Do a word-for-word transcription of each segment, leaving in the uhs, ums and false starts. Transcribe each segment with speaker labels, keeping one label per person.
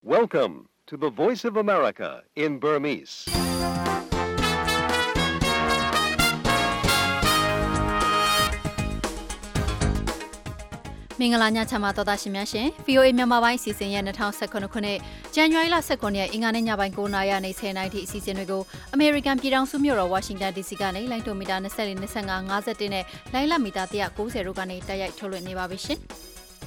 Speaker 1: Welcome to the Voice of America in Burmese.
Speaker 2: ။မင်္ဂလာညချမ်းပါတော်သားရှင်များရှင် ဗီအိုအေ မြန်မာပိုင်းအစီအစဉ်ရဲ့၂၀၁၇ခုနှစ်ဇန်နဝါရီလ၁၉ရက်အင်္ဂါနေ့ညပိုင်း၉နာရီကနေ၁၀နာရီထိအစီအစဉ်တွေကိုအမေရိကန်ပြည်ထောင်စုမြို့တော်ဝါရှင်တန်ဒီစီကနေလိုင်းတိုမီတာ၂၄ ၂၅ ၅၁နဲ့လိုင်းလမီတာ၁၉၀တို့ကနေတိုက်ရိုက်ထုတ်လွှင့်နေပါပြီရှင်။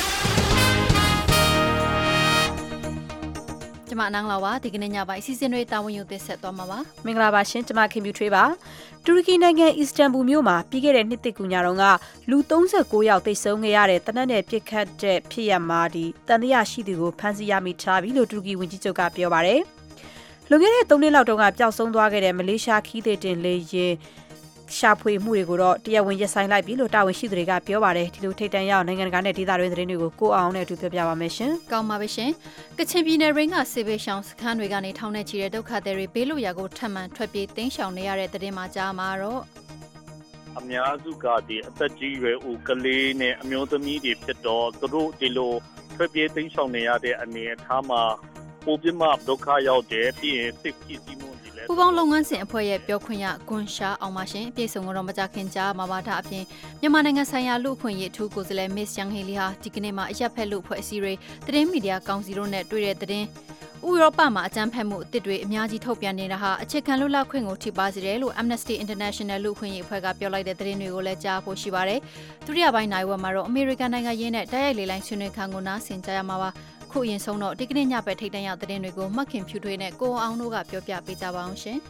Speaker 2: ကျမအနန်းလာပါဒီကနေ့ညပိုင်းအစီအစဉ်တွေတာဝန်ယူတင်ဆက်သွားမှာပါ
Speaker 3: မင်္ဂလာပါရှင်ကျမခင်ဗျူထွေးပါတူရကီနိုင်ငံအစ္စတန်ဘူမြို့မှာပြီးခဲ့တဲ့နှစ်သစ်ကူညတုန်းကလူ၃၉ယောက်သေဆုံးခဲ့ရတဲ့တနက်နဲ့ပြစ်ခတ်တဲ့ဖြစ်ရပ်မှာဒီတန်တရားရှိသူကိုဖမ်းဆီးရမိထားပြီလို့တူရကီဝန်ကြီးချုပ်ကပြောပါတယ်လွန်ခဲ့တဲ့၃နှစ်လောက်တုန်းကပျောက်ဆုံးသွားခဲ့တဲ့မလေးရှားခီးသည်တင်လေယာဉ်ရှာဖွေမှုတွေကိုတော့တရားဝင်ရပ်ဆိုင်းလိုက်ပြီလို့တာဝန်ရှိသူတွေကပြောပါတယ်ဒီလိုထိတ်တန့်ရအောင်နိုင်ငံတကာနဲ့ဒေသတွင်းသတင်းတွေကိုကိုအောင်နဲ့အတူပြောပြပါမယ်ရှင်
Speaker 2: ကောင်းပါပြီရှင်ကချင်ပြည်နယ်ရင်းကစေဘေရှောင်းစခန်းတွေကနေထောင်နဲ့ချီတဲ့ဒုက္ခသည်တွေဘေးလွတ်ရာကိုထပ်မံထွက်ပြေးတင်းရှောင်နေရတဲ့သတင်းမှာကြားမှာတော့
Speaker 4: အများစုကဒီအသက်ကြီးရွယ်ဦးကလေးနဲ့အမျိုးသမီးတွေဖြစ်တော့သူတို့ဒီလိုထွက်ပြေးတင်းရှောင်နေရတဲ့အနေအထားမှာပိုပြမဒုက္ခရောက်တယ်ပြီးရင်စိတ်ဖြစ်စီမှု
Speaker 2: ပူပေါင်းလုပ်ငန်းစဉ်အဖွဲ့ရဲ့ပြောခွင့်ရဂွန်ရှာအောင်ပါရှင်အပြည့်စုံကတော့မကြခင်ကြားမှာပါတာအပြင်မြန်မာနိုင်ငံဆိုင်ရာလူ့အခွင့်အရေးအထူးကိုယ်စားလှယ် Miss Yang Hee ဟာဒီကနေ့မှာအရက်ဖက်လူ့အဖွဲ့အစည်းတွေသတင်းမီဒီယာကောင်စီတို့နဲ့တွေ့တဲ့သတင်းဥရောပမှာအကြမ်းဖက်မှုအသစ်တွေအများကြီးထုတ်ပြန်နေတာဟာအခြေခံလွတ်လပ်ခွင့်ကိုထိပါစေတယ်လို့ Amnesty International လူ့အခွင့်အရေးအဖွဲ့ကပြောလိုက်တဲ့သတင်းတွေကိုလည်းကြားဖို့ရှိပါတယ်။ဒုတိယပိုင်းနိုင်ဝက်မှာတော့အမေရိကန်နိုင်ငံရင်းနဲ့တိုက်ရိုက်လေလိုင်းဆွေးနွေးခန်းကိုနားဆင်ကြရမှာပါ။ခုအရင်ဆုံးတော့ဒီကနေ့ညပဲထိတ်တန့်ရောက်သတင်းတွေကိုမှတ်ခင်ဖြူထွေးနဲ့ကိုအောင်တို့ကပြောပြပေးကြပါအောင်ရှင်။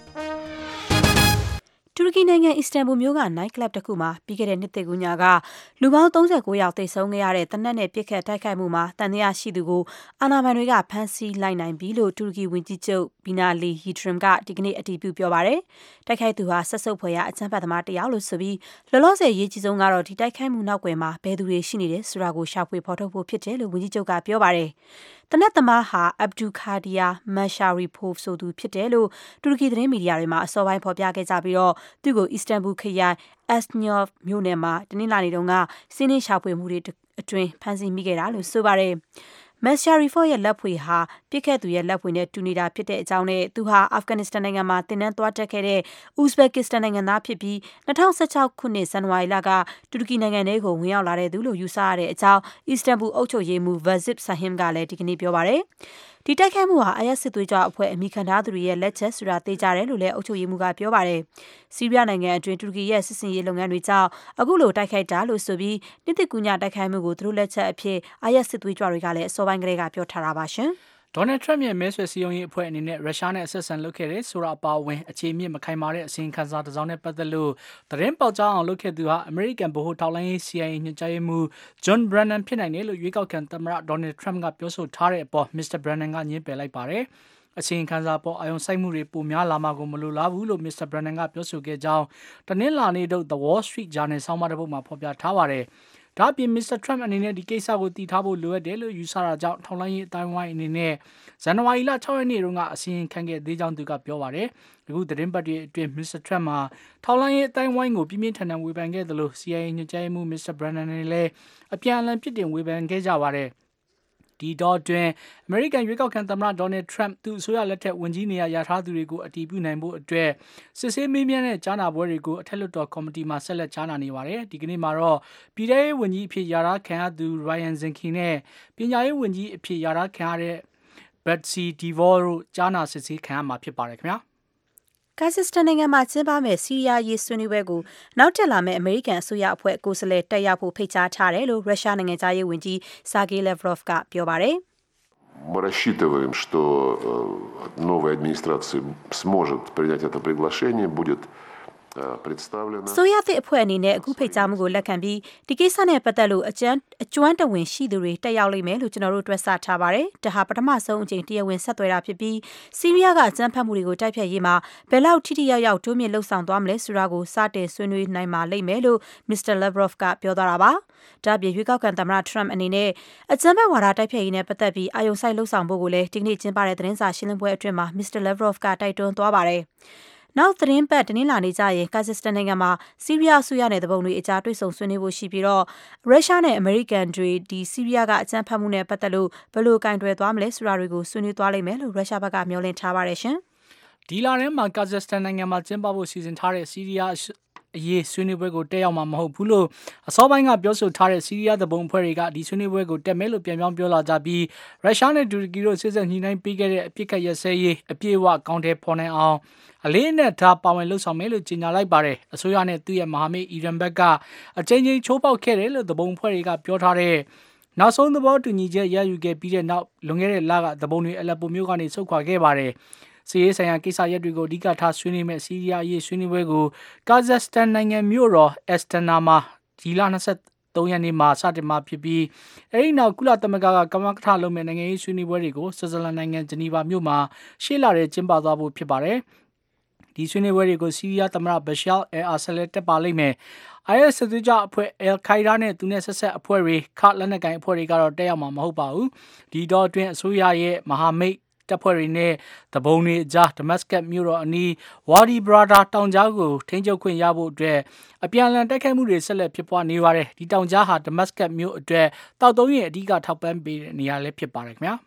Speaker 3: တူရကီနိုင်ငံအစ္စတန်ဘူမြို့က night club တစ်ခုမှာပြီးခဲ့တဲ့နှစ်သစ်ကူးညကလူပေါင်း၃၉ယောက်သေဆုံးခဲ့ရတဲ့တနက်နဲ့ပြစ်ခတ်တိုက်ခိုက်မှုမှာတန်တရားရှိသူကိုအာဏာပိုင်တွေကဖမ်းဆီးလိုက်နိုင်ပြီလို့တူရကီဝန်ကြီးချုပ်ဘီနာလီဟီဒရမ်ကဒီကနေ့အတည်ပြုပြောပါတယ်။တိုက်ခိုက်သူဟာဆက်စုပ်ဖွယ်ရအကြမ်းဖက်သမားတစ်ယောက်လို့ဆိုပြီးလောလောဆယ်ရေးကြီးဆုံးကတော့ဒီတိုက်ခိုက်မှုနောက်ကွယ်မှာဘယ်သူတွေရှိနေတယ်ဆိုတာကိုရှာဖွေဖော်ထုတ်ဖို့ဖြစ်တယ်လို့ဝန်ကြီးချုပ်ကပြောပါတယ်။တနက်သမားဟာအဗ်ဒူခါဒီယာမန်ရှာရီဖိုဆိုသူဖြစ်တယ်လို့တူရကီသတင်းမီဒီယာတွေမှာအစောပိုင်းဖော်ပြခဲ့ကြပြီးတော့သူ့ကိုအစ္စတန်ဘူခရိုင်အက်စညော့မြို့နယ်မှာတနင်္လာနေ့တုန်းကစီးနှင်းရှာဖွေမှုတွေအတွင်းဖမ်းဆီးမိခဲ့တာလို့ဆိုပါတယ်။မန်ရှာရီဖိုရဲ့လက်ဖွေဟာပြစ်ခတ်သူရဲ့လက်ဖွေနဲ့တူနေတာဖြစ်တဲ့အကြောင်းနဲ့သူဟာအာဖဂန်နစ္စတန်နိုင်ငံမှာတင်နန်းသွားတက်ခဲ့တဲ့ဥဇဘက်ကစ္စတန်နိုင်ငံသားဖြစ်ပြီး၂၀၁၆ခုနှစ်ဇန်နဝါရီလကတူရကီနိုင်ငံထဲကိုဝင်ရောက်လာတဲ့သူလို့ယူဆရတဲ့အကြောင်းအစ္စတန်ဘူအုပ်ချုပ်ရေးမှူးဗဇစ်ဆာဟင်ကလည်းဒီကနေ့ပြောပါတယ်။ဒီတိုက်ခိုက်မှုဟာအယက်စစ်သွေးကြွအဖွဲ့အမိခံထားသူတွေရဲ့လက်ချက်ဆိုတာသိကြတယ်လို့လည်းအုပ်ချုပ်ရေးမှူးကပြောပါတယ်။ဆီးရီးယားနိုင်ငံအတွင်းတူရကီရဲ့စစ်စင်ရေးလုပ်ငန်းတွေကြောင့်အခုလိုတိုက်ခိုက်တာလို့ဆိုပြီးနှစ်သစ်ကူးညတိုက်ခိုက်မှုကိုသူတို့လက်ချက်အဖြစ်အယက်စစ်သွေးကြွတွေကလည်းအစောပိုင်းကတည်းကပြောထားတာပါရှင်။
Speaker 5: ဒေါ်နယ်ထရမ့်ရဲ့မဲဆွယ်စည်းရုံးရေးအဖွဲ့အနေနဲ့ရုရှားနဲ့အဆက်ဆံလုပ်ခဲ့တဲ့ဆိုတာအပါအဝင်အခြေအမြစ်မခိုင်မာတဲ့အစီရင်ခံစာတစ်စောင်နဲ့ပတ်သက်လို့သတင်းပေါက်ကြားအောင်လုပ်ခဲ့သူဟာအမေရိကန်ဗဟိုထောက်လှမ်းရေး စီ အိုင် အေ ညွှန်ကြားရေးမှူးဂျွန်ဘရန်နန်ဖြစ်နိုင်တယ်လို့ရွေးကောက်ခံသမ္မတဒေါ်နယ်ထရမ့်ကပြောဆိုထားတဲ့အပေါ်မစ္စတာဘရန်နန်ကညှင်းပယ်လိုက်ပါတယ်။အစီရင်ခံစာပေါ်အာရုံစိုက်မှုတွေပိုများလာမှာကိုမလိုလားဘူးလို့မစ္စတာဘရန်နန်ကပြောဆိုခဲ့ကြောင်းတနင်္လာနေ့ထုတ် The Wall Street Journal ဆောင်းပါးတစ်ပုဒ်မှာဖော်ပြထားပါတယ်။ဒါ့အပြင်မစ္စတာထရမ့်အနေနဲ့ဒီကိစ္စကိုတည်ထားဖို့လိုအပ်တယ်လို့ယူဆတာကြောင့်ထောက်လှမ်းရေးအတိုင်းဝိုင်းအနေနဲ့ဇန်နဝါရီလ၆ရက်နေ့တုန်းကအစီရင်ခံခဲ့သေးကြောင်းသူကပြောပါတယ်။အခုသတင်းပတ်တွေအတွင်းမစ္စတာထရမ့်မှာထောက်လှမ်းရေးအတိုင်းဝိုင်းကိုပြင်းပြင်းထန်ထန်ဝေဖန်ခဲ့တယ်လို့ စီ အိုင် အေ ညွှန်ကြားရေးမှူးမစ္စတာဘရန်နန်နဲ့လည်းအပြန်အလှန်ပြစ်တင်ဝေဖန်ခဲ့ကြပါတယ်။ဒီတော့တွင်အမေရိကန်ရွေးကောက်ခံသမ္မတဒေါ်နယ်ထရမ့်သူအစိုးရလက်ထက်ဝန်ကြီးနေရာရထားသူတွေကိုအတည်ပြုနိုင်ဖို့အတွက်စစ်ဆေးမေးမြန်းတဲ့ကြားနာပွဲတွေကိုအထက်လွှတ်တော်ကော်မတီမှဆက်လက်ကြားနာနေပါတယ်။ဒီကနေ့မှာတော့ပြည်ထောင်ရေးဝန်ကြီးအဖြစ်ရထားခံရသူရိုင်ယန်ဇင်ကီနဲ့ပညာရေးဝန်ကြီးအဖြစ်ရထားခံရတဲ့ဘက်စီဒီဗောတို့ကြားနာစစ်ဆေးခံရမှာဖြစ်ပါတယ်ခင်ဗျာ။
Speaker 3: ကာဇက်စတန်နိုင်ငံမှာကျင်းပမယ့်ဆီးရီးယားရေးဆွေးနွေးပွဲကိုနောက်တက်လာမယ့်အမေရိကန်အစိုးရအဖွဲ့ကိုယ်စားလှယ်တက်ရောက်ဖို့ဖိတ်ကြားထားတယ်လို့ရုရှားနိုင်ငံသားရေးဝန်ကြီးဆာဂေးလက်ဗရော့ဗ်ကပြောပါတယ်
Speaker 6: Мы рассчитываем, что новая администрация сможет принять это приглашение, будет представлено
Speaker 3: ဆိုရတဲ့အဖွဲ့အနေနဲ့အခုဖိတ်ကြားမှုကိုလက်ခံပြီးဒီကိစ္စနဲ့ပတ်သက်လို့အကျန်းအကျွမ်းတဝင်ရှိသူတွေတက်ရောက်လိမ့်မယ်လို့ကျွန်တော်တို့တွက်ဆထားပါတယ်။ဒါဟာပထမဆုံးအကြိမ်တရားဝင်ဆက်သွယ်တာဖြစ်ပြီးဆီးရီးယားကအကြမ်းဖက်မှုတွေကိုတိုက်ဖျက်ရေးမှာဘယ်လောက်ထိထိရောက်ရောက်တိုးမြင့်လှုပ်ဆောင်သွားမလဲဆိုတာကိုစတင်ဆွေးနွေးနိုင်မှာလိမ့်မယ်လို့မစ္စတာလက်ဗရော့ဗ်ကပြောသွားတာပါ။ဒါ့အပြင်ရွေးကောက်ခံသမ္မတထရမ့်အနေနဲ့အကြမ်းဖက်ဝါဒတိုက်ဖျက်ရေးနဲ့ပတ်သက်ပြီးအာရုံစိုက်လှုပ်ဆောင်ဖို့ကိုလည်းဒီကနေ့ကျင်းပတဲ့သတင်းစာရှင်းလင်းပွဲအတွင်းမှာမစ္စတာလက်ဗရော့ဗ်ကတိုက်တွန်းသွားပါတယ်။နောက်သတင်းပတ်တနင်္လာနေ့ကျရင်ကာဇက်စတန်နိုင်ငံမှာဆီးရီးယားအစိုးရနဲ့တပုံတွေအကြားတွေ့ဆုံဆွေးနွေးဖို့ရှိပြီးတော့ရုရှားနဲ့အမေရိကန်တွေဒီဆီးရီးယားကအကြမ်းဖက်မှုနဲ့ပတ်သက်လို့ဘယ်လိုကင်တွယ်သွားမလဲဆိုတာတွေကိုဆွေးနွေးသွားလိမ့်မယ်လို့ရုရှားဘက်ကမျှော်လင့်ထားပါတယ်ရှင်
Speaker 5: ဒီလာထဲမှာကာဇက်စတန်နိုင်ငံမှာကျင်းပဖို့စီစဉ်ထားတဲ့ဆီးရီးယားအရေးဆွေးနွေးပွဲကိုတက်ရောက်မှာမဟုတ်ဘူးလို့အစောပိုင်းကပြောဆိုထားတဲ့ဆီးရီးယားတပုံအဖွဲ့တွေကဒီဆွေးနွေးပွဲကိုတက်မယ်လို့ပြန်ပြောင်းပြောလာကြပြီးရုရှားနဲ့တူရကီတို့စစ်ဆက်ညှိနှိုင်းပေးခဲ့တဲ့အပြစ်ခတ်ရစဲရေးအပြည့်အဝကောင်းတဲ့ဖော်နိုင်အောင်အလေးအနက်ထားပါဝင်လှုပ်ဆောင်မယ်လို့ကြေညာလိုက်ပါတယ်အစိုးရနဲ့သူ့ရဲ့မဟာမိတ်အီရန်ဘက်ကအကြိမ်ကြိမ်ချိုးပေါက်ခဲ့တယ်လို့တပုံအဖွဲ့တွေကပြောထားတဲ့နောက်ဆုံးသဘောတူညီချက်ရယူခဲ့ပြီးတဲ့နောက်လွန်ခဲ့တဲ့လကတပုံတွေအလက်ပိုမျိုးကနေဆုတ်ခွာခဲ့ပါတယ်စီးရေးဆိုင်ရာကိစ္စရပ်တွေကိုအဓိကထားဆွေးနွေးမဲ့ဆီးရီးယားအရေးဆွေးနွေးပွဲကိုကာဇက်စတန်နိုင်ငံမြို့တော်အက်စတနာမှာဒီလနှစ်ဆက်သုံးရက်နေ့မှာစတင်မှာဖြစ်ပြီးအဲဒီနောက်ကုလသမဂ္ဂကကမကထလုပ်မဲ့နိုင်ငံရေးဆွေးနွေးပွဲတွေကိုဆွစ်ဇာလန်နိုင်ငံဂျနီဗာမြို့မှာရှေ့လထဲကျင်းပသွားဖို့ဖြစ်ပါတယ်ဒီဆွေးနွေးပွဲတွေကိုဆီးရီးယားသမ္မတဘရှာအယ်အာဆာလက်တက်ပါလိမ့်မယ်အိုင်အက်စ်စစ်ကြောအဖွဲ့အယ်ခိုင်ဒါနဲ့သူနဲ့ဆက်ဆက်အဖွဲ့တွေခလက်နက်ကိုင်အဖွဲ့တွေကတော့တက်ရောက်မှာမဟုတ်ပါဘူးဒီတော့အတွင်းအစိုးရရဲ့မဟာမိတ်တပ်ဖွဲ့တွေနဲ့တပုံတွေအကြားဒမတ်စကတ်မြို့တော်အနီးဝါဒီဘရာဒါတောင်ကြားကိုထိန်းချုပ်ခွင့်ရဖို့အတွက်အပြန်အလှန်တိုက်ခိုက်မှုတွေဆက်လက်ဖြစ်ပွားနေပါတယ်ဒီတောင်ကြားဟာဒမတ်စကတ်မြို့အတွက်တောက်သုံးရဲ့အဓိကထောက်ပံ့ပေးတဲ့နေရာလည်းဖြစ်ပါတယ်ခင်ဗျာ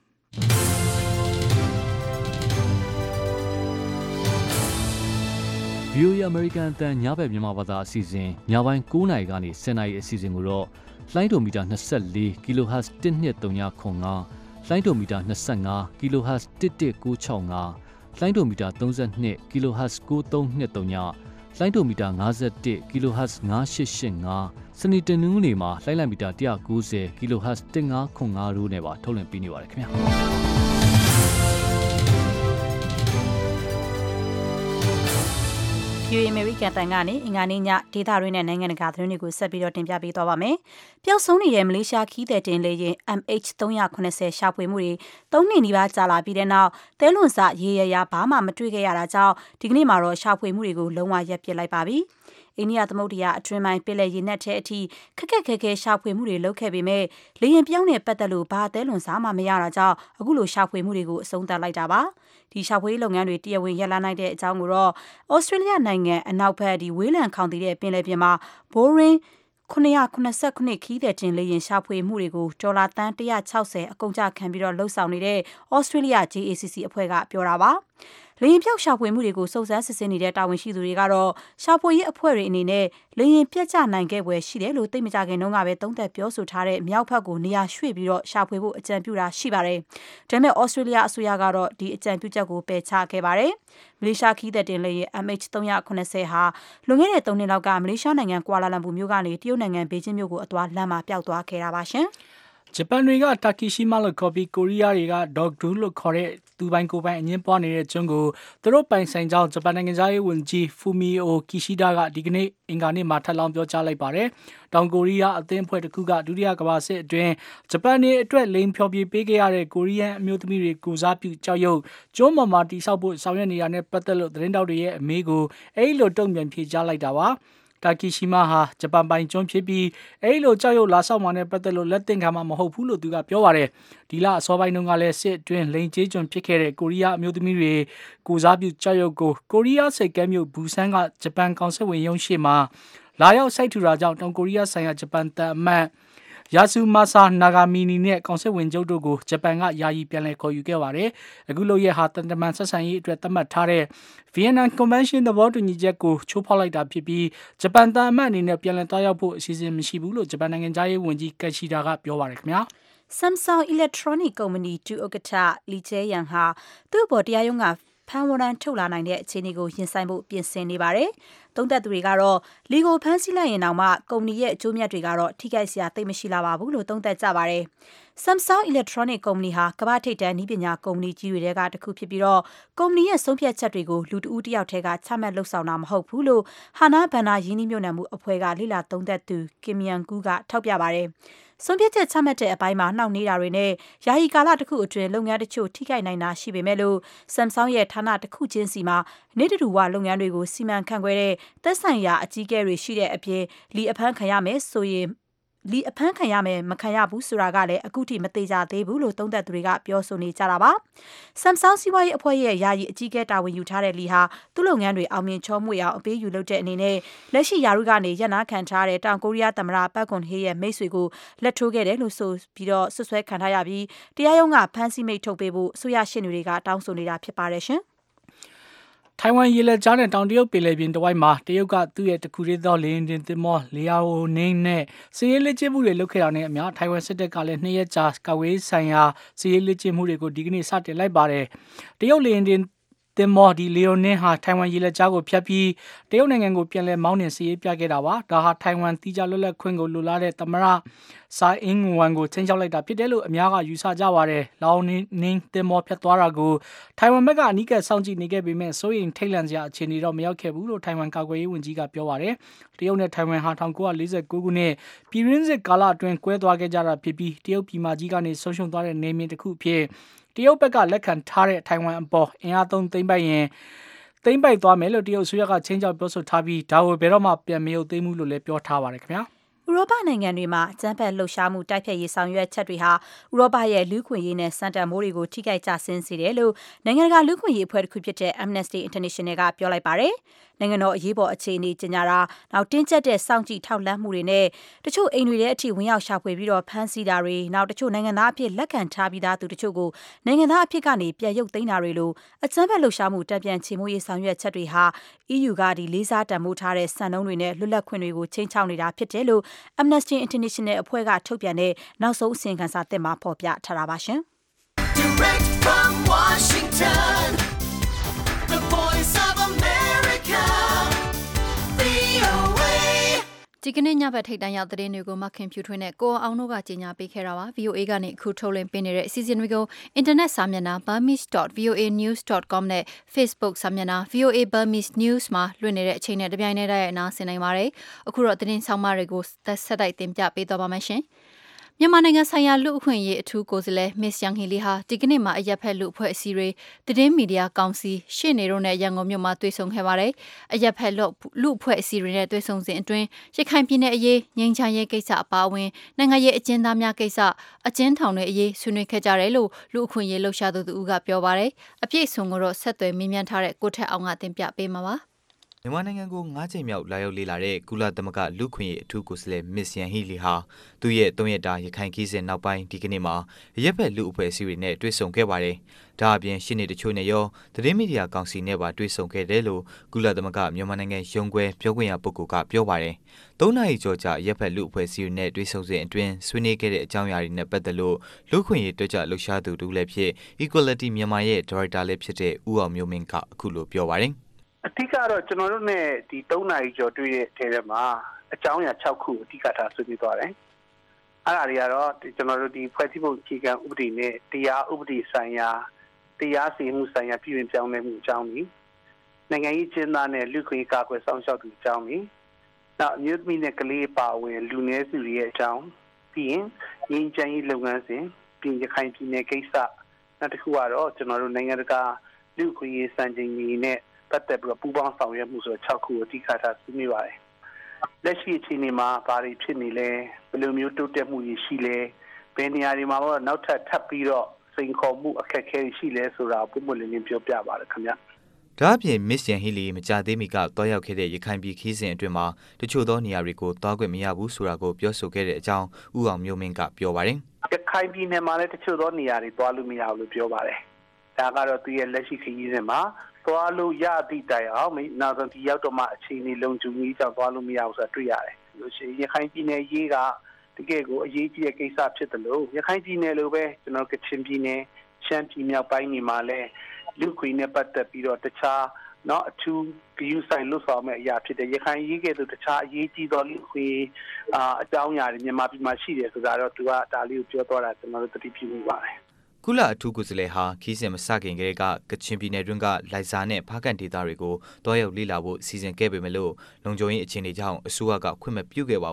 Speaker 7: ဗီအိုအေ American အသံညဘက်မြန်မာဘာသာအစီအစဉ်ညပိုင်း9နာရီကနေ10နာရီအစီအစဉ်ကိုတော့လိုင်းဒိုမီတာ24 kHz 12395လိုင်းဒိုမီတာ25 kHz 11965လိုင်းဒိုမီတာ32 kHz 9323ညလိုင်းဒိုမီတာ51 kHz 9885စနေတနင်္ဂနွေမှာလိုင်းလံမီတာ190 kHz 1505တို့နဲ့ပါထုတ်လွှင့်ပေးနေပါတယ်ခင်ဗျာ
Speaker 3: ယူအမေရိကန်တန်ကနေအင်္ဂါနေ့ညဒေသတွင်းနဲ့နိုင်ငံတကာသတင်းတွေကိုဆက်ပြီးတော့တင်ပြပေးသွားပါမယ်။ပျောက်ဆုံးနေတဲ့မလေးရှားခီးသည်တင်လေယာဉ် M H သုံး၇၀ရှာဖွေမှုတွေသုံးနှစ်နီးပါးကြာလာပြီးတဲ့နောက်တဲလွန်စရေရရာဘာမှမတွေ့ခဲ့ရတာကြောင့်ဒီကနေ့မှာတော့ရှာဖွေမှုတွေကိုလုံးဝရပ်ပစ်လိုက်ပါပြီ။အိန္ဒိယသမုဒ္ဒရာအတွင်းပိုင်းပင်လယ်ရေနက်ထဲအထိခက်ခက်ခဲခဲရှာဖွေမှုတွေလုပ်ခဲ့ပေမဲ့လေယာဉ်ပြောင်းနဲ့ပတ်သက်လို့ဘာတဲလွန်စားမှမရတာကြောင့်အခုလိုရှာဖွေမှုတွေကိုအဆုံးသတ်လိုက်တာပါ။ဒီရှာဖွေလုပ်ငန်းတွေတရားဝင်ရပ်လာနိုင်တဲ့အကြောင်းကိုတော့ဩစတြေးလျနိုင်ငံအနောက်ဘက်ဒီဝေးလံခေါင်တည်တဲ့ပင်လယ်ပြင်မှာ Boeing ခုနှစ်ခုနှစ်ခီးတဲ့တင်လေရင်ရှာဖွေမှုတွေကိုဒေါ်လာတန်းone hundred sixtyအကုန်ကြခံပြီးတော့လှုပ်ဆောင်နေတဲ့ဩစတြေးလျ J A C C အဖွဲ့ကပြောတာပါလေရင်ပြောက်ရှာဖွေမှုတွေကိုစုံစမ်းစစ်ဆေးနေတဲ့တာဝန်ရှိသူတွေကတော့ရှာဖွေရေးအဖွဲ့တွေအနေနဲ့လေရင်ပြတ်ကျနိုင်ခဲ့ပွဲရှိတယ်လို့သိမကြခင်တုန်းကပဲသုံးသပ်ပြောဆိုထားတဲ့မြောက်ဘက်ကိုနေရာရွှေ့ပြီးတော့ရှာဖွေဖို့အကြံပြုတာရှိပါတယ်။ဒါပေမဲ့ဩစတြေးလျအစိုးရကတော့ဒီအကြံပြုချက်ကိုပယ်ချခဲ့ပါတယ်။မလေးရှားခီးတဲ့တင်လေရင် M H သုံး၇၀ဟာလွန်ခဲ့တဲ့သုံးနှစ်လောက်ကမလေးရှားနိုင်ငံကွာလာလမ်ပူမြို့ကနေတရုတ်နိုင်ငံဘေကျင်းမြို့ကိုအသွားလမ်းမှာပျောက်သွားခဲ့တာပါရှင်။
Speaker 5: ဂျပန်တွေကတာကီရှိမလို့ခေါ်ပြီးကိုရီးယားတွေကဒေါက်ဒူးလို့ခေါ်တဲ့သူပိုင်ကိုပိုင်အငင်းပွားနေတဲ့ကျွန်းကိုသူတို့ပိုင်ဆိုင်ကြောင်းဂျပန်နိုင်ငံသားရေးဝန်ကြီးဖူမီအိုကီရှိဒါကဒီကနေ့အင်္ဂါနေ့မှာထပ်လောင်းပြောကြားလိုက်ပါတယ်။တောင်ကိုရီးယားအသင်းအဖွဲ့တစ်ခုကဒုတိယကမ္ဘာစစ်အတွင်းဂျပန်တွေအတွက်လိမ်ဖျော်ပြပေးခဲ့ရတဲ့ကိုရီးယားအမျိုးသမီးတွေကိုစားပြုကြောက်ရွံ့ကျွန်းပေါ်မှာတိစောက်ဖို့ဆောင်ရွက်နေတာနဲ့ပတ်သက်လို့သတင်းတောက်တွေရဲ့အမေးကိုအဲ့လိုတုံ့ပြန်ဖြေကြားလိုက်တာပါ။တာကီရှိမဟာဂျပန်ပိုင်ကျွန်းဖြစ်ပြီးအဲ့လိုကြောက်ရွံ့လာဆောက်မှာနဲ့ပတ်သက်လို့လက်သင့်ခံမှာမဟုတ်ဘူးလို့သူကပြောပါတယ်ဒီလအစောပိုင်းတုန်းကလည်းစစ်အတွင်းလိန်ကျေးကျွန်းဖြစ်ခဲ့တဲ့ကိုရီးယားအမျိုးသမီးတွေကိုစားပြုကြောက်ရွံ့ကိုကိုရီးယားစိတ်ကမ်းမြို့ဘူဆန်ကဂျပန်ကောင်စစ်ဝင်ရုံးရှိမှာလာရောက်စိုက်ထူတာကြောင့်တောင်ကိုရီးယားဆိုင်ရာဂျပန်တန်အမတ်ယာဆူမာဆာနာဂါမီနီနဲ့ကောင်စစ်ဝင်ချုပ်တို့ကိုဂျပန်ကယာယီပြန်လည်ခေါ်ယူခဲ့ပါတယ်။အခုလိုရဲ့ဟာတန်တမန်ဆက်ဆံရေးအတွက်သတ်မှတ်ထားတဲ့ Vienna Convention သဘောတူညီချက်ကိုချိုးဖောက်လိုက်တာဖြစ်ပြီးဂျပန်တန်အမတ်အနေနဲ့ပြန်လည်တွားရောက်ဖို့အစီအစဉ်မရှိဘူးလို့ဂျပန်နိုင်ငံသားရေးဝန်ကြီးကက်ရှီဒါကပြောပါတယ်ခင်ဗျာ။
Speaker 3: Samsung Electronic Company ဒုဥက္ကဋ္ဌလီကျဲယန်ဟာသူ့ဘော်တရားရုံးကဖမ်းဝရမ်းထုတ်လာနိုင်တဲ့အခြေအနေကိုရင်ဆိုင်ဖို့ပြင်ဆင်နေပါတယ်။သုံးသက်သူတွေကတော့လီကိုဖမ်းဆီးလိုက်ရင်တောင်မှကုမ္ပဏီရဲ့အကျိုးမြတ်တွေကတော့ထိခိုက်စရာသိပ်မရှိလာပါဘူးလို့သုံးသက်ကြပါတယ်။ Samsung Electronic Company ဟာကမ္ဘာထိပ်တန်းနည်းပညာကုမ္ပဏီကြီးတွေကတစ်ခုဖြစ်ပြီးတော့ကုမ္ပဏီရဲ့ဆုံးဖြတ်ချက်တွေကိုလူတဦးတစ်ယောက်တည်းကချမှတ်လုပ်ဆောင်တာမဟုတ်ဘူးလို့ဟာနာဘန်နာယင်းနှိမ့်ညွတ်နှံမှုအဖွဲ့ကလေ့လာသုံးသက်သူကင်မယန်ကူးကထောက်ပြပါတယ်။ဆုံးဖြတ်ချက်ချမှတ်တဲ့အပိုင်းမှာနှောင့်နှေးတာတွေနဲ့ယာယီကာလတစ်ခုအတွင်းလုပ်ငန်းတချို့ထိခိုက်နိုင်တာရှိပေမဲ့လို့ Samsung ရဲ့ဌာနတစ်ခုချင်းစီမှာနေတူဝလုပ်ငန်းတွေကိုစီမံခန့်ခွဲတဲ့သက်ဆိုင်ရာအကြီးအကဲတွေရှိတဲ့အပြင်လီအဖမ်းခံရမယ်ဆိုရင်လီအဖမ်းခံရမယ်မခံရဘူးဆိုတာကလည်းအခုထိမသေးကြသေးဘူးလို့သုံးသပ်သူတွေကပြောဆိုနေကြတာပါ။ Samsung စီးပွားရေးအဖွဲ့ရဲ့ယာယီအကြီးအကဲတာဝန်ယူထားတဲ့လီဟာသူ့လုပ်ငန်းတွေအောင်မြင်ချောမွေ့အောင်အပေးယူလုပ်တဲ့အနေနဲ့လက်ရှိယာရုကနေရပ်နားခံထားတဲ့တောင်ကိုရီးယားသမ္မတပတ်ကွန်ဟေးရဲ့မိတ်ဆွေကိုလက်ထိုးခဲ့တယ်လို့ဆိုပြီးတော့ဆွဆွဲခံထားရပြီးတရားရုံးကဖမ်းဆီးမိန့်ထုတ်ပေးဖို့အစိုးရရှင်းတွေကတောင်းဆိုနေတာဖြစ်ပါတယ်ရှင်
Speaker 5: ထိုင်ဝမ်ရေလက်ကြားနဲ့တောင်တရုတ်ပင်လယ်ပြင်တဝိုက်မှာတရုတ်ကသူ့ရဲ့တခုတည်းသောလေယာဉ်တင်သင်္ဘောလီယာအိုနင်းနဲ့စီးရဲလက်ကျမှုတွေလုပ်ခဲ့တာနဲ့အမျှထိုင်ဝမ်စစ်တပ်ကလည်းနှစ်ရက်ကြာကာဝေးဆိုင်ရာစီးရဲလက်ကျမှုတွေကိုဒီကနေ့စတင်လိုက်ပါတယ်တရုတ်လေယာဉ်တင်သင်္ဘောဒီလီယိုနင်းဟာထိုင်ဝမ်ရေလက်ကြားကိုဖျက်ပြီးတရုတ်နိုင်ငံကိုပြန်လည်မောင်းနှင်စီးရဲပြခဲ့တာပါဒါဟာထိုင်ဝမ်တီးခြားလွတ်လပ်ခွင့်ကိုလိုလားတဲ့သမ္မတဆိုင်အင်းဝမ်ကိုချင်းချောက်လိုက်တာဖြစ်တယ်လို့အများကယူဆကြပါတယ်။လောင်နင်းနင်းတင်မောဖျက်သွားတာကိုထိုင်ဝမ်ဘက်ကအနီးကပ်စောင့်ကြည့်နေခဲ့ပေမဲ့စိုးရိမ်ထိတ်လန့်စရာအခြေအနေတော့မရောက်ခဲ့ဘူးလို့ထိုင်ဝမ်ကာကွယ်ရေးဝန်ကြီးကပြောပါတယ်။တရုတ်နဲ့ထိုင်ဝမ်ဟာ၁၉၄၉ခုနှစ်ပြည်ရင်းစစ်ကာလအတွင်းကွဲသွားခဲ့ကြတာဖြစ်ပြီးတရုတ်ပြည်မကြီးကနေဆုံးရှုံးသွားတဲ့နေမြေတစ်ခုအဖြစ်တရုတ်ဘက်ကလက်ခံထားတဲ့ထိုင်ဝမ်အပေါ်အင်အားသုံးသိမ်းပိုက်ရင်သိမ်းပိုက်သွားမယ်လို့တရုတ်အစိုးရကချင်းချောက်ပြောဆိုထားပြီးဒါကိုဘယ်တော့မှပြန်မရုပ်သိမ်းဘူးလို့လည်းပြောထားပါတယ်ခင်ဗျာ။
Speaker 3: ဥရောပနိုင်ငံတွေမှာအကြမ်းဖက်လှုပ်ရှားမှုတိုက်ဖျက်ရေးဆောင်ရွက်ချက်တွေဟာဥရောပရဲ့လူ့ခွင့်ရေးနဲ့စံတန်မိုးတွေကိုထိခိုက်ကျဆင်းစေတယ်လို့နိုင်ငံတကာလူ့ခွင့်ရေးအဖွဲ့တစ်ခုဖြစ်တဲ့ Amnesty International ကပြောလိုက်ပါတယ်။နိုင်ငံတော်အရေးပေါ်အခြေအနေကြီးညာတာနောက်တင်းကျပ်တဲ့စောင့်ကြည့်ထောက်လှမ်းမှုတွေနဲ့တချို့အိမ်တွေထဲအထိဝင်ရောက်ရှာဖွေပြီးတော့ဖမ်းဆီးတာတွေနောက်တချို့နိုင်ငံသားအဖြစ်လက်ခံထားပြီးသားသူတချို့ကိုနိုင်ငံသားအဖြစ်ကနေပြန်ရုပ်သိမ်းတာတွေလိုအကြမ်းဖက်လှုပ်ရှားမှုတပ်ပြန်ချေမှုရေးဆောင်ရွက်ချက်တွေဟာ E U ကဒီလေးစားတန်ဖိုးထားတဲ့စံနှုန်းတွေနဲ့လွတ်လပ်ခွင့်တွေကိုချိန်ချောက်နေတာဖြစ်တယ်လို့ Amnesty International အဖွဲ့ကထုတ်ပြန်တဲ့နောက်ဆုံးအစီရင်ခံစာသစ်မှာဖော်ပြထားတာပါရှင်။ Direct from Washington, the voice of America, V O A
Speaker 2: ဒီကနေ့ညဘက်ထိပ်တန်းရောက်သတင်းတွေကိုမခင်ဖြူထွေးနဲ့ကိုအောင်တို့ကကြီးညာပေးခဲ့တာပါ V O A ကနေအခုထုတ်လွှင့်ပေးနေတဲ့အစီအစဉ်တွေကိုအင်တာနက်စာမျက်နှာ burmese dot v o a news dot com နဲ့ Facebook စာမျက်နှာ V O A Burmese News မှာလွှင့်နေတဲ့အချိန်နဲ့တပြိုင်တည်းတည်းအနားဆင်နိုင်ပါတယ်အခုတော့သတင်းဆောင်မတွေကိုဆက်တိုက်တင်ပြပေးသွားပါမယ်ရှင်မြန်မာနိုင်ငံဆိုင်ရာလူ့အခွင့်အရေးအထူးကိုယ်စားလှယ် Miss Yang Hee Lee ဟာဒီကနေ့မှာအရက်ဖက်လူအဖွဲ့အစည်းတွေသတင်းမီဒီယာကောင်စီရှေ့နေတို့နဲ့ရန်ကုန်မြို့မှာတွေ့ဆုံခဲ့ပါတယ်။အရက်ဖက်လူအဖွဲ့အစည်းတွေနဲ့တွေ့ဆုံစဉ်အတွင်းရခိုင်ပြည်နယ်အရေးငြိမ်းချမ်းရေးကိစ္စအပါအဝင်နိုင်ငံရေးအကျဉ်းသားများကိစ္စအကျဉ်းထောင်တွေအရေးဆွေးနွေးခဲ့ကြတယ်လို့လူ့အခွင့်အရေးလှုပ်ရှားသူတို့ကပြောပါတယ်။အပြည့်အစုံကိုတော့ဆက်သွယ်မေးမြန်းထားတဲ့ကိုထက်အောင်ကတင်ပြပေးမှာပါ။
Speaker 8: မြန်မာနိုင်ငံကိုငါးချိန်မြောက်လာရောက်လေ့လာတဲ့ကုလသမဂ္ဂလူ့ခွင့်ရေးအထူးကိုယ်စားလှယ် Miss Yang Hee Lee ဟာသူ့ရဲ့သုံးရက်တာရခိုင်ခီးစဉ်နောက်ပိုင်းဒီကနေ့မှာရက်ဖက်လူအဖွဲ့အစည်းတွေနဲ့တွေ့ဆုံခဲ့ပါတယ်။ဒါအပြင်ရှင်းနေတချို့နဲ့ရောသတင်းမီဒီယာကောင်စီနဲ့ပါတွေ့ဆုံခဲ့တယ်လို့ကုလသမဂ္ဂမြန်မာနိုင်ငံရုံးခွဲပြောခွင့်ရပုဂ္ဂိုလ်ကပြောပါတယ်။သုံးနာရီကျော်ကြာရက်ဖက်လူအဖွဲ့အစည်းတွေနဲ့တွေ့ဆုံစဉ်အတွင်းဆွေးနွေးခဲ့တဲ့အကြောင်းအရာတွေနဲ့ပတ်သက်လို့လူ့ခွင့်ရေးတွေ့ကြလှုပ်ရှားသူတူလည်းဖြစ် Equality မြန်မာရဲ့ဒါရိုက်တာလည်းဖြစ်တဲ့ဦးအောင်မျိုးမင်းကအခုလိုပြောပါတယ်
Speaker 9: အဓိကတော့ကျွန်တော်တို့ ਨੇ ဒီသုံးနာရီကျော်တွေ့တဲ့ထဲမှာအကြောင်းအရာ၆ခုအဓိကထားဆွေးနွေးသွားတယ်။အဲ့ဒါတွေကတော့ကျွန်တော်တို့ဒီဖွဲ့စည်းပုံအခြေခံဥပဒေနဲ့တရားဥပဒေဆိုင်ရာတရားစီရင်မှုဆိုင်ရာပြည်ဝင်ပြောင်းလဲမှုအကြောင်းကြီးနိုင်ငံရေးကျင်းသားနဲ့လူ့ခွင့်ကာကွယ်ဆောင်ရှောက်သူအကြောင်းကြီးနောက်မြို့သမီးနဲ့ကလေးပါဝင်လူနည်းစုတွေရဲ့အကြောင်းပြီးရင်ရင်းချမ်းရေးလုပ်ငန်းစဉ်ပြည်ရခိုင်ပြည်နယ်ကိစ္စနောက်တစ်ခုကတော့ကျွန်တော်တို့နိုင်ငံတကာလူ့ခွင့်ရေးစံချိန်ကြီးနဲ့ပတ်သက်ပြီးပူးပေါင်းဆောင်ရွက်မှုဆို၆ခုအဓိကထားဆွေးနွေးပါတယ်။လက်ရှိအခြေအနေမှာဘာတွေဖြစ်နေလဲဘယ်လိုမျိုးတိုးတက်မှုတွေရှိလဲဘယ်နေရာတွေမှာတော့နောက်ထပ်ထပ်ပြီးတော့စိန်ခေါ်မှုအခက်အခဲရှိလဲဆိုတာပုံမှန်လေးလေးပြောပြပါရခင်ဗျ
Speaker 8: ။ဒါအပြင် Miss Yang Hee Lee မကြသေးမီကတွားရောက်ခဲ့တဲ့ရခိုင်ပြည်ခီးစဉ်အတွင်းမှာတချို့သောနေရာတွေကိုတွားခွင့်မရဘူးဆိုတာကိုပြောဆိုခဲ့တဲ့အကြောင်းဦးအောင်မျိုးမင်းကပြောပါတယ်
Speaker 9: ။ရခိုင်ပြည်နယ်မှာလည်းတချို့သောနေရာတွေတွားလို့မရဘူးလို့ပြောပါတယ်။ဒါကတော့သူရဲ့လက်ရှိခရီးစဉ်မှာသွားလို့ရသည့်တိုင်အောင်နောက်ဆုံးဒီရောက်တော့မှအခြေအနေလုံးကျူကြီးကြောင့်သွားလို့မရဘူးဆိုတာတွေ့ရတယ်လို့ရှိရင်ရခိုင်ပြည်နယ်ရေးကတကယ်ကိုအရေးကြီးတဲ့ကိစ္စဖြစ်တယ်လို့ရခိုင်ပြည်နယ်လိုပဲကျွန်တော်ကချင်ပြည်နယ်ရှမ်းပြည်မြောက်ပိုင်းနေမှာလဲလူခွေနဲ့ပတ်သက်ပြီးတော့တခြားเนาะအထူးဂရုစိုက်လို့ဆောင်မဲ့အရာဖြစ်တယ်ရခိုင်ရေးကဲ့သို့တခြားအရေးကြီးသောလူခွေအာအကြောင်းအရာတွေမြန်မာပြည်မှာရှိတယ်ဆိုတာတော့သူကဒါလေးကိုပြောတော့တာကျွန်တော်တို့သတိပြုမိပါတယ်
Speaker 8: ကုလအထူးကိုယ်စားလှယ်ဟာခီးစဉ်မစခင်ကလေးကကချင်ပြည်နယ်တွင်းကလိုက်စာနဲ့ဖားကန်ဒေသတွေကိုတွားရောက်လေ့လာဖို့စီစဉ်ခဲ့ပေမဲ့လို့လုံခြုံရေးအခြေအနေကြောင့်အစိုးရကခွင့်မပြုခဲ့ပါဘူး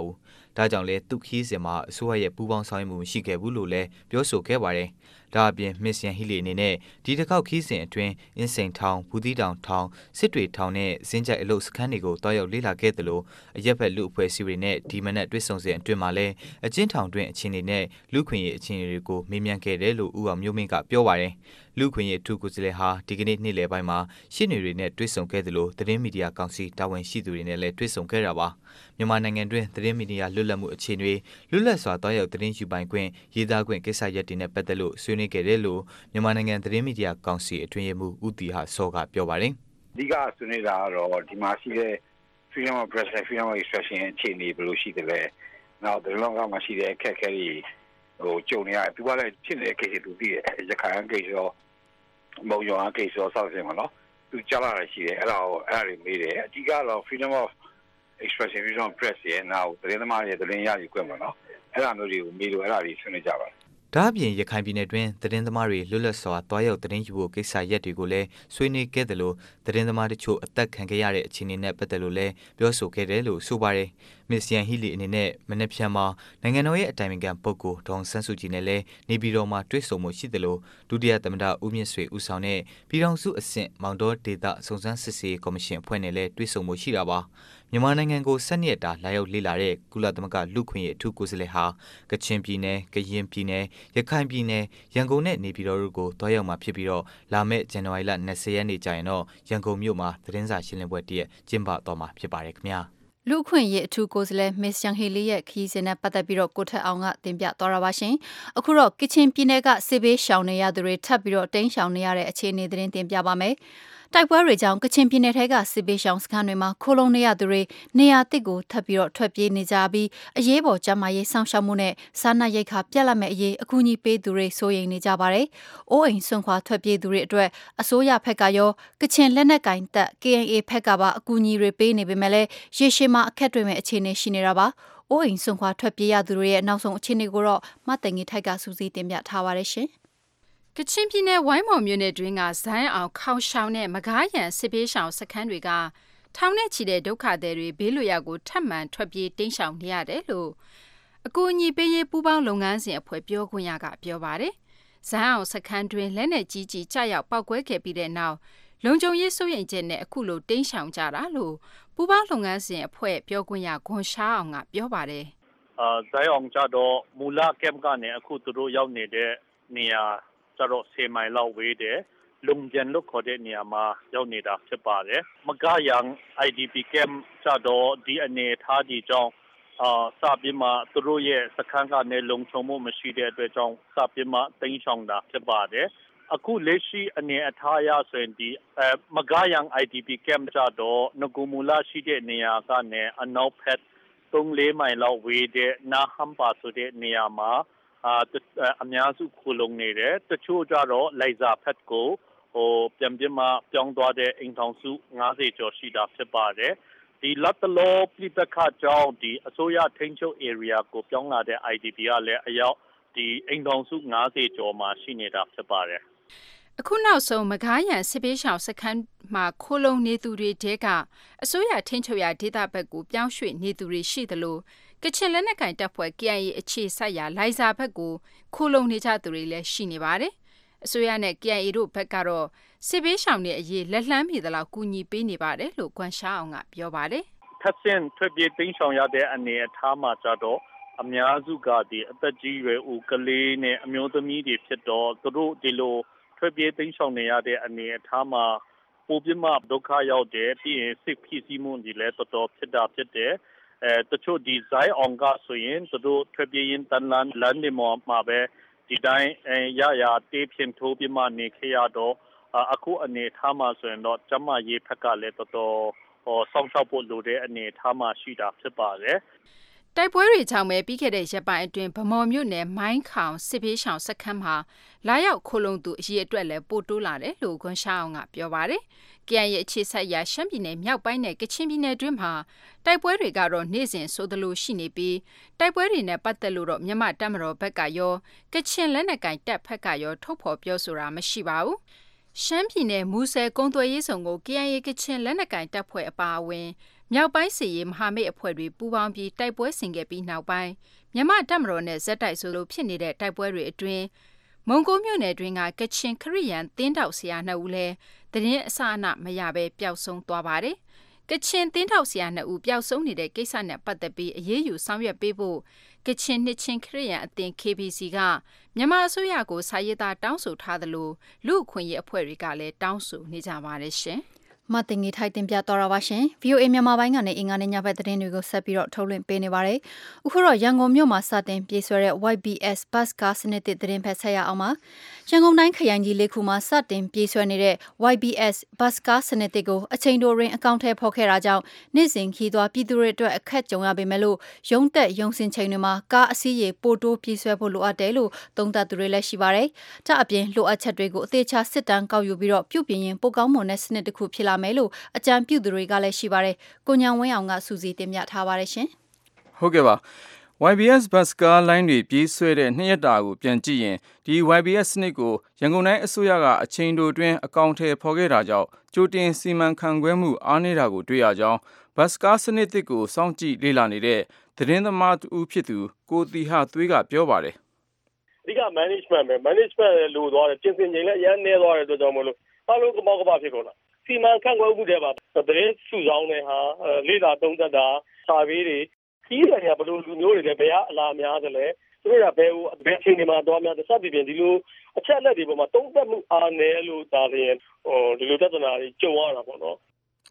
Speaker 8: ဒါကြောင့်လဲသူခီးစင်မှာအစိုးရရဲ့ပူးပေါင်းဆောင်ရွက်မှုမရှိခဲ့ဘူးလို့လည်းပြောဆိုခဲ့ပါတယ်ဒါအပြင်မစ္စယန်ဟီလီအနေနဲ့ဒီတစ်ခေါက်ခီးစဉ်အတွင်းအင်းစိန်ထောင်ဘူးသီးတောင်ထောင်စစ်တွေထောင်နဲ့စင်းကြိုက်အလုပ်စခန်းတွေကိုတွားရောက်လေ့လာခဲ့တယ်လို့အရက်ဖက်လူအဖွဲ့အစည်းတွေနဲ့ဒီမနက်တွေ့ဆုံစဉ်အတွင်းမှာလည်းအချင်းထောင်တွင်အခြေအနေနဲ့လူခွင့်ရေးအခြေအနေတွေကိုမေးမြန်းခဲ့တယ်လို့ဦးအောင်မျိုးမင်းကပြောပါတယ်လူခွင့်ရေးအထူးကိုယ်စားလှယ်ဟာဒီကနေ့နေ့လယ်ပိုင်းမှာရှင်းနေတွေနဲ့တွေ့ဆုံခဲ့တယ်လို့သတင်းမီဒီယာကောင်စီတာဝန်ရှိသူတွေနဲ့လည်းတွေ့ဆုံခဲ့တာပါမြန်မာနိုင်ငံတွင်သတင်းမီဒီယာလွတ်လပ်မှုအခြေအနေလွတ်လပ်စွာတွားရောက်သတင်းယူပိုင်ခွင့်ရေးသားခွင့်ကိစ္စရပ်တွေနဲ့ပတ်သက်လို့ဆွေးနွေးခဲ့တယ်လို့မြန်မာနိုင်ငံသတင်းမီဒီယာကောင်စီအတွင်းရေးမှူးဦးတီဟာစောကပြောပါတယ်
Speaker 10: အဓိကဆွေးနွေးတာကတော့ဒီမှာရှိတဲ့ freedom of press and freedom of expression အခြေအနေဘယ်လိုရှိသလဲနောက်ဒီလောကမှာရှိတဲ့အခက်အခဲတွေဟိုကြုံနေရတယ်သူကလည်းဖြစ်နေတဲ့ကိစ္စသူသိတယ်ရခိုင်ကိစ္စရောမုံရောကိစ္စရောစောင့်စင်မှာနော်သူကြားလာရရှိတယ်အဲ့ဒါကိုအဲ့ဒါတွေမေးတယ်အဓိကတော့ freedom of expression freedom of press ရဲ့နောက်သတင်းသမားတွေသတင်းရယူခွင့်ပါနော်အဲ့ဒါမျိုးတွေကိုမေးလို့အဲ့ဒါတွေဆွေးနွေးကြပါတယ်
Speaker 8: ဒါအပြင်ရခိုင်ပြည်နယ်တွင်သတင်းသမားတွေလွတ်လပ်စွာတွားရောက်သတင်းယူဖို့ကိစ္စရပ်တွေကိုလည်းဆွေးနွေးခဲ့တယ်လို့သတင်းသမားတချို့အသက်ခံခဲ့ရတဲ့အခြေအနေနဲ့ပတ်သက်လို့လည်းပြောဆိုခဲ့တယ်လို့ဆိုပါတယ်မစ္စယန်ဟီလီအနေနဲ့မနေ့ဖြန်မှာနိုင်ငံတော်ရဲ့အတိုင်ပင်ခံပုဂ္ဂိုလ်ဒေါန်ဆန်းစုကြည်နဲ့လည်းနေပြည်တော်မှာတွေ့ဆုံမှုရှိတယ်လို့ဒုတိယသမ္မတဦးမြင့်ဆွေဦးဆောင်တဲ့ပြည်ထောင်စုအဆင့်မောင်တော်ဒေသစုံစမ်းစစ်ဆေးကော်မရှင်အဖွဲ့နဲ့လည်းတွေ့ဆုံမှုရှိတာပါမြန်မာနိုင်ငံကိုစက်နှစ်တာလာရောက်လေ့လာတဲ့ကုလသမဂ္ဂလူခွင့်ရေးအထူးကိုယ်စားလှယ်ဟာကချင်ပြည်နယ်၊ကရင်ပြည်နယ်၊ရခိုင်ပြည်နယ်၊ရန်ကုန်နဲ့နေပြည်တော်တို့ကိုတွားရောက်မှာဖြစ်ပြီးတော့လာမယ့်ဇန်နဝါရီလ၂၀ရက်နေ့ကျရင်တော့ရန်ကုန်မြို့မှာသတင်းစာရှင်းလင်းပွဲတရက်ကျင်းပသွားမှာဖြစ်ပါတယ်ခင်ဗျာ
Speaker 2: လူခွင့်ရေးအထူးကိုယ်စားလှယ်မစ္စယန်ဟီလီရဲ့ခီးစဉ်နဲ့ပတ်သက်ပြီးတော့ကိုထက်အောင်ကတင်ပြသွားတာပါရှင်အခုတော့ကချင်ပြည်နယ်ကစစ်ဘေးရှောင်နေရသူတွေထပ်ပြီးတော့တိမ်းရှောင်နေရတဲ့အခြေအနေသတင်းတင်ပြပါမယ်တိုက်ပွဲတွေကြောင့်ကချင်ပြည်နယ်ထဲကစစ်ဘေးရှောင်စခန်းတွေမှာခိုးလုံနေရသူတွေနေရာတစ်ကိုထပ်ပြီးတော့ထွက်ပြေးနေကြပြီးအရေးပေါ်ကျန်းမာရေးစောင့်ရှောက်မှုနဲ့စားနပ်ရိက္ခာပြတ်လတ်မဲ့အရေးအကူအညီပေးသူတွေစိုးရိမ်နေကြပါတယ်။အိုးအိမ်ဆွန့်ခွာထွက်ပြေးသူတွေအတွက်အစိုးရဘက်ကရောကချင်လက်နက်ကင်တပ် K N A ဘက်ကပါအကူအညီတွေပေးနေပေမဲ့လည်းရေရှည်မှာအခက်တွေ့မဲ့အခြေအနေရှိနေတာပါ။အိုးအိမ်ဆွန့်ခွာထွက်ပြေးရသူတွေရဲ့နောက်ဆုံးအခြေအနေကိုတော့မတန်ကြီးထိုက်ကစူးစီးတင်ပြထားပါတယ်ရှင်။ကချင်ပြည်နယ်ဝိုင်းမော်မြို့နယ်တွင်းကဇိုင်းအောင်ခေါင်ရှောင်းနဲ့မကားရန်စစ်ပေးရှောင်စခန်းတွေကထောင်နဲ့ချီတဲ့ဒုက္ခသည်တွေဘေးလွတ်ရာကိုထပ်မံထွက်ပြေးတိမ်းရှောင်နေရတယ်လို့အကူအညီပေးရေးပူးပေါင်းလုပ်ငန်းစဉ်အဖွဲ့ပြောခွင့်ရကပြောပါတယ်။ဇိုင်းအောင်စခန်းတွင်လက်နက်ကြီးကြီးကျရောက်ပောက်ကွဲခဲ့ပြီးတဲ့နောက်လုံခြုံရေးစိုးရိမ်ချက်နဲ့အခုလိုတိမ်းရှောင်ကြတာလို့ပူးပေါင်းလုပ်ငန်းစဉ်အဖွဲ့ပြောခွင့်ရခွန်ရှားအောင်ကပြောပါတယ်
Speaker 4: ။အာဇိုင်းအောင်ကြတော့မူလကမ်ကနေအခုသူတို့ရောက်နေတဲ့နေရာကျတော့ဆယ်မိုင်လောက်ဝေးတယ်လုံပြန်လို့ခေါ်တဲ့နေရာမှာရောက်နေတာဖြစ်ပါတယ်မကယံ I D P camp ကျတော့ဒီအနေထားဒီကြောင့်အာစပြီးမှသူတို့ရဲ့စခန်းကနေလုံခြုံမှုမရှိတဲ့အတွက်ကြောင့်စပြီးမှတင်းချောင်းတာဖြစ်ပါတယ်အခုလက်ရှိအနေအထားအရဆိုရင်ဒီမကယံ I D P camp ကျတော့ငကူမူလာရှိတဲ့နေရာကနေအနောက်ဖက်သုံးလေးမိုင်လောက်ဝေးတဲ့နာဟမ်ပါဆိုတဲ့နေရာမှာအာအများစုခိုလုံနေတယ်တချို့ကြတော့လိုက်စာဖက်ကိုဟိုပြန်ပြမပြောင်းသွားတဲ့အိမ်ထောင်စု၅၀ကျော်ရှိတာဖြစ်ပါတယ်ဒီလက်တလောပြပခါကြောင့်ဒီအစိုးရထိန်းချုပ် area ကိုပြောင်းလာတဲ့ I D P ကလည်းအရောက်ဒီအိမ်ထောင်စု၅၀ကျော်မှာရှိနေတာဖြစ်ပါတယ်
Speaker 2: အခုနောက်ဆုံးမကားရန်စစ်ပေးရှောင်စခန်းမှာခိုလုံနေသူတွေတဲကအစိုးရထိန်းချုပ်ရာဒေသဘက်ကိုပြောင်းရွှေ့နေသူတွေရှိသလိုကချင်လက်နက်ကင်တပ်ဖွဲ့ K I A အခြေစိုက်ရာလိုင်ဇာဘက်ကိုခိုလုံနေကြသူတွေလည်းရှိနေပါတယ်။အစိုးရနဲ့ K I A တို့ဘက်ကတော့စစ်ဘေးရှောင်တွေအရေးလက်လှမ်းမီသလောက်ကူညီပေးနေပါတယ်လို့ကွမ်ရှားအောင်ကပြောပါတယ်
Speaker 4: ။ထပ်ဆင့်ထွက်ပြေးတိမ်းရှောင်ရတဲ့အနေအထားမှာကြတော့အများစုကဒီအသက်ကြီးရွယ်ဦးကလေးနဲ့အမျိုးသမီးတွေဖြစ်တော့သူတို့ဒီလိုထွက်ပြေးတိမ်းရှောင်နေရတဲ့အနေအထားမှာပိုပြမဒုက္ခရောက်တယ်ပြီးရင်စစ်ဖြစ်စီမှုတွေလည်းတော်တော်ဖြစ်တာဖြစ်တယ်အဲတချို့ဒီဇိုင်းအောင်ကဆိုရင်သူတို့ထွက်ပြေးရင်တန်လန်လန်ဒီမောမှာပဲဒီတိုင်းရရတေးဖြင့်ထိုးပြမနေခဲ့ရတော့အခုအနေထားမှာဆိုရင်တော့ကျမရေးဖက်ကလည်းတော်တော်ဟောဆောင်းရှောက်ဖို့လိုတဲ့အနေထားမှာရှိတာဖြစ်ပါတယ်
Speaker 2: တိုက်ပွဲတွေကြောင့်ပဲပြီးခဲ့တဲ့ရက်ပိုင်းအတွင်းဗမော်မြို့နယ်မိုင်းခေါင်စစ်ပေးရှောင်စခန်းမှာလာရောက်ခိုလုံသူအရေးအတွက်လည်းပိုတိုးလာတယ်လို့ခွန်ရှာအောင်ကပြောပါတယ်။ K I A ရဲ့အခြေစိုက်ရာရှမ်းပြည်နယ်မြောက်ပိုင်းနဲ့ကချင်ပြည်နယ်တွင်းမှာတိုက်ပွဲတွေကတော့နေ့စဉ်ဆိုသလိုရှိနေပြီးတိုက်ပွဲတွေနဲ့ပတ်သက်လို့တော့မြန်မာတပ်မတော်ဘက်ကရောကချင်လက်နက်ကင်တပ်ဘက်ကရောထုတ်ဖော်ပြောဆိုတာမရှိပါဘူး။ရှမ်းပြည်နယ်မူဆယ်ကုန်းသွယ်ရေးဆောင်ကို K I A ကချင်လက်နက်ကင်တပ်ဖွဲ့အပါအဝင်
Speaker 11: မြောက်ပိုင်းစစ်ရေးမဟာမိတ်အဖွဲ့တွေပူးပေါင်းပြီးတိုက်ပွဲဆင်ခဲ့ပြီးနောက်ပိုင်းမြန်မာတပ်မတော်နဲ့ဇက်တိုက်ဆိုလိုဖြစ်နေတဲ့တိုက်ပွဲတွေအတွင်းမုံကိုမြို့နယ်တွင်းကကချင်ခရီးရန်တင်းတောက်ဆရာနှစ်ဦးလည်းတရင်အစအနမရဘဲပျောက်ဆုံးသွားပါတယ်ကချင်တင်းတောက်ဆရာနှစ်ဦးပျောက်ဆုံးနေတဲ့ကိစ္စနဲ့ပတ်သက်ပြီးအရေးယူဆောင်ရွက်ပေးဖို့ကချင်နှစ်ချင်းခရီးရန်အသင်း K B C ကမြန်မာအစိုးရကိုစာရေးသားတောင်းဆိုထားသလိုလူ့အခွင့်အရေးအဖွဲ့တွေကလည်းတောင်းဆိုနေကြပါတယ်ရှင်
Speaker 2: မတင်ငီထိုက်တင်ပြတော်ရပါရှင် V O A မြန်မာပိုင်းကနေအင်္ဂါနေ့ညဘက်သတင်းတွေကိုဆက်ပြီးတော့ထုတ်လွှင့်ပေးနေပါတယ်။အခုတော့ရန်ကုန်မြို့မှာစတင်ပြေးဆွဲတဲ့ Y B S ဘတ်ကားစနစ်သတင်းဖက်ဆက်ရအောင်ပါ။ရန်ကုန်တိုင်းခရိုင်ကြီးလေးခုမှာစတင်ပြေးဆွဲနေတဲ့ Y B S ဘတ်ကားစနစ်ကိုအချိန်တိုတွင်အကောင့်ထဲဖော်ခဲ့တာကြောင့်နေ့စဉ်ခီးသွားပြည်သူတွေအတွက်အခက်ကြုံရပေမဲ့လို့ရုံးသက်ရုံစင်ချိန်တွေမှာကားအစီးရေပိုတိုးပြေးဆွဲဖို့လိုအပ်တယ်လို့သုံးသပ်သူတွေလည်းရှိပါတယ်။ဒါအပြင်လိုအပ်ချက်တွေကိုအသေးချာစစ်တမ်းကောက်ယူပြီးတော့ပြုပြင်ရင်ပိုကောင်းမွန်တဲ့စနစ်တစ်ခုဖြစ်လာမယ်လို့အကြံပြုသူတွေကလည်းရှိပါတယ်။ကိုညံဝင်းအောင်ကစူးစီးတင်ပြထားပါတယ်ရှင်
Speaker 12: ။ဟုတ်ကဲ့ပါ။ Y B S ဘတ်စကားလိုင်းတွေပြေးဆွဲတဲ့နှစ်ရက်တာကိုပြန်ကြည့်ရင်ဒီ Y B S စနစ်ကိုရန်ကုန်တိုင်းအစိုးရကအချိန်တိုတွင်အကောင့်ထဲဖော်ခဲ့တာကြောင့်ကြိုတင်စီမံခန့်ခွဲမှုအားနည်းတာကိုတွေ့ရကြောင်းဘတ်စကားစနစ်တစ်ကိုစောင့်ကြည့်လေ့လာနေတဲ့သတင်းသမားတူဖြစ်သူကိုတီဟာသွေးကပြောပါတယ်
Speaker 4: ။အဓိက management ပဲ management လိုသွားတယ်ပြင်ဆင်ချိန်လည်းအများနဲ့သွားတဲ့အတွက်ကြောင့်မလို့အားလုံးကမောက်ကပဖြစ်ကုန်တာ။စီမံခန့်ခွဲမှုတွေပါသတင်းစုဆောင်တဲ့ဟာလေ့လာသုံးသပ်တာစာပေတွေကြီးတယ်ကဘယ်လိုလူမျိုးတွေလဲဘယ်ကအလားများသလဲသူတို့ကဘယ်ဟိုဘယ်ချိန်တွေမှာသွားများသစသည်ဖြင့်ဒီလိုအချက်အလက်တွေပေါ်မှာသုံးသပ်မှုအားနည်းလို့ဒါလည်းဟိုဒီလိုပြဿနာတွေကြုံရတာပေါ့နော်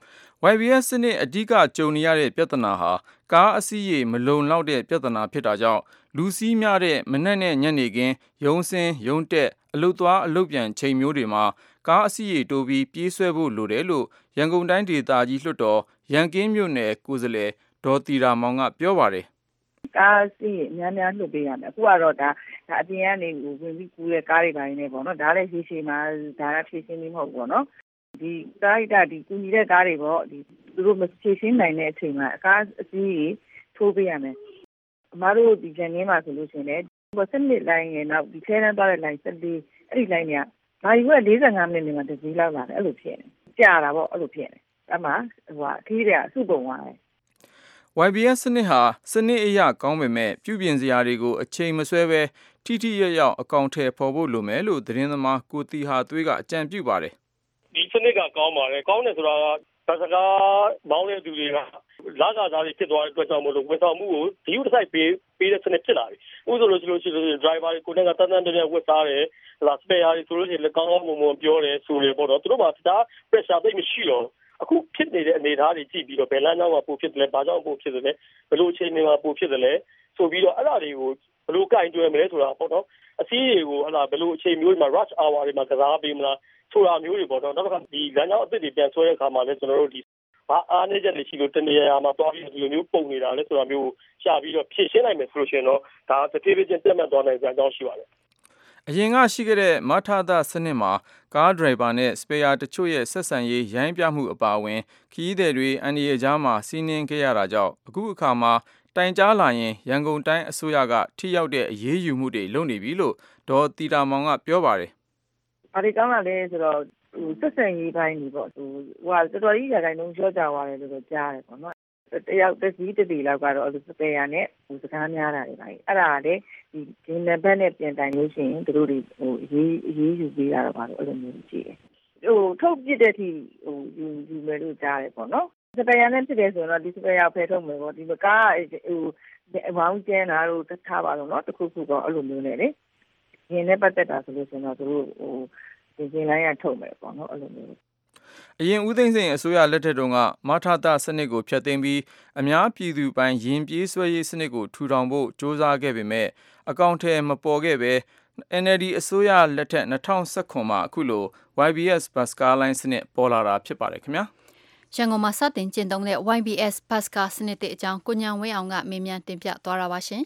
Speaker 12: Y B S စနစ်အဓိကကြုံနေရတဲ့ပြဿနာဟာကားအစီးရေမလုံလောက်တဲ့ပြဿနာဖြစ်တာကြောင့်လူစီးများတဲ့မနက်နဲ့ညနေခင်းရုံစင်းရုံတက်အလုတ်သွားအလုတ်ပြန်ချိန်မျိုးတွေမှာကားအစီးရေတိုးပြီးပြေးဆွဲဖို့လိုတယ်လို့ရန်ကုန်တိုင်းဒေသကြီးလွှတ်တော်ရန်ကင်းမြို့နယ်ကိုယ်စားလှယ်ဒေါ်တီရာမောင်ကပြောပါတယ်
Speaker 13: ကားစီးများများလှုပ်ပေးရမယ်အခုကတော့ဒါဒါအပြင်ကနေဝင်ပြီးကူးတဲ့ကားတွေပိုင်းနေပေါ့နော်ဒါလည်းရှိရှိမှာဒါကဖြည့်ရှင်းပြီးမဟုတ်ဘူးပေါ့နော်ဒီကားဒါဒီကူညီတဲ့ကားတွေပေါ့ဒီသူတို့မဖြည့်ရှင်းနိုင်တဲ့အချိန်မှာအကားအစီးကြီးထိုးပေးရမယ်အမားတို့ဒီဂျန်ငင်းမှာဆိုလို့ရှိရင်လည်းဟိုစနစ်လိုင်းရဲ့နောက်ဒီဆဲတန်းသွားတဲ့လိုင်းဆက်လေးအဲ့ဒီလိုင်းတွေကဘာယူက၄၅မိနစ်နေမှာတစ်စီးလောက်လာတယ်အဲ့လိုဖြစ်နေကြာတာပေါ့အဲ့လိုဖြစ်နေအဲ့မှာဟိုဟာခီးတဲ့အစုပုံသွားတယ်
Speaker 12: Y B S စနစ်ဟာစနစ်အရကောင်းပေမဲ့ပြုပြင်စရာတွေကိုအချိန်မဆွဲပဲထိထိရရအကောင့်ထဲပေါ်ဖို့လိုမယ်လို့သတင်းသမားကိုတီဟာသွေးကအကြံပြုပါတယ်
Speaker 4: ဒီစနစ်ကကောင်းပါတယ်ကောင်းတယ်ဆိုတာကဘတ်စကားမောင်းတဲ့သူတွေကလာကစားတွေဖြစ်သွားတဲ့အတွက်ကြောင့်မလို့ဝန်ဆောင်မှုကိုဒီဥတစ်ပေးပေးတဲ့စနစ်ဖြစ်လာပြီဥဆိုလို့ရှိလို့ရှိလို့ driver တွေကိုလည်းတန်းတန်းတန်းဝတ်စားတယ်လာ spare တွေဆိုလို့ရှိရင်လည်းကောင်းကောင်းမွန်မွန်ပြောတယ်ဆိုရပေါ့တော့သူတို့မှာဒါ pressure သိမရှိတော့အခုဖြစ်နေတဲ့အနေအထားတွေကြည့်ပြီးတော့ဘယ်လမ်းကြောင်းမှာပိုဖြစ်တယ်လဲဘာကြောင့်ပိုဖြစ်တယ်လဲဘယ်လိုအခြေအနေမှာပိုဖြစ်တယ်လဲဆိုပြီးတော့အဲ့ဒါတွေကိုဘယ်လိုကင်တွယ်မလဲဆိုတာပေါ့နော်အစည်းအဝေးကိုအဲ့ဒါဘယ်လိုအခြေမျိုးတွေမှာ rush hour တွေမှာကစားပေးမလားဆိုတာမျိုးတွေပေါ့နော်နောက်တစ်ခါဒီလမ်းကြောင်းအသစ်တွေပြန်ဆွဲတဲ့အခါမှာလည်းကျွန်တော်တို့ဒီဘာအားနည်းချက်တွေရှိလို့တနေရာမှာတွားပြီးဒီလိုမျိုးပုံနေတာလဲဆိုတာမျိုးရှာပြီးတော့ဖြည့်ရှင်းနိုင်မယ်ဆိုလို့ရှိရင်တော့ဒါတဖြည်းဖြည်းချင်းပြတ်မှတ်သွားနိုင်ကြအောင်ရှိပါတယ်
Speaker 12: အရင်ကရှိခဲ့တဲ့မထာသစနစ်မှာကားဒရိုင်ဘာနဲ့စပယ်ယာတချို့ရဲ့ဆက်ဆံရေးရိုင်းပြမှုအပါအဝင်ခရီးသည်တွေအန်ဒီရဲ့ကြားမှာစီးနင်းခဲ့ရတာကြောင့်အခုအခါမှာတိုင်ကြားလာရင်ရန်ကုန်တိုင်းအစိုးရကထိရောက်တဲ့အရေးယူမှုတွေလုပ်နေပြီလို့ဒေါ်တီတာမောင်ကပြောပါတယ်
Speaker 13: ။ဘာတွေကောင်းလာလဲဆိုတော့ဟိုဆက်ဆံရေးပိုင်းတွေပေါ့ဟိုဟိုတော်တော်ကြီးရာခိုင်နှုန်းလျှော့ကျသွားတယ်လို့ကြားတယ်ပေါ့နော်။တယောက်တစ်စီးတစ်တီလောက်ကတော့အဲ့လိုစပယ်ယာနဲ့ဟိုစကားများတာတွေပါအဲ့ဒါကလေဒီဒီနံပါတ်နဲ့ပြန်တိုင်လို့ရှိရင်တို့တွေဟိုအရေးအရေးယူပေးရတော့ပါလို့အဲ့လိုမျိုးကြည့်တယ်ဟိုထုတ်ပြတဲ့ထိဟိုယူယူမယ်လို့ကြားတယ်ပေါ့နော်စပယ်ယာနဲ့ဖြစ်တယ်ဆိုတော့ဒီစပယ်ယာဖယ်ထုတ်မယ်ပေါ့ဒီကားဟိုဝေါင်းကျန်းတာတို့တထားပါတော့နော်တခုခုတော့အဲ့လိုမျိုးနဲ့လေရင်းနဲ့ပတ်သက်တာဆိုလို့ဆိုတော့တို့ဟိုဒီကျင်းလိုင်းရထုတ်မယ်ပေါ့နော်အဲ့လိုမျိုး
Speaker 12: အရင်ဦးသိန်းစိန်အစိုးရလက်ထက်တုန်းကမထာသစနစ်ကိုဖျက်သိမ်းပြီးအများပြည်သူပိုင်းယင်ပြေးဆွဲရေးစနစ်ကိုထူထောင်ဖို့စ조사ခဲ့ပေမဲ့အကောင့်ထဲမပေါ်ခဲ့ပဲ N L D အစိုးရလက်ထက်၂၀၁၇မှာအခုလို Y B S ဘတ်ကားလိုင်းစနစ်ပေါ်လာတာဖြစ်ပါတယ်ခင်ဗျာ
Speaker 2: ရန်ကုန်မှာစတင်ကျင့်သုံးတဲ့ Y B S ဘတ်ကားစနစ်တဲ့အကြောင်းကိုညံဝင်းအောင်ကမေးမြန်းတင်ပြသွားတာပါရှင်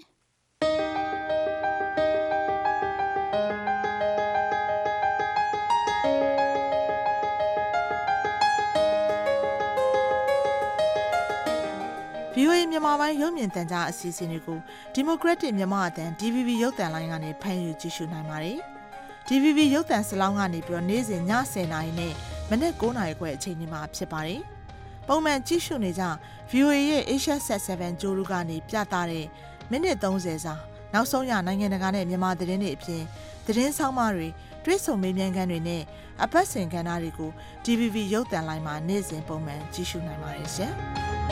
Speaker 14: ဗွီအိုအေ မြန်မာပိုင်းရုပ်မြင်သံကြားအစီအစဉ်တွေကို Democratic မြန်မာအသံ D V B ရုပ်သံလိုင်းကနေဖန်ယူကြည့်ရှုနိုင်ပါတယ်။ D V B ရုပ်သံစလောင်းကနေပြီးတော့နေ့စဉ်ညဆယ်နာရီနဲ့မနက်၉နာရီခွဲအချိန်ဒီမှာဖြစ်ပါတယ်။ပုံမှန်ကြည့်ရှုနေကြ V O A ရဲ့ Asia Set เซเว่นကြိုးရူကနေပြသတဲ့မိနစ်သုံးဆယ်စာနောက်ဆုံးရနိုင်ငံတကာနဲ့မြန်မာသတင်းတွေအပြင်သတင်းဆောင်မတွေတွေ့ဆုံမေးမြန်းခန်းတွေနဲ့အပတ်စဉ်ကဏ္ဍတွေကို D V B ရုပ်သံလိုင်းမှာနေ့စဉ်ပုံမှန်ကြည့်ရှုနိုင်ပါတယ်ရှင်။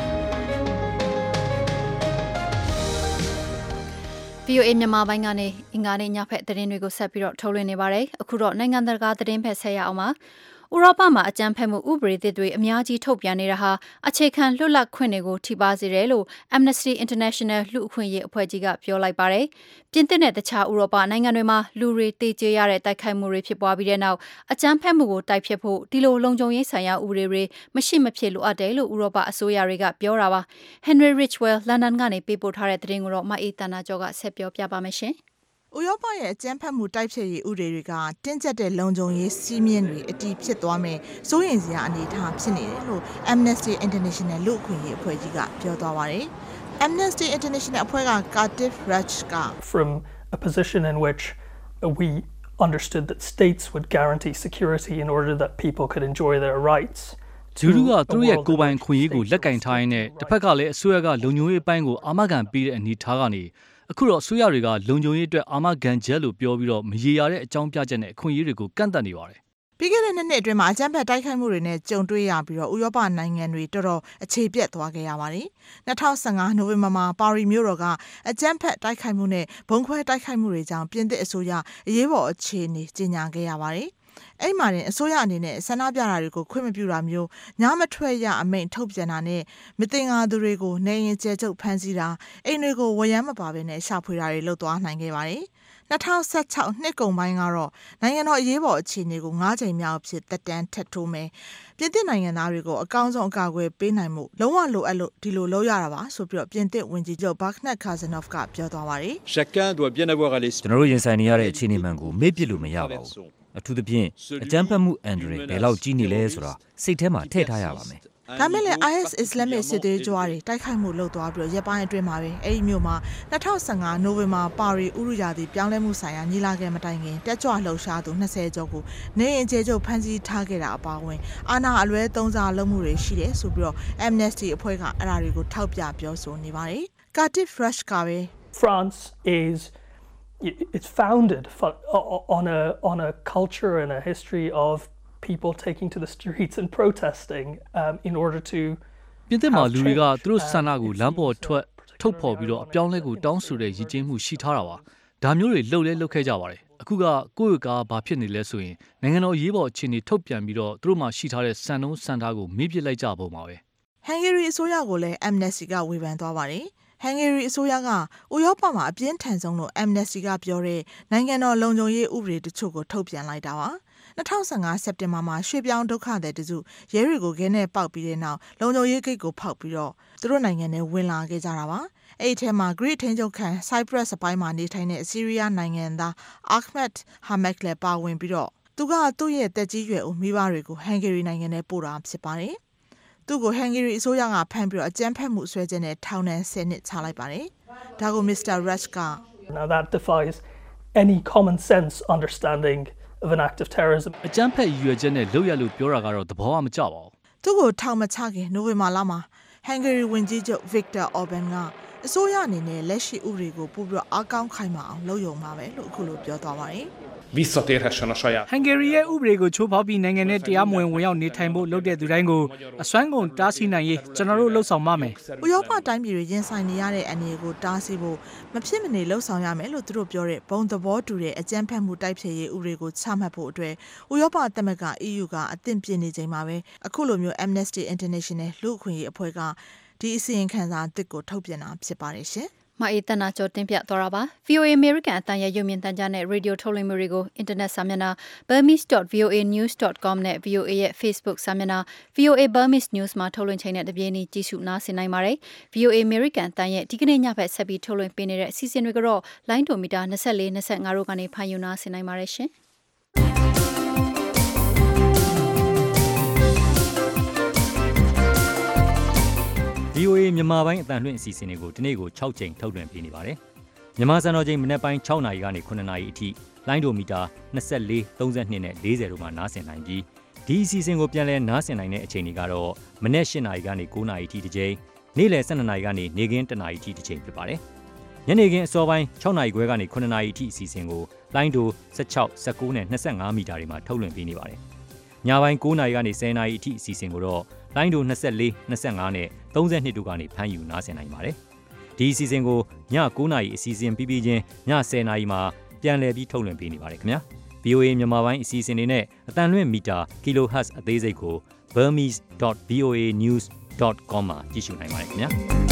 Speaker 2: V O A မြန်မာပိုင်းကနေအင်္ဂါနေ့ညဖက်သတင်းတွေကိုဆက်ပြီးတော့ထုတ်လွှင့်နေပါတယ်။အခုတော့နိုင်ငံတကာသတင်းဖက်ဆက်ရအောင်ပါ။ဥရောပမှာအကြမ်းဖက်မှုဥပဒေသစ်တွေအများကြီးထုတ်ပြန်နေတာဟာအခြေခံလွတ်လပ်ခွင့်တွေကိုထိပါစေတယ်လို့ Amnesty International လူ့အခွင့်အရေးအဖွဲ့ကြီးကပြောလိုက်ပါတယ်။ပြင်သစ်နဲ့တခြားဥရောပနိုင်ငံတွေမှာလူတွေတေကျေရတဲ့တိုက်ခိုက်မှုတွေဖြစ်ပွားပြီးတဲ့နောက်အကြမ်းဖက်မှုကိုတိုက်ဖျက်ဖို့ဒီလိုလုံခြုံရေးဆိုင်ရာဥပဒေတွေမရှိမဖြစ်လိုအပ်တယ်လို့ဥရောပအစိုးရတွေကပြောတာပါ။ Henry Ridgwell လန်ဒန်ကနေပေးပို့ထားတဲ့သတင်းကိုတော့မအေးတနာကျော်ကဆက်ပြောပြပါမယ်ရှင်။
Speaker 14: ဥရောပရဲ့အကြမ်းဖက်မှုတိုက်ဖျက်ရေးဥပဒေတွေကတင်းကျပ်တဲ့လုံခြုံရေးစည်းမျဉ်းတွေအတည်ဖြစ်သွားမယ်စိုးရိမ်စရာအနေအထားဖြစ်နေတယ်လို့ Amnesty International လူ့အခွင့်အရေးအဖွဲ့ကြီးကပြောသွားပါတယ်။ Amnesty International အဖွဲ့က Cardiff Raj က
Speaker 15: From a position in which we understood that states would guarantee security in order that people could enjoy their rights
Speaker 7: လူလူကသူတို့ရဲ့ကိုယ်ပိုင်ခွင့်ရေးကိုလက်ကင်ထားရင်းနဲ့တစ်ဖက်ကလည်းအစိုးရကလုံခြုံရေးအပိုင်းကိုအာမခံပေးတဲ့အနေထားကနေအခုတော့အစိုးရတွေကလုံခြုံရေးအတွက်အာမခံချက်လို့ပြောပြီးတော့မရေရာတဲ့အကြောင်းပြချက်နဲ့အခွင့်အရေးတွေကိုကန့်သတ်နေပါတယ်
Speaker 14: ။ပြီးခဲ့တဲ့နှစ်နှစ်အတွင်းမှာအကြမ်းဖက်တိုက်ခိုက်မှုတွေနဲ့ကြုံတွေ့ရပြီးတော့ဥရောပနိုင်ငံတွေတော်တော်အခြေပြတ်သွားခဲ့ရပါတယ်။၂၀၁၅နိုဝင်ဘာမှာပါရီမြို့တော်ကအကြမ်းဖက်တိုက်ခိုက်မှုနဲ့ဘုံခွဲတိုက်ခိုက်မှုတွေကြောင့်ပြင်သစ်အစိုးရအရေးပေါ်အခြေအနေကြေညာခဲ့ရပါတယ်။အဲ့မှာတင်အစိုးရအနေနဲ့ဆန္ဒပြတာတွေကိုခွင့်မပြုတာမျိုးညမထွက်ရအမိန့်ထုတ်ပြန်တာနဲ့မတင်ငါသူတွေကိုနေရင်ကျဲကျုပ်ဖမ်းဆီးတာအိမ်တွေကိုဝရမ်းမပါဘဲနဲ့ရှာဖွေတာတွေလုပ်သွားနိုင်ခဲ့ပါတယ်။၂၀၁၆နှစ်ကုန်ပိုင်းကတော့နိုင်ငံတော်အရေးပေါ်အခြေအနေကို၅ချိန်မြောက်အဖြစ်တက်တန်းထပ်ထိုးမယ်။ပြင်သစ်နိုင်ငံသားတွေကိုအကောင်းဆုံးအကာအကွယ်ပေးနိုင်မှုလုံးဝလိုအပ်လို့ဒီလိုလုပ်ရတာပါဆိုပြီးတော့ပြင်သစ်ဝန်ကြီးချုပ် Bernard Cazeneuve ကပြောသွားပါတယ်။
Speaker 16: Chacun doit bien avoir à l'esprit
Speaker 17: ကျွန်တော်တို့ရင်ဆိုင်နေရတဲ့အခြေအနေမှန်ကိုမေ့ပစ်လို့မရပါဘူး။အထူးသဖြင့်အကြမ်းဖက်မှုအန်ဒရယ်ဘယ်လောက်ကြီးနေလဲဆိုတာစိတ်ထဲမှာထည့်ထားရပါမယ်
Speaker 14: ။ဒါမဲ့လည်း I S Islamic စစ်သွေးကြွားတွေတိုက်ခိုက်မှုလုပ်သွားပြီးတော့ရပ်ပိုင်းအတွင်းမှာပဲအဲ့ဒီမျိုးမှာ၂၀၁၅နိုဝင်ဘာပါရီဥရုရာသီပြောင်းလဲမှုဆိုင်ရာညီလာခံမတိုင်ခင်တက်ကြွလှုပ်ရှားသူ၂၀ကျော်ကိုနေရင်ကျေကျုပ်ဖမ်းဆီးထားခဲ့တာအပါအဝင်အာဏာအလွဲသုံးစားလုပ်မှုတွေရှိတယ်ဆိုပြီးတော့ Amnesty အဖွဲ့ကအဲ့ဒါတွေကိုထောက်ပြပြောဆိုနေပါတယ်။ Cardiff Rush ကပဲ
Speaker 15: France is it's founded on a on a culture and a history of people taking to the streets and protesting um, in order to
Speaker 7: ပြင်သစ်မှာလူတွေကသူတို့ဆန္ဒကိုလမ်းပေါ်ထွက်ထုတ်ဖော်ပြီးတော့အပြောင်းလဲကိုတောင်းဆိုတဲ့ရည်ကျင်းမှုရှိထားတာပါဒါမျိုးတွေလှုပ်လဲလှုပ်ခဲ့ကြပါတယ်အခုကကိုယ့်ရဲ့ကားဘာဖြစ်နေလဲဆိုရင်နိုင်ငံတော်ရေးပေါ်အခြေအနေထုတ်ပြန်ပြီးတော့သူတို့မှရှိထားတဲ့စံနှုန်းစံထားကိုမေ့ပစ်လိုက်ကြပုံပါပဲ
Speaker 14: ဟန်ဂေရီအစိုးရကိုလည်း Amnesty ကဝေဖန်သွားပါတယ်ဟန်ဂေရီအစိုးရကဥရောပမှာအပြင်းထန်ဆုံးလို့ Amnesty ကပြောတဲ့နိုင်ငံတော်လုံခြုံရေးဥပဒေတချို့ကိုထုတ်ပြန်လိုက်တာပါ၂၀၁၅စက်တင်ဘာမှာရွှေပြောင်းဒုက္ခသည်တစုရဲတွေကိုခဲနဲ့ပေါက်ပြီးတဲ့နောက်လုံခြုံရေးဂိတ်ကိုဖောက်ပြီးတော့သူတို့နိုင်ငံနဲ့ဝင်လာခဲ့ကြတာပါအဲ့ဒီထဲမှာ Greek ထိန်းချုပ်ခံ Cyprus အပိုင်းမှာနေထိုင်တဲ့ဆီးရီးယားနိုင်ငံသား Ahmed Hamek လည်းပါဝင်ပြီးတော့သူကသူ့ရဲ့တက်ကြီးရွယ်ဦးမိဘတွေကိုဟန်ဂေရီနိုင်ငံနဲ့ပို့တာဖြစ်ပါတယ်သူ့ကိုဟန်ဂေရီအစိုးရကဖမ်းပြီးတော့အကြမ်းဖက်မှုဆွဲချက်နဲ့ထောင်ဒဏ်၁၀နှစ်ချလိုက်ပါတယ်ဒါကို Mister Rush က
Speaker 15: Now that defies any common sense understanding of an act of terrorism
Speaker 7: အကြမ်းဖက်ရည်ရွယ်ချက်နဲ့လုပ်ရလို့ပြောတာကတော့သဘောမကျပါဘူး
Speaker 14: သူ့ကိုထောင်မချခင်နိုဝင်ဘာလမှာဟန်ဂေရီဝန်ကြီးချုပ် Viktor Orban ကအစိုးရအနေနဲ့လက်ရှိဥပဒေကိုပို့ပြီးအားကောင်းခိုင်မာအောင်လုပ်ရုံပါပဲလို့အခုလိုပြောသွားပါတယ်
Speaker 5: visszatérhessen a saját Hungary ရဲ့ဥပဒေကိုချိုးဖောက်ပြီးနိုင်ငံနဲ့တရားမဝင်ဝင်ရောက်နေထိုင်ဖို့လုပ်တဲ့သူတိုင်းကိုအစွမ်းကုန်တားဆီးနိုင်ရေးကျွန်တော်တို့လှုပ်ဆောင်ပါမယ်
Speaker 14: ။ဥရောပတိုင်းပြည်တွေရင်ဆိုင်နေရတဲ့အနေကိုတားဆီးဖို့မဖြစ်မနေလှုပ်ဆောင်ရမယ်လို့သူတို့ပြောတဲ့ဘုံသဘောတူတဲ့အကြမ်းဖက်မှုတိုက်ဖျက်ရေးဥပဒေကိုချမှတ်ဖို့အတွက်ဥရောပသမဂ္ဂ E U ကအသင့်ပြင်နေချိန်မှာပဲအခုလိုမျိုး Amnesty International လူ့အခွင့်အရေးအဖွဲ့ကဒီအစီရင်ခံစာအသစ်ကိုထုတ်ပြန်တာဖြစ်ပါတယ်ရှင်။
Speaker 2: မအေးတနာကျော်တင်ပြသွားတာပါ V O A American အတန်ရဲ့ရုပ်မြင်သံကြားနဲ့ Radio ထုတ်လွှင့်မှုတွေကို internet စာမျက်နှာ burmese dot v o a news dot com နဲ့ V O A ရဲ့ Facebook စာမျက်နှာ V O A Burmese News မှာထုတ်လွှင့်ချိန်နဲ့တပြေးညီကြည့်ရှုနားဆင်နိုင်ပါတယ် V O A American အတန်ရဲ့ဒီကနေ့ညဘက်ဆက်ပြီးထုတ်လွှင့်ပေးနေတဲ့အစီအစဉ်တွေကတော့လိုင်းဒိုမီတာ၂၄ ၂၅တို့ကနေဖန်ယူနားဆင်နိုင်ပါတယ်ရှင်
Speaker 17: V O A မြန်မာပိုင်းအတန်လွှင့်အစီအစဉ်တွေကိုဒီနေ့ကို၆ချိန်ထုတ်လွှင့်ပေးနေပါတယ်။မြန်မာစံတော်ချိန်မနက်ပိုင်း၆နာရီကနေ၇နာရီအထိလိုင်းဒိုမီတာ၂၄ ၃၂နဲ့၄၀တို့မှာနားဆင်နိုင်ပြီးဒီအစီအစဉ်ကိုပြန်လည်နားဆင်နိုင်တဲ့အချိန်တွေကတော့မနက်၈နာရီကနေ၉နာရီထိတစ်ချိန်နေ့လယ်၁၂နာရီကနေနေ့ခင်း၁နာရီထိတစ်ချိန်ဖြစ်ပါတယ်ညနေခင်းအစောပိုင်း၆နာရီခွဲကနေ၉နာရီထိအစီအစဉ်ကိုလိုင်းဒို၁၆ ၁၉နဲ့၂၅မီတာတွေမှာထုတ်လွှင့်ပေးနေပါတယ်ညပိုင်း၉နာရီကနေ၁၀နာရီအထိအစီအစဉ်ကိုတော့လိုင်းဒို၂၄ ၂၅နဲ့၃၂တို့ကနေဖမ်းယူနားဆင်နိုင်ပါတယ်ဒီအစီအစဉ်ကိုည၉နာရီအစီအစဉ်ပြီးပြီးချင်းည၁၀နာရီမှာပြန်လည်ပြီးထုတ်လွှင့်ပေးနေပါတယ်ခင်ဗျာ ဗွီအိုအေ မြန်မာပိုင်းအစီအစဉ်တွေနဲ့အတန်လွင့်မီတာ kilohertz အသေးစိတ်ကို burmese dot v o a news dot com မှာကြည့်ရှုနိုင်ပါတယ်ခင်ဗျာ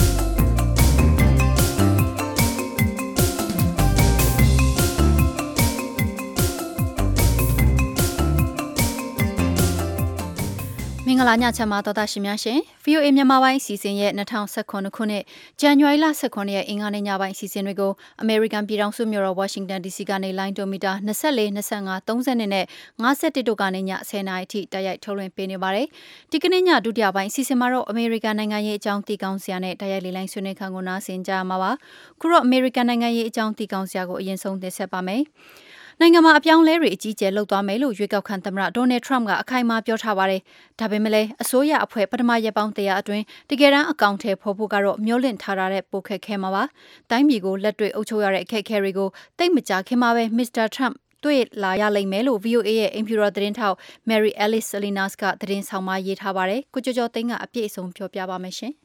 Speaker 2: မင်္ဂလာညချမ်းပါတော်တာရှင်များရှင် ဗွီအိုအေ မြန်မာပိုင်းအစီအစဉ်ရဲ့၂၀၁၇ခုနှစ်ဇန်နဝါရီလ၁၇ရက်အင်္ဂါနေ့ညပိုင်းအစီအစဉ်တွေကိုအမေရိကန်ပြည်ထောင်စုမြို့တော်ဝါရှင်တန် ဒီစီကနေလိုင်းဒိုမီတာ၂၄ ၂၅ ၃၂နဲ့၅၁တို့ကနေည၁၀နာရီအထိတိုက်ရိုက်ထုတ်လွှင့်ပေးနေပါတယ်ဒီကနေ့ညဒုတိယပိုင်းအစီအစဉ်မှာတော့အမေရိကန်နိုင်ငံရေးအကြောင်းတည်ကောင်းစရာနဲ့တိုက်ရိုက်လေလိုင်းဆွေးနွေးခန်းကိုနားဆင်ကြရမှာပါခုတော့အမေရိကန်နိုင်ငံရေးအကြောင်းတည်ကောင်းစရာကိုအရင်ဆုံးတင်ဆက်ပါမယ်နိုင်ငံမှာအပြောင်းလဲတွေအကြီးကျယ်လှုပ်သွားမယ်လို့ရွေးကောက်ခံသမ္မတဒေါ်နယ်ထရမ့်ကအခိုင်အမာပြောထားပါတယ်။ဒါပေမဲ့လည်းအစိုးရအဖွဲ့ပထမရက်ပေါင်းတရာအတွင်းတကယ်တမ်းအကောင့်ထဲပေါ်ဖို့ကတော့မျှော်လင့်ထားတဲ့ပိုခက်ခဲမှာပါ။တိုင်းပြည်ကိုလက်တွေ့အုပ်ချုပ်ရတဲ့အခက်အခဲတွေကိုတိတ်မကြခင်မှာပဲမစ္စတာထရမ့်တွေ့လာရလိမ့်မယ်လို့ ဗွီအိုအေ ရဲ့အိမ်ဖြူတော်သတင်းထောက် Mary Alice Salinas ကသတင်းဆောင်မရေးထားပါတယ်။ကိုကျော်ကျော်သိန်းကအပြည့်အစုံပြောပြပါမယ်ရှင်။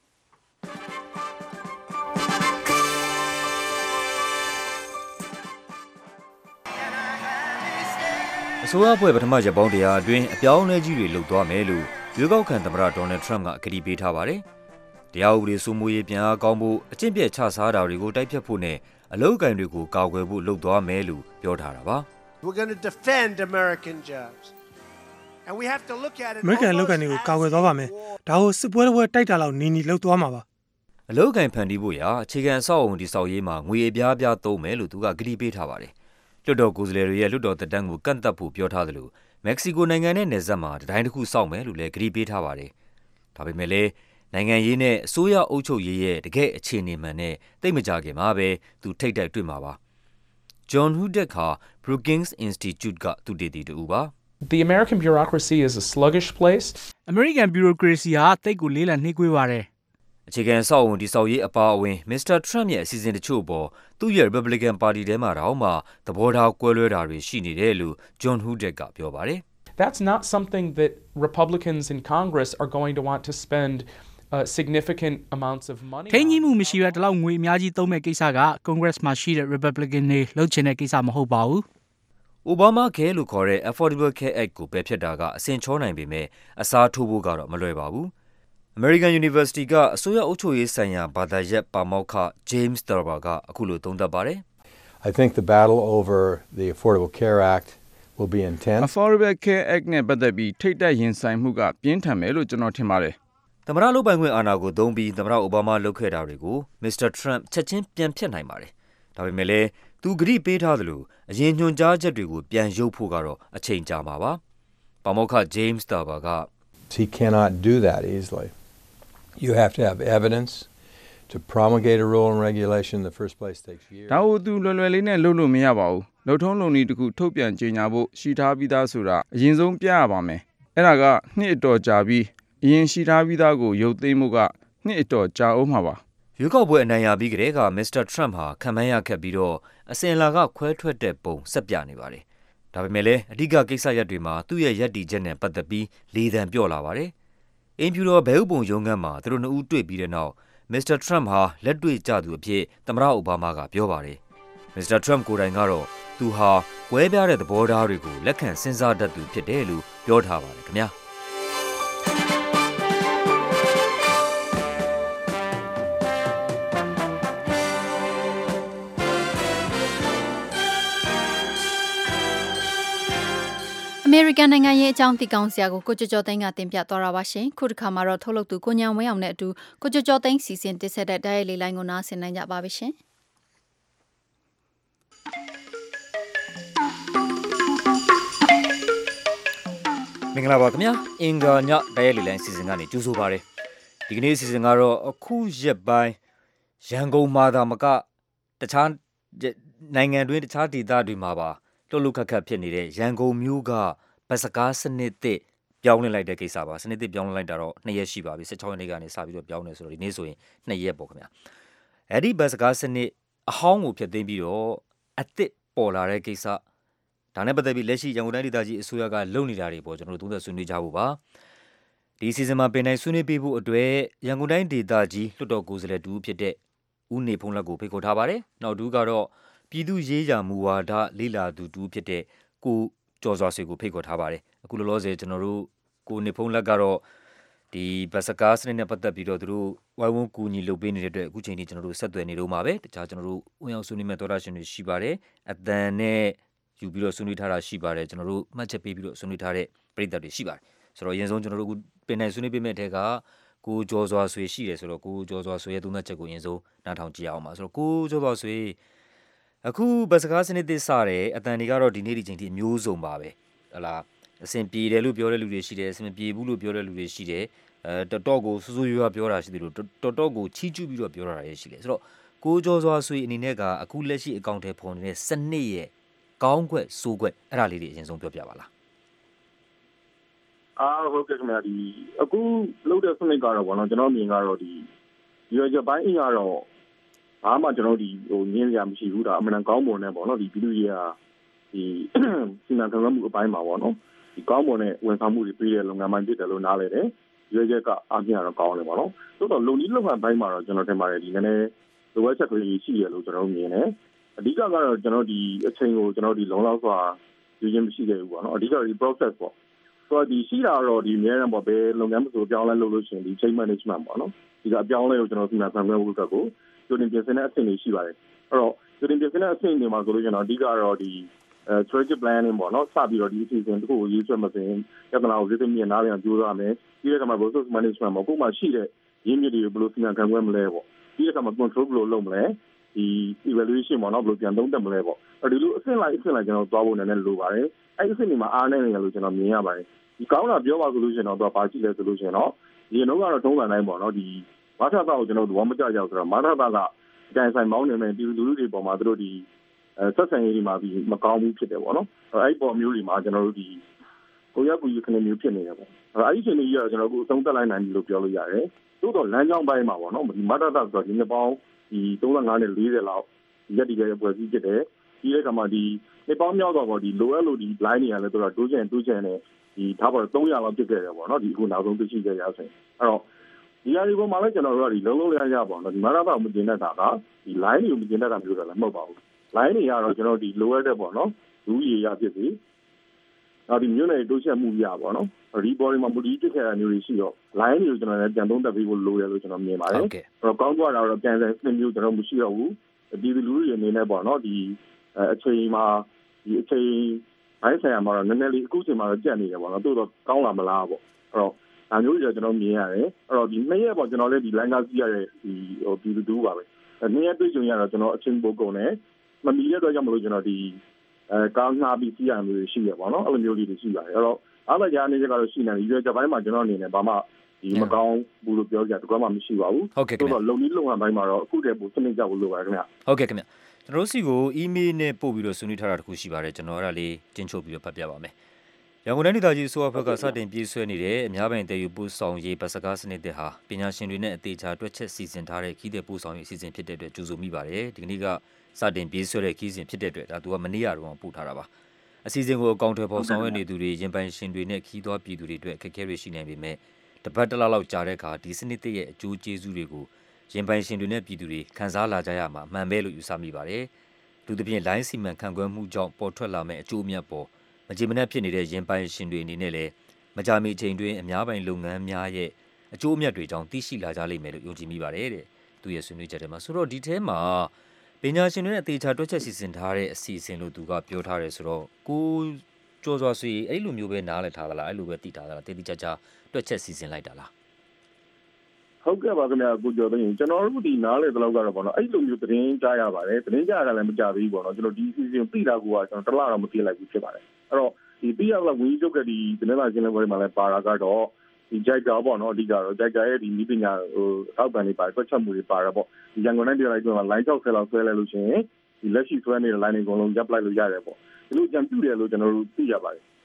Speaker 17: အစိုးရအဖွဲ့ပထမရက်ပေါင်းတရာအတွင်းအပြောင်းအလဲကြီးတွေလှုပ်သွားမယ်လို့ရွေးကောက်ခံသမ္မတဒေါ်နယ်ထရမ့်ကအကတိပေးထားပါတယ်။တရားဥပဒေစိုးမိုးရေးပြန်အားကောင်းဖို့အကျင့်ပြတ်ချစားတာတွေကိုတိုက်ဖြတ်ဖို့နဲ့အလုပ်အကိုင်တွေကိုကာကွယ်ဖို့လှုပ်သွားမယ်လို့ပြောထားတာပါ။
Speaker 16: We're going to defend American jobs. And we have to look at it.
Speaker 18: အမေရိကန်အလုပ်ကိုင်တွေကိုကာကွယ်သွားပါမယ်။ဒါကိုစစ်ပွဲတစ်ပွဲတိုက်တာလောက်နီနီလှုပ်သွားမှာပါ
Speaker 17: ။အလုပ်ကိုင်ဖန်တီးဖို့ရာအခြေခံအဆောက်အုံတည်ဆောက်ရေးမှာငွေအပြားပြားသုံးမယ်လို့သူကကတိပေးထားပါတယ်။လွှတ်တော်ကိုယ်စားလှယ်တွေရဲ့လွှတ်တော်သက်တမ်းကိုကန့်သတ်ဖို့ပြောထားသလိုမက္ကဆီကိုနိုင်ငံနဲ့နယ်စပ်မှာတတိုင်းတစ်ခုစောင့်မယ်လို့လည်းကတိပေးထားပါတယ်။ဒါပေမဲ့လည်းနိုင်ငံရေးနဲ့အစိုးရအုပ်ချုပ်ရေးရဲ့တကယ့်အခြေအနေမှန်နဲ့သိပ်မကြခင်မှာပဲသူထိတ်တိုက်တွေ့မှာပါ။ John Hudak ဟာ Brookings Institute ကသူတည်တည်တူပါ။
Speaker 19: The American bureaucracy is a sluggish place.
Speaker 5: American bureaucracy ဟာတိတ်ကိုလေးလံနှေးကွေးပါတယ်
Speaker 17: အခြေခံအဆောက်အုံတည်ဆောက်ရေးအပါအဝင်မစ္စတာထရမ့်ရဲ့အစီအစဉ်တချို့ပေါ်သူ့ရဲ့ Republican Party ထဲမှာတောင်မှသဘောထားကွဲလွဲတာတွေရှိနေတယ်လို့ John Hudak ကပြောပါတယ်
Speaker 19: ။ That's not something that Republicans in Congress are going to want to spend uh, significant amounts of money.
Speaker 5: ထိန်းကြီးမှုမရှိဘဲတလောက်ငွေအများကြီးသုံးမဲ့ကိစ္စက Congress မှာရှိတဲ့ Republican တွေလှုပ်ချင်တဲ့ကိစ္စမဟုတ်ပါဘူး
Speaker 17: ။ Obama Care လို့ခေါ်တဲ့ Affordable Care Act ကိုပယ်ဖျက်တာကအဆင်ချောနိုင်ပေမဲ့အစားထိုးဖို့ကတော့မလွယ်ပါဘူး။ American University ကအစိုးရအုပ်ချုပ်ရေးဆိုင်ရာဘာသာရပ်ပါမောက္ခ James Thurber ကအခုလိုသုံးသပ်ပါတယ်
Speaker 20: ။ I think the battle over the Affordable Care Act will be intense.
Speaker 12: Affordable Care Act နဲ့ပတ်သက်ပြီးထိပ်တိုက်ရင်ဆိုင်မှုကပြင်းထန်မယ်လို့ကျွန်တော်ထင်ပါတယ်
Speaker 17: ။သမ္မတလုပ်ပိုင်ခွင့်အာဏာကိုသုံးပြီးသမ္မတအိုဘားမားလုပ်ခဲ့တာတွေကိုမစ္စတာထရမ့်ချက်ချင်းပြန်ဖျက်နိုင်ပါတယ်။ဒါပေမဲ့လည်းသူကတိပေးထားသလိုအရင်ညွှန်ကြားချက်တွေကိုပြန်ရုပ်ဖို့ကတော့အချိန်ကြာမှာပါ။ပါမောက္ခ James Thurber က
Speaker 20: He cannot do that easily.You have to have evidence to promulgate a rule and regulation in the first place takes years.
Speaker 12: ဒါကိုသူလွယ်လွယ်လေးနဲ့လုပ်လို့မရပါဘူး။လုံထုံးလုံနည်းတစ်ခုထုတ်ပြန်ကြေညာဖို့ရှိထားပြီးသားဆိုတာအရင်ဆုံးပြရပါမယ်။အဲ့ဒါကနှစ်အတော်ကြာပြီးအရင်ရှိထားပြီးသားကိုရုပ်သိမ်းမှုကနှစ်အတော်ကြာအောင်မှာပါ
Speaker 17: ။ရွေးကောက်ပွဲအနိုင်ရပြီးကတည်းကမစ္စတာထရမ့်ဟာခံမှန်းရခက်ပြီးတော့အစဉ်အလာကခွဲထွက်တဲ့ပုံဆက်ပြနေပါတယ်။ဒါပေမဲ့လည်းအဓိကကိစ္စရပ်တွေမှာသူ့ရဲ့ယက်တီချက်နဲ့ပတ်သက်ပြီးလေးသံပြောလာပါတယ်။အင်ဖြူတော်ဘဲဥပုံရုံးခန်းမှာသူတို့နှစ်ဦးတွေ့ပြီးတဲ့နောက်မစ္စတာထရမ့်ဟာလက်တွေ့ကျသူအဖြစ်သမ္မတအိုဘားမားကပြောပါတယ်။မစ္စတာထရမ့်ကိုယ်တိုင်ကတော့သူဟာကွဲပြားတဲ့သဘောထားတွေကိုလက်ခံစဉ်းစားတတ်သူဖြစ်တယ်လို့ပြောထားပါတယ်ခင်ဗျာ။
Speaker 2: American နိုင်ငံရေးအကြောင်းသိကောင်းစရာကိုကိုကျော်ကျော်သိန်းကတင်ပြသွားတာပါရှင်ခုတစ်ခါမှာတော့ထုတ်လုပ်သူကိုညံဝင်းအောင်နဲ့အတူကိုကျော်ကျော်သိန်းစီစဉ်တင်ဆက်တဲ့တိုက်ရိုက်လေးလိုင်းကိုနားဆင်နိုင်ကြပါပြီရှင်
Speaker 17: မင်္ဂလာပါခင်ဗျာအင်္ဂါညတိုက်ရိုက်လေးလိုင်းစီစဉ်ကနေကြိုဆိုပါရစေဒီကနေ့စီစဉ်ကတော့အခုရက်ပိုင်းရန်ကုန်မှာသာမကတခြားနိုင်ငံတွင်းတခြားဒေသတွေမှာပါလှုပ်လှုပ်ခတ်ခတ်ဖြစ်နေတဲ့ရန်ကုန်မြို့ကဘတ်စကားစနစ်သစ်
Speaker 2: ပြောင်းလဲလိုက်တဲ့ကိစ္စပါစနစ်သစ်ပြောင်းလဲလိုက်တာတော့နှစ်ရက်ရှိပါပြီ16ရက်နေ့ကနေစပြီးတော့ပြောင်းနေဆိုတော့ဒီနေ့ဆိုရင်နှစ်ရက်ပေါ့ခင်ဗျာအဲ့ဒီဘတ်စကားစနစ်အဟောင်းကိုဖျက်သိမ်းပြီးတော့အသစ်ပေါ်လာတဲ့ကိစ္စဒါနဲ့ပတ်သက်ပြီးလက်ရှိရန်ကုန်တိုင်းဒေသကြီးအစိုးရကလုပ်နေတာတွေပေါ့ကျွန်တော်တို့သုံးသပ်ဆွေးနွေးကြဖို့ပါဒီစီဇန်မှာပင်တိုင်းဆွေးနွေးပေးဖို့အတွက်ရန်ကုန်တိုင်းဒေသကြီးလွှတ်တော်ကိုယ်စားလှယ်တူဖြစ်တဲ့ဦးနေဖုံးလက်ကိုဖိတ်ခေါ်ထားပါတယ်နောက်တူကတော့ပြည်သူရေးရာမူဝါဒလေ့လာသူတူဖြစ်တဲ့ကိုကျော်စွာဆွေကိုဖိတ်ခေါ်ထားပါတယ်အခုလောလောဆယ်ကျွန်တော်တို့ကိုနေဖုံးလက်ကတော့ဒီဘတ်စကားစနစ်နဲ့ပတ်သက်ပြီးတော့သူတို့ဝိုင်းဝန်းကူညီလုပ်ပေးနေတဲ့အတွက်အခုချိန်ထိကျွန်တော်တို့ဆက်သွယ်နေတော့မှာပဲတခြားကျွန်တော်တို့ဝင်ရောက်ဆွေးနွေးမဲ့သောတာရှင်တွေရှိပါတယ်အတန်နဲ့ယူပြီးတော့ဆွေးနွေးထားတာရှိပါတယ်ကျွန်တော်တို့မှတ်ချက်ပေးပြီးတော့ဆွေးနွေးထားတဲ့ပြည်သက်တွေရှိပါတယ်ဆိုတော့အရင်ဆုံးကျွန်တော်တို့အခုပင်နိုင်ဆွေးနွေးပေးမဲ့အထက်ကကိုကျော်စွာဆွေရှိတယ်ဆိုတော့ကိုကျော်စွာဆွေရဲ့သုံးသပ်ချက်ကိုအရင်ဆုံးနားထောင်ကြည့်အောင်ပါဆိုတော့ကိုကျော်စွာဆွေအခုဘတ်စကားစနစ်သစ်စတယ်အတန်တွေကတော့ဒီနေ့ဒီချိန်ထိအမျိုးစုံပါပဲဟလာအဆင်ပြေတယ်လို့ပြောတဲ့လူတွေရှိတယ်အဆင်ပြေဘူးလို့ပြောတဲ့လူတွေရှိတယ်အဲတော်တော်ကိုစူးစူးရွရွပြောတာရှိတယ်လို့တော်တော်ကိုချီးကျူးပြီးတော့ပြောတာလည်းရှိတယ်ဆိုတော့ကိုကျော်စွာဆွေအနေနဲ့ကအခုလက်ရှိအကောင့်ထဲပေါ်နေတဲ့စနစ်ရဲ့ကောင်းခွက်ဆိုးခွက်အဲ့ဒါလေးတွေအရင်ဆုံးပြောပြပါလား
Speaker 21: အာဟုတ်ကဲ့ခင်ဗျာဒီအခုလုပ်တဲ့စနစ်ကတော့ဘောနော်ကျွန်တော်မြင်ကတော့ဒီဒီရကြပိုင်းအင်ကတော့ဘာမှကျွန်တော်ဒီဟိုငင်းရမရှိဘူးဒါအမှန်တန်ကောင်းပုံနဲ့ပေါ့နော်ဒီပြည်သူရေးဟာဒီစီမံခန့်ခွဲမှုအပိုင်းမှာပေါ့နော်ဒီကောင်းပုံနဲ့ဝန်ဆောင်မှုတွေပေးတဲ့လုပ်ငန်းပိုင်းဖြစ်တယ်လို့နားလည်တယ်ရွေးချက်ကအမြင်ကတော့ကောင်းတယ်ပေါ့နော်သို့တော့လုံနီးလောက်ခံပိုင်းမှာတော့ကျွန်တော်ထင်ပါတယ်ဒီနည်းနည်းလိုအပ်ချက်ကလေးရှိရလို့ကျွန်တော်မြင်တယ်အဓိကကတော့ကျွန်တော်ဒီအချိန်ကိုကျွန်တော်ဒီလုံလောက်စွာယူခြင်းမရှိခဲ့ဘူးပေါ့နော်အဓိကဒီ process ပေါ့ဆိုတော့ဒီရှိတာတော့ဒီအများနဲ့ပေါ့ဘယ်လုပ်ငန်းမဆိုပြောင်းလဲလုပ်လို့ရှိရင်ဒီ change management ပေါ့နော်ဒီကအပြောင်းလဲကိုကျွန်တော်စီမံခန့်ခွဲမှုအတွက်ကိုကြိုတင်ပြင်ဆင်တဲ့အဆင့်တွေရှိပါတယ်အဲ့တော့ကြိုတင်ပြင်ဆင်တဲ့အဆင့်တွေမှာဆိုလို့ကျွန်တော်အဓိကတော့ဒီအဲ strategic planning ပေါ့နော်စပြီးတော့ဒီအစီအစဉ်တစ်ခုကိုရေးဆွဲမစင်ပြဿနာကိုသိသိမြင်နားလည်အောင်ကြိုးစားမယ်ပြီးတဲ့အခါမှာ resource management မှာကိုယ်မှရှိတဲ့ရင်းမြစ်တွေကိုဘယ်လိုစီမံခန့်ခွဲမလဲပေါ့ပြီးတဲ့အခါမှာ control ဘယ်လိုလုပ်မလဲဒီ evaluation ပေါ့နော်ဘယ်လိုပြန်သုံးသပ်မလဲပေါ့အဲဒီလိုအဆင့်လိုက်အဆင့်လိုက်ကျွန်တော်သွားဖို့နည်းနည်းလိုပါတယ်အဲဒီအဆင့်တွေမှာအားနည်းနေတယ်လို့ကျွန်တော်မြင်ရပါတယ်ဒီကောင်းတာပြောပါဆိုလို့ရှိရင်တော့ဘာကြည့်လဲဆိုလို့ရှိရင်တော့ဒီတော့ကတော့ထုံးစံတိုင်းပေါ့နော်ဒီမထတာကိုကျွန်တော်တို့ဝမကြကြဆိုတော့မထတာကအကြိုင်ဆိုင်မောင်းနေမယ်ဒီလူလူတွေပေါ်မှာတို့ဒီအဲဆက်ဆံရေးတွေမှာဒီမကောင်းဘူးဖြစ်တယ်ပေါ့နော်အဲဒီပေါ်မျိုးတွေမှာကျွန်တော်တို့ဒီကိုရကူရခဏမျိုးဖြစ်နေတယ်ပေါ့အဲဒီအချိန်ကြီးကကျွန်တော်တို့အဆုံးသက်လိုက်နိုင်ပြီလို့ပြောလို့ရတယ်သို့တော့လမ်းကြောင်းပိုင်းမှာပေါ့နော်ဒီမထတာဆိုတော့ဒီနှစ်ပေါင်းဒီသုံးဆယ်ငါးနဲ့လေးဆယ်လောက်ရက်ဒီရဲ့ပွဲစည်းဖြစ်တယ်ဒီတဲ့ကမှဒီနှစ်ပေါင်းများတော့ပေါ့ဒီလိုအပ်လို့ဒီ line တွေကလည်းတို့တော့တိုးချင်တိုးချင်နေဒီထားပါတော့သုံးရာလောက်ဖြစ်ခဲ့တယ်ပေါ့နော်ဒီအခုနောက်ဆုံးသိရှိခဲ့ရဆိုရင်အဲ့တော့ဒီအရာဒီပေါ်မှာလည်းကျွန်တော်တို့ကဒီလုံးလုံးလျားရပေါ့နော်ဒီမရတာမတင်တဲ့တာကဒီ line တွေကိုမတင်တဲ့တာမျိုးတော့လည်းမဟုတ်ပါဘူး line တွေကတော့ကျွန်တော်ဒီလိုအပ်တဲ့ပေါ့နော်လူကြီးရဖြစ်စီနောက်ဒီမျိုးနယ်တိုးချက်မှုရပေါ့နော်ဒီ body မှာမူတည်ဖြစ်ခဲ့တာမျိုးတွေရှိတော့ line တွေကိုကျွန်တော်လည်းပြန်သုံးသပ်ပြီးဖို့လိုတယ်လို့ကျွန်တော်မြင်ပါတယ်အဲ့တော့ကောင်းသွားတာတော့ပြန်ပြန်စနစ်မျိုးကျွန်တော်မရှိတော့ဘူးဒီလူတွေအနေနဲ့ပေါ့နော်ဒီအချိန်မှာဒီအချိန်ဘိုင်းဆိုင်ရာမှာတော့နည်းနည်းလေးအခုချိန်မှာတော့ကြက်နေတယ်ပေါ့နော်တိုးတော့ကောင်းလာမလားပေါ့အဲ့တော့ဒါမျိုးတွေကျွန်တော်မြင်ရတယ်အဲ့တော့ဒီနှစ်ရက်ပေါ့ကျွန်တော်လည်းဒီ line ကားစီးရတဲ့ဒီဟိုဒီတူပါပဲနှစ်ရက်တွေ့ကြုံရတော့ကျွန်တော်အချင်းပို့ကုန်တယ်မမီရတော့ကြောင့်မလို့ကျွန်တော်ဒီအဲကားငှားပြီးစီးရမျိုးတွေရှိရပေါ့နော်အဲ့လိုမျိုးလေးတွေရှိပါတယ်အဲ့တော့အားမကြားနေကြတော့ရှိနေတယ်ဒီကြပိုင်းမှာကျွန်တော်အနေနဲ့ဘာမှဒီမကောင်းဘူးလို့ပြောကြတယ်တကွာမှမရှိပါဘူးဟုတ်ကဲ့ခင်ဗျတော့လုံနီးလုံဟန်ပိုင်းမှာတော့အခုတည်းပိုစနစ်ကြဖို့လိုပါတယ်ခင်ဗျ
Speaker 2: ဟုတ်ကဲ့ခင်ဗျကျွန်တော်တို့စီကို email နဲ့ပို့ပြီးတော့ဆွေးနွေးထားတာတခုရှိပါတယ်ကျွန်တော်အဲ့ဒါလေးကျင်းချုပ်ပြီးတော့ဖတ်ပြပါမယ်ရန်ကုန်တိုင်းဒေသကြီးအစိုးရဘက်ကစတင်ပြေးဆွဲနေတဲ့အများပိုင်းတည်ယူပို့ဆောင်ရေးဘတ်စကားစနစ်တွေဟာပညာရှင်တွေနဲ့အသေးချာတွက်ချက်စီစဉ်ထားတဲ့ခီးတဲ့ပို့ဆောင်ရေးအစီအစဉ်ဖြစ်တဲ့အတွက်ကြိုဆိုမိပါတယ်ဒီကနေ့ကစတင်ပြေးဆွဲတဲ့ခီးစဉ်ဖြစ်တဲ့အတွက်ဒါသူကမနေ့ကတော့ပို့ထားတာပါအစီအစဉ်ကိုအကောင့်ထဲပေါ်ဆောင်ရွက်နေသူတွေရင်ပိုင်ရှင်တွေနဲ့ခီးသွားပြည်သူတွေအတွက်အခက်အခဲတွေရှိနိုင်ပေမဲ့တပတ်တလားလောက်ကြာတဲ့အခါဒီစနစ်ရဲ့အကျိုးကျေးဇူးတွေကိုရင်ပိုင်ရှင်တွေနဲ့ပြည်သူတွေခံစားလာကြရမှာအမှန်ပဲလို့ယူဆမိပါတယ်လူသဖြင့် line စီမံခန့်ခွဲမှုကြောင့်ပေါ်ထွက်လာမဲ့အကျိုးအမြတ်ပေါ်မကြေမနက်ဖြစ်နေတဲ့ရင်ပိုင်ရှင်တွေအနေနဲ့လည်းမကြာမီအချိန်တွင်အများပိုင်လုပ်ငန်းများရဲ့အကျိုးအမြတ်တွေကြောင့်သိရှိလာကြလိမ့်မယ်လို့ယုံကြည်မိပါတယ်တဲ့သူရဲ့ဆွေးနွေးချက်ထဲမှာဆိုတော့ဒီထဲမှာပညာရှင်တွေနဲ့အသေးချာတွက်ချက်စီစဉ်ထားတဲ့အစီအစဉ်လို့သူကပြောထားတယ်ဆိုတော့ကိုကျော်စွာဆွေအဲ့လိုမျိုးပဲနားလည်ထားသလားအဲ့လိုပဲသိထားသလားတည်တည်ချာချာတွက်ချက်စီစဉ်လိုက်တာလား
Speaker 21: ဟုတ်ကဲ့ပါခင်ဗျာကိုကျော်သိရင်ကျွန်တော်တို့ဒီနားလေတလောက်ကတော့ပေါ့နော်အဲ့လိုမျိုးသတင်းကြားရပါတယ်သတင်းကြားရတာလည်းမကြသေးဘူးပေါ့နော်ကျွန်တော်ဒီ season သိတာကကျွန်တော်တလားတော့မသိလိုက်ဘူးဖြစ်ပါတယ်အဲ့တော့ဒီသိရလောက်ဝင်းကျုပ်ကဒီသတင်းလာရှင်းလင်းပွဲမှာလည်းပါတာကတော့ဒီကြိုက်တာပေါ့နော်အဓိကတော့ကြိုက်တာရဲ့ဒီမိပညာဟိုအောက်ပန်တွေပါတွက်ချက်မှုတွေပါတာပေါ့ဒီရန်ကုန်တိုင်းပြည်လိုက်တော့ line ၆၀လောက်ဆွဲလဲလို့ရှိရင်ဒီလက်ရှိဆွဲနေတဲ့ line တွေအကုန်လုံးရပ်ပလိုက်လို့ရတယ်ပေါ့ဒီလိုကြံပြူတယ်လို့ကျွန်တော်တို့သိရပါတယ်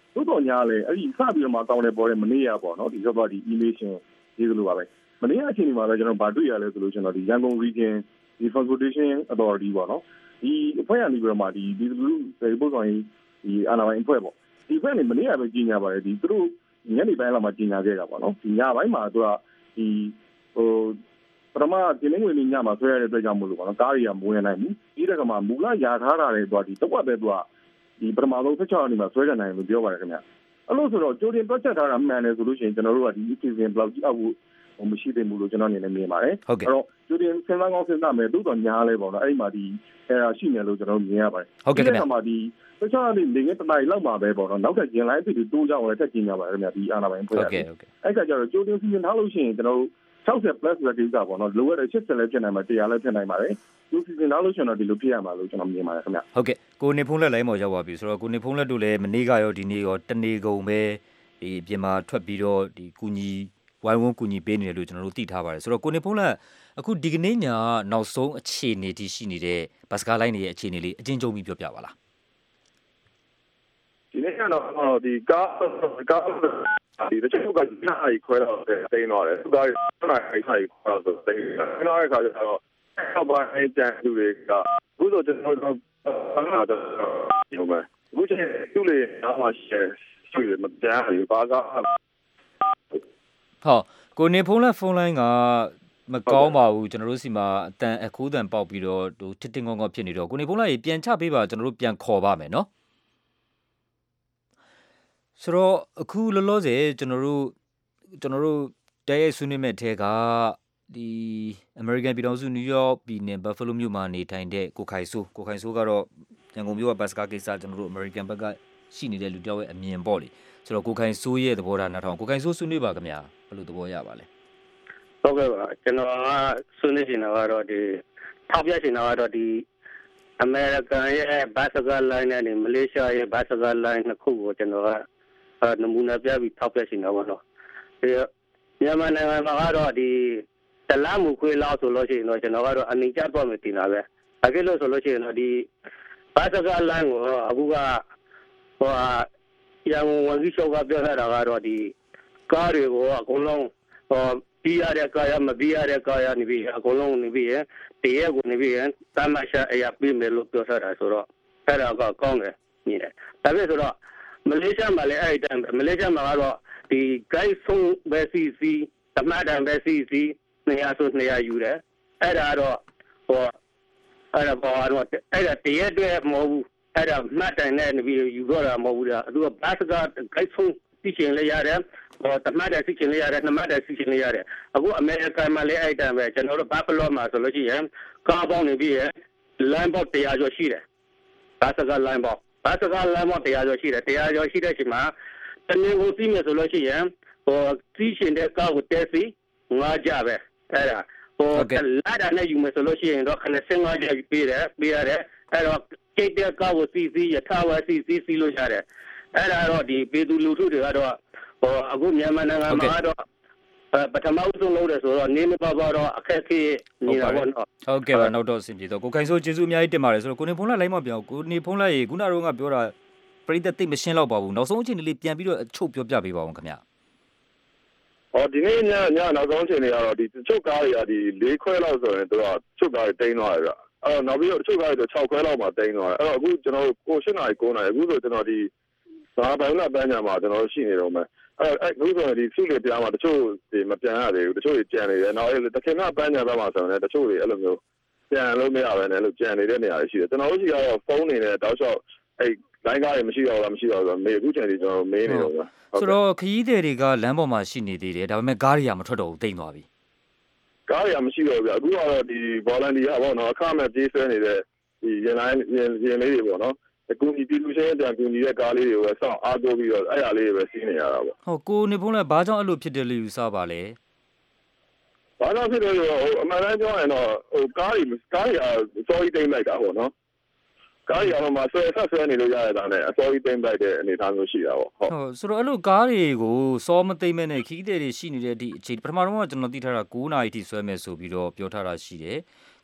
Speaker 21: သို့တော်ညာလေအဲ့ဒီစပြီးတော့မှကောင်းတယ်ပေါ်တယ်မနေ့ကပေါ့နော်ဒီဆိုတော့ဒီ emission ဒီလိုပါပဲမနေ့ကအချိန်ဒီမှာပဲကျွန်တော်ဗာတွေ့ရလဲဆိုလို့ကျွန်တော်ဒီရန်ကုန် region ဒီ transportation authority ပေါ့နော်ဒီအဖွဲ့ကနေပြီးတော့မှဒီဒီလူတွေပို့ဆောင်ရေးဒီအာဏာပိုင်အဖွဲ့ပေါ့ဒီအဖွဲ့နေမနေ့ကပဲကြီးညာပါတယ်ဒီသူတို့ညနေပိုင်းလောက်မှကြီးညာခဲ့တာပေါ့နော်ဒီညပိုင်းမှာသူကဒီဟိုပထမဒီနေ့ဝင်ညမှာဆွဲရတဲ့အတွက်ကြောင့်မလို့ပေါ့နော်ကားတွေကမဝင်နိုင်ဘူးဒီတက်ကမှမူလယာထားတာတွေတော့ဒီတော့ပဲသူကဒီပထမဆုံးဆက်ချောင်းနေမှာဆွဲကြနိုင်လို့ပြောပါတယ်ခင်ဗျအဲ့လို့ဆိုတော့ကြိုတင်တွက်ချက်ထားတာမှန်တယ်ဆိုလို့ရှိရင်ကျွန်တော်တို့ကဒီ season ဘလောက်ကြီးအောက်ကိုမရှိသေးဘူးလို့ကျွန်တော်အနေနဲ့မြင်ပါတယ်အဲ့တော့ကြိုတင်စဉ်းစားကောင်းစဉ်းစားမယ်တိုးတော့ညားလဲပေါ့နော်အဲ့ဒီမှာဒီအဲရှိနေလို့ကျွန်တော်မြင်ရပါတယ်ဟုတ်ကဲ့ခင်ဗျာဒီဆက်ချောင်းနေနေငယ်တနိုင်လောက်မှာပဲပေါ့နော်နောက်ထပ်ကျင်လိုက်ပြီးတိုးကြအောင်လည်းတက်ကျင်ကြပါတယ်ခင်ဗျာဒီအာနာပိုင်းဖွဲ့ရတယ်ဟုတ်ကဲ့အဲ့ကကြတော့ကြိုတင်စီစဉ်ထားလို့ရှိရင်ကျွန်တော်တို့sixty plus ဆိုတဲ့ကိစ္စပေါ့နော်လိုရတဲ့eightyလည်းဖြစ်နိုင်မှာone hundredလည်းဖြစ်နိုင်ပါတယ်သူစီစဉ်ထားလို့ရှိရင်တော့ဒီလိုဖြစ်ရမှာလို့ကျွန်တော်မြင်ပါတယ်ခင်ဗျ
Speaker 1: ဟုတ်ကဲ့ကိုနေဖုံးလက်လိုင်းပေါ်ရောက်ပါပြီဆိုတော့ကိုနေဖုံးလက်တို့လည်းမနေ့ကရောဒီနေ့ရောတနေကုန်ပဲဒီအပြင်မှာထွက်ပြီးတော့ဒီကူညီဝိုင်းဝန်းကူညီပေးနေတယ်လို့ကျွန်တော်တို့သိထားပါတယ်ဆိုတော့ကိုနေဖုံးလက်အခုဒီကနေ့ညနောက်ဆုံးအခြေအနေတည်ရှိနေတဲ့ဘတ်စကားလိုင်းတွေရဲ့အခြေအနေလေးအချင်းချင်းပြီးပြောပြပါလား
Speaker 21: ဒီနေ့ကတော့ဒီကားကားဒီတချို့ကနိုင်ခွဲတော့တိန်းတော့တယ်သူကနိုင်ဆိုင်ခွဲတော့တိန်းတယ်နောက်တစ်ခါကျတော့ဆောက်ပါအကြံလူတွေကအခုဆိုကျွန်တော်တို့ဘာသာတော့ဒီလိုပဲအခုချိန်သူလေနောက်မှ share ဆွေးမကြားဘူးဘာက
Speaker 1: ဟောကိုနေဖုန်းလက်ဖုန်းလိုင်းကမကောင်းပါဘူးကျွန်တော်တို့စီမှာအတန်အခိုးတန်ပေါက်ပြီးတော့ဟိုတစ်တင်ငေါငေါဖြစ်နေတော့ကိုနေဖုန်းလိုင်းကြီးပြန်ချပေးပါကျွန်တော်တို့ပြန်ခေါ်ပါမယ်နော်ဆိုတော့အခုလောလောဆယ်ကျွန်တော်တို့ကျွန်တော်တို့တဲရဲ့ဆွေးနွေးမဲ့ထဲကဒီ American ပြည်တော်စု New York ပြည်နယ် Buffalo မြို့မှာနေထိုင်တဲ့ကိုခိုင်စိုးကိုခိုင်စိုးကတော့ရန်ကုန်မြို့ကဘတ်စကားကိစ္စကျွန်တော်တို့ American ဘက်ကရှိနေတဲ့လူတယောက်ရဲ့အမြင်ပေါ့လေဆိုတော့ကိုခိုင်စိုးရဲ့သဘောထားနားထောင်ကိုခိုင်စိုးဆွေးနွေးပါခင်ဗျာဘယ်လိုသဘောရပါလဲ
Speaker 9: ဟုတ်ကဲ့ပါကျွန်တော်ကဆွေးနွေးနေတာကတော့ဒီထောက်ပြနေတာကတော့ဒီအမေရိကန်ရဲ့ဘတ်စကားလိုင်းနဲ့မလေးရှားရဲ့ဘတ်စကားလိုင်းနှစ်ခုကိုကျွန်တော်ကနမူနာပြပြီးထောက်ပြနေတာပေါ့နော်ဒီမြန်မာနိုင်ငံမှာကတော့ဒီတလမှုခွေးလောက်ဆိုလို့ရှိရင်တော့ကျွန်တော်ကတော့အနိကြတော့မတင်တာပဲအခုလို့ဆိုလို့ရှိရင်တော့ဒီဘာစကားလမ်းကိုအခုကဟိုရန်ကုန်ဝန်ကြီးချုပ်ကပြောထားတာကတော့ဒီကားတွေကိုအကုန်လုံးဟောပြီးရတဲ့ကားရမပြီးရတဲ့ကားရနေပြီးအကုန်လုံးနေပြီးရတရေကိုနေပြီးရတမရှာအရာပြီးမယ်လို့ပြောထားတာဆိုတော့အဲ့ဒါကကောင်းတယ်ညီတယ်ဒါပေမဲ့ဆိုတော့မလေးရှားမှာလည်းအဲ့ဒီတန်မလေးရှားမှာကတော့ဒီ guide ဆုံးပဲစီစီတမတ်တန်ပဲစီစီနေရာဆိုနေရာယူတယ်အဲ့ဒါတော့ဟောအဲ့ဒါပေါ်တော့အဲ့ဒါတရက်အတွက်မဟုတ်ဘူးအဲ့ဒါမှတ်တိုင်နဲ့ပြီးယူတော့တာမဟုတ်ဘူးဒါသူကဘတ်စကား guide ဆုံးသိချင်လည်းရတယ်ဟောတမတ်တန်သိချင်လည်းရတယ်နှမတ်တန်သိချင်လည်းရတယ်အခုအမေရိကန်မှာလည်းအဲ့တန်ပဲကျွန်တော်တို့ဘတ်ဖလောမှာဆိုလို့ရှိရင်ကားပေါင်းနေပြီးရလမ်းပေါက်one hundredကျော်ရှိတယ်ဘတ်စကားလမ်းပေါက်ဘာစကားလမ်းမတရားကျော်ရှိတယ်တရားကျော်ရှိတဲ့အချိန်မှာတနေ့ကိုစီးမယ်ဆိုလို့ရှိရင်ဟိုစီးရှင်တဲ့ကားကိုတက်စီငါးကြပဲအဲ့ဒါဟိုလာတာနဲ့ယူမယ်ဆိုလို့ရှိရင်တော့ခဏ၅ကြပေးတယ်ပေးရတယ်အဲ့တော့ကိတ်တဲ့ကားကိုစီးစီးရထားဝစီးစီးစီးလို့ရတယ်အဲ့ဒါတော့ဒီပေသူလူထုတွေကတော့ဟိုအခုမြန်မာနိုင်ငံမှာတော့ပထမဆုံးလုပ်တယ်ဆိုတော့နေမပါတော့အခက်ခဲနေတာပေါ့နော်
Speaker 1: ဟုတ်ကဲ့ပါနောက်တော့အဆင်ပြေတော့ကိုခိုင်စိုးကျေးဇူးအများကြီးတင်ပါတယ်ဆိုတော့ကိုနေဖုန်းလိုက်လိုက်မှပြောကိုနေဖုန်းလိုက်ရေခုနကတော့ကပြောတာပရိသတ်သိမရှင်းတော့ပါဘူးနောက်ဆုံးအချိန်လေးပြန်ပြီးတော့အချုပ်ပြောပြပေးပါဦးခင်ဗျ
Speaker 21: ဟောဒီနေ့ညညနောက်ဆုံးအချိန်လေးကတော့ဒီချုပ်ကားတွေကဒီ၄ခွဲလောက်ဆိုရင်သူကချုပ်ကားတွေတိန်းသွားတယ်ဗျအဲ့တော့နောက်ပြီးတော့ချုပ်ကားတွေဆို၆ခွဲလောက်မှတိန်းသွားတယ်အဲ့တော့အခုကျွန်တော်ကို၈နာရီ၉နာရီအခုဆိုကျွန်တော်ဒီဘာဘိုင်းလာပန်းညာမှာကျွန်တော်ရှိနေတော့မယ်အဲ့အခုဆိုရင်ဒီစုလေပြားမှာတချို့ဒီမပြန်ရသေးဘူးတချို့တွေကြံနေတယ်နောက်အဲ့တခင်ကပန်းညာဘက်မှာဆိုရင်တချို့တွေအဲ့လိုမျိုးပြန်လို့မရဘဲနဲ့လို့ကြံနေတဲ့နေရာတွေရှိတယ်ကျွန်တော်တို့ရှိကတော့ဖုန်းနေနဲ့တောက်လျှောက်အဲ့လိုင်းကားတွေမရှိတော့ဘူးလားမရှိတော့ဘူးဆိုတော့မေအခုချိန်ကြီးကျွန်တော်မေးနေတော့ဗျ
Speaker 1: ဆိုတော့ခရီးသည်တွေကလမ်းပေါ်မှာရှိနေသေးတယ်ဒါပေမဲ့ကားတွေကမထွက်တော့ဘူးတိမ်သွားပြီ
Speaker 21: ကားတွေကမရှိတော့ဘူးဗျအခုကတော့ဒီ volunteer ပေါ့နော်အခမဲ့ပြေးဆွဲနေတဲ့ဒီရင်လိုင်းရင်ရင်လေးတွေပေါ့နော်အကူအညီပြည်သူချင်းအတန်ကူညီတဲ့ကားလေးတွေကိုစောင့်အားကိုးပြီးတော့အဲ့အားလေးတွေပဲစီးနေရတာပေါ့
Speaker 1: ဟုတ်ကိုနေဖုန်းလည်းဘာကြောင့်အဲ့လိုဖြစ်တယ်လို့ယူဆပါလဲ
Speaker 21: ဘာကြောင့်ဖြစ်တယ်ဆိုတော့ဟိုအမှန်တမ်းပြောရင်တော့ဟိုကားတွေကားတွေအစောကြီးတိမ့်လိုက်တာပေါ့နော်ကားတွေအမှဆွဲဆက်ဆွဲနေလို့ရရတာနဲ့အစောကြီးတိမ့်လိုက်တဲ့အနေအထားမျိုးရှိတာပေါ့
Speaker 1: ဟုတ်ဟုတ်ဆိုတော့အဲ့လိုကားတွေကိုစောမသိမ့်မဲ့နဲ့ခီးတဲ့တွေရှိနေတဲ့ဒီအခြေပထမတော့ကျွန်တော်သိထားတာ၉နာရီထိဆွဲမယ်ဆိုပြီးတော့ပြောထားတာရှိတယ်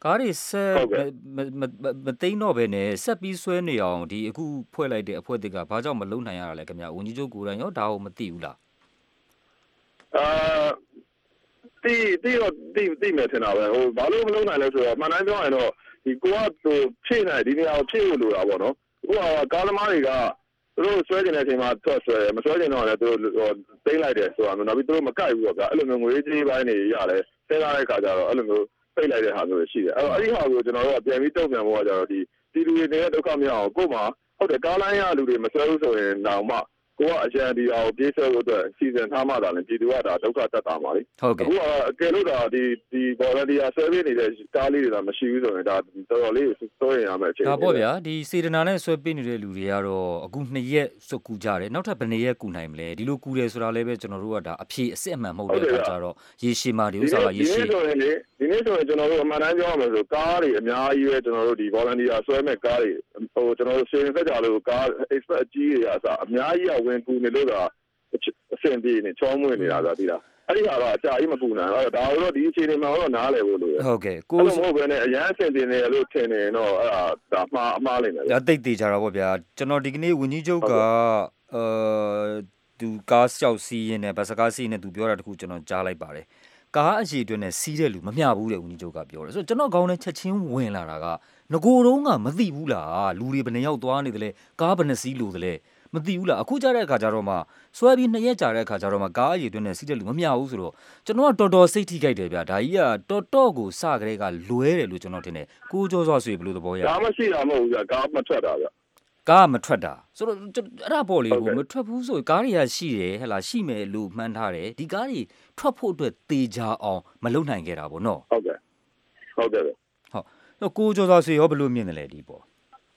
Speaker 1: ကားတွေဆက်မသိမ်းတော့ဘဲနဲ့ဆက်ပြီးဆွဲနေအောင်ဒီအခုဖွဲ့လိုက်တဲ့အဖွဲ့တွေကဘာကြောင့်မလုံနိုင်ရတာလဲခင်ဗျဝန်ကြီးချုပ်ကိုယ်တိုင်ရောဒါကိုမသိဘူးလား
Speaker 21: အာတီတီတော့တီတီမဲ့ထင်တာပဲဟိုဘာလို့မလုံနိုင်လဲဆိုတော့မှန်တိုင်းပြောရင်တော့ဒီကိုကဟိုဖြည့်နေဒီနေရာကိုဖြည့်လို့လိုတာပေါ့နော်အခုကကားသမားတွေကသူတို့ဆွဲကျင်တဲ့အချိန်မှာထွက်ဆွဲမဆွဲကျင်တော့လည်းသူတို့သိမ်းလိုက်တယ်ဆိုတာမျိုးနောက်ပြီးသူတို့မကြိုက်ဘူးပေါ့ဗျာအဲ့လိုမျိုးငွေကြေးပိုင်းတွေရတယ်ဆင်းလာတဲ့ခါကျတော့အဲ့လိုမျိုးပိတ်လိုက်တဲ့ဟာမျိုးရှိတယ်အဲ့တော့အဲ့ဒီဟာကိုကျွန်တော်တို့ကပြန်ပြီးတုံ့ပြန်ဖို့ကကျတော့ဒီဒီလူတွေနေတဲ့ဒုက္ခမရအောင်ကို့မှာဟုတ်တယ်ကားလိုင်းရလူတွေမဆွဲဘူးဆိုရင်တော့မှကိုကအရန်ဒီအောင်ပြေးဆွဲဖို့အတွက်စီစဉ်ထားမှသာလေပြည်သူကဒါဒုက္ခတက်တာပါလေ
Speaker 1: ဟုတ်ကဲ့
Speaker 21: အခုကအကယ်လို့ဒါဒီဒီ volunteer service နေတဲ့ကားလေးတွေကမရှိဘူးဆိုရင်ဒါတော်တော်လေးစိုးရင်ရမယ်အခြေအနေ
Speaker 1: ဒါပေါ့ဗျာဒီစေတနာနဲ့ဆွဲပေးနေတဲ့လူတွေကတော့အခုနှစ်ရက်စွတ်ကူကြတယ်နောက်ထပ်ဘယ်နှစ်ရက်ကူနိုင်မလဲဒီလိုကူတယ်ဆိုတာလည်းပဲကျွန်တော်တို့ကဒါအဖြေအစစ်အမှန်မဟုတ်တဲ့အခါကျတော့ရေရှည်မှာဒီဥစ္စာကရေရှည်
Speaker 21: ဒီနေ့ဆိုရင်ဒီနေ့ဆိုရင်ကျွန်တော်တို့အမှန်တမ်းပြောရမယ်ဆိုကားတွေအများကြီးပဲကျွန်တော်တို့ဒီ volunteer ဆွဲမဲ့ကားတွေဟိုကျွန်တော်တို့စေရင်ဆက်ကြလို့ကား expert အကြီးတွေအစားအများကြီးကဝင်ကူနေလို့ကအဆင်ပြေနေချောမွေ့နေတာဆိုတာဒီလားအဲ့ဒီဟာတော့အကြာကြီးမကူနိုင်တော့ဒါတော့ဒီအခြေအနေမှာတော့နားလည်ဖို့လိုတယ်
Speaker 1: ဟုတ်ကဲ့
Speaker 21: ကိုယ်မဟုတ်ဘဲနဲ့အရန်အဆင်ပြေနေလို့ထင်နေတော့အဲ့ဒါဒါမှားအမှားလိမ့်မယ်
Speaker 1: ဒါသိသေးကြတာပေါ့ဗျာကျွန်တော်ဒီကနေ့ဝန်ကြီးချုပ်ကအာသူကားလျှောက်စီးရင်းနဲ့ဗစကားစီးနဲ့သူပြောတာတခုကျွန်တော်ကြားလိုက်ပါတယ်ကားအရှိအတွင်းနဲ့စီးတဲ့လူမမျှဘူးတဲ့ဝန်ကြီးချုပ်ကပြောတယ်ဆိုတော့ကျွန်တော်ခေါင်းထဲချက်ချင်းဝင်လာတာကငကိုတုံးကမသိဘူးလားလူတွေဘယ်နှယောက်သွားနေတယ်လဲကားဘယ်နှစီးလို့တယ်လဲမသိဘူးလားအခုကြားတဲ့အခါကျတော့မှဆွဲပြီးနှစ်ရက်ကြာတဲ့အခါကျတော့မှကားအရည်အတွင်းနဲ့စီးတဲ့လူမမျှဘူးဆိုတော့ကျွန်တော်ကတော်တော်စိတ်ထိခိုက်တယ်ဗျာဒါကြီးကတော်တော်ကိုစကြဲကလွဲတယ်လို့ကျွန်တော်ထင်တယ်ကိုကျော်စောဆွေဘယ်လိုသဘောရ
Speaker 21: ကားမရှိတာမဟုတ်ဘူးဗျာကားမထွက်တာဗျာ
Speaker 1: ကားမထွက်တာဆိုတော့အဲ့ဒါပေါ့လေဟိုမထွက်ဘူးဆိုကားတွေကရှိတယ်ဟဲ့လားရှိမယ်လို့မှန်းထားတယ်ဒီကားတွေထွက်ဖို့အတွက်တေချာအောင်မလုပ်နိုင်ခဲ့တာပေါ့နော်
Speaker 21: ဟုတ်ကဲ့ဟုတ်ကဲ့
Speaker 1: ဟုတ်တော့ကိုကျော်စောဆွေရောဘယ်လိုမြင်တယ်လဲဒီပေါ့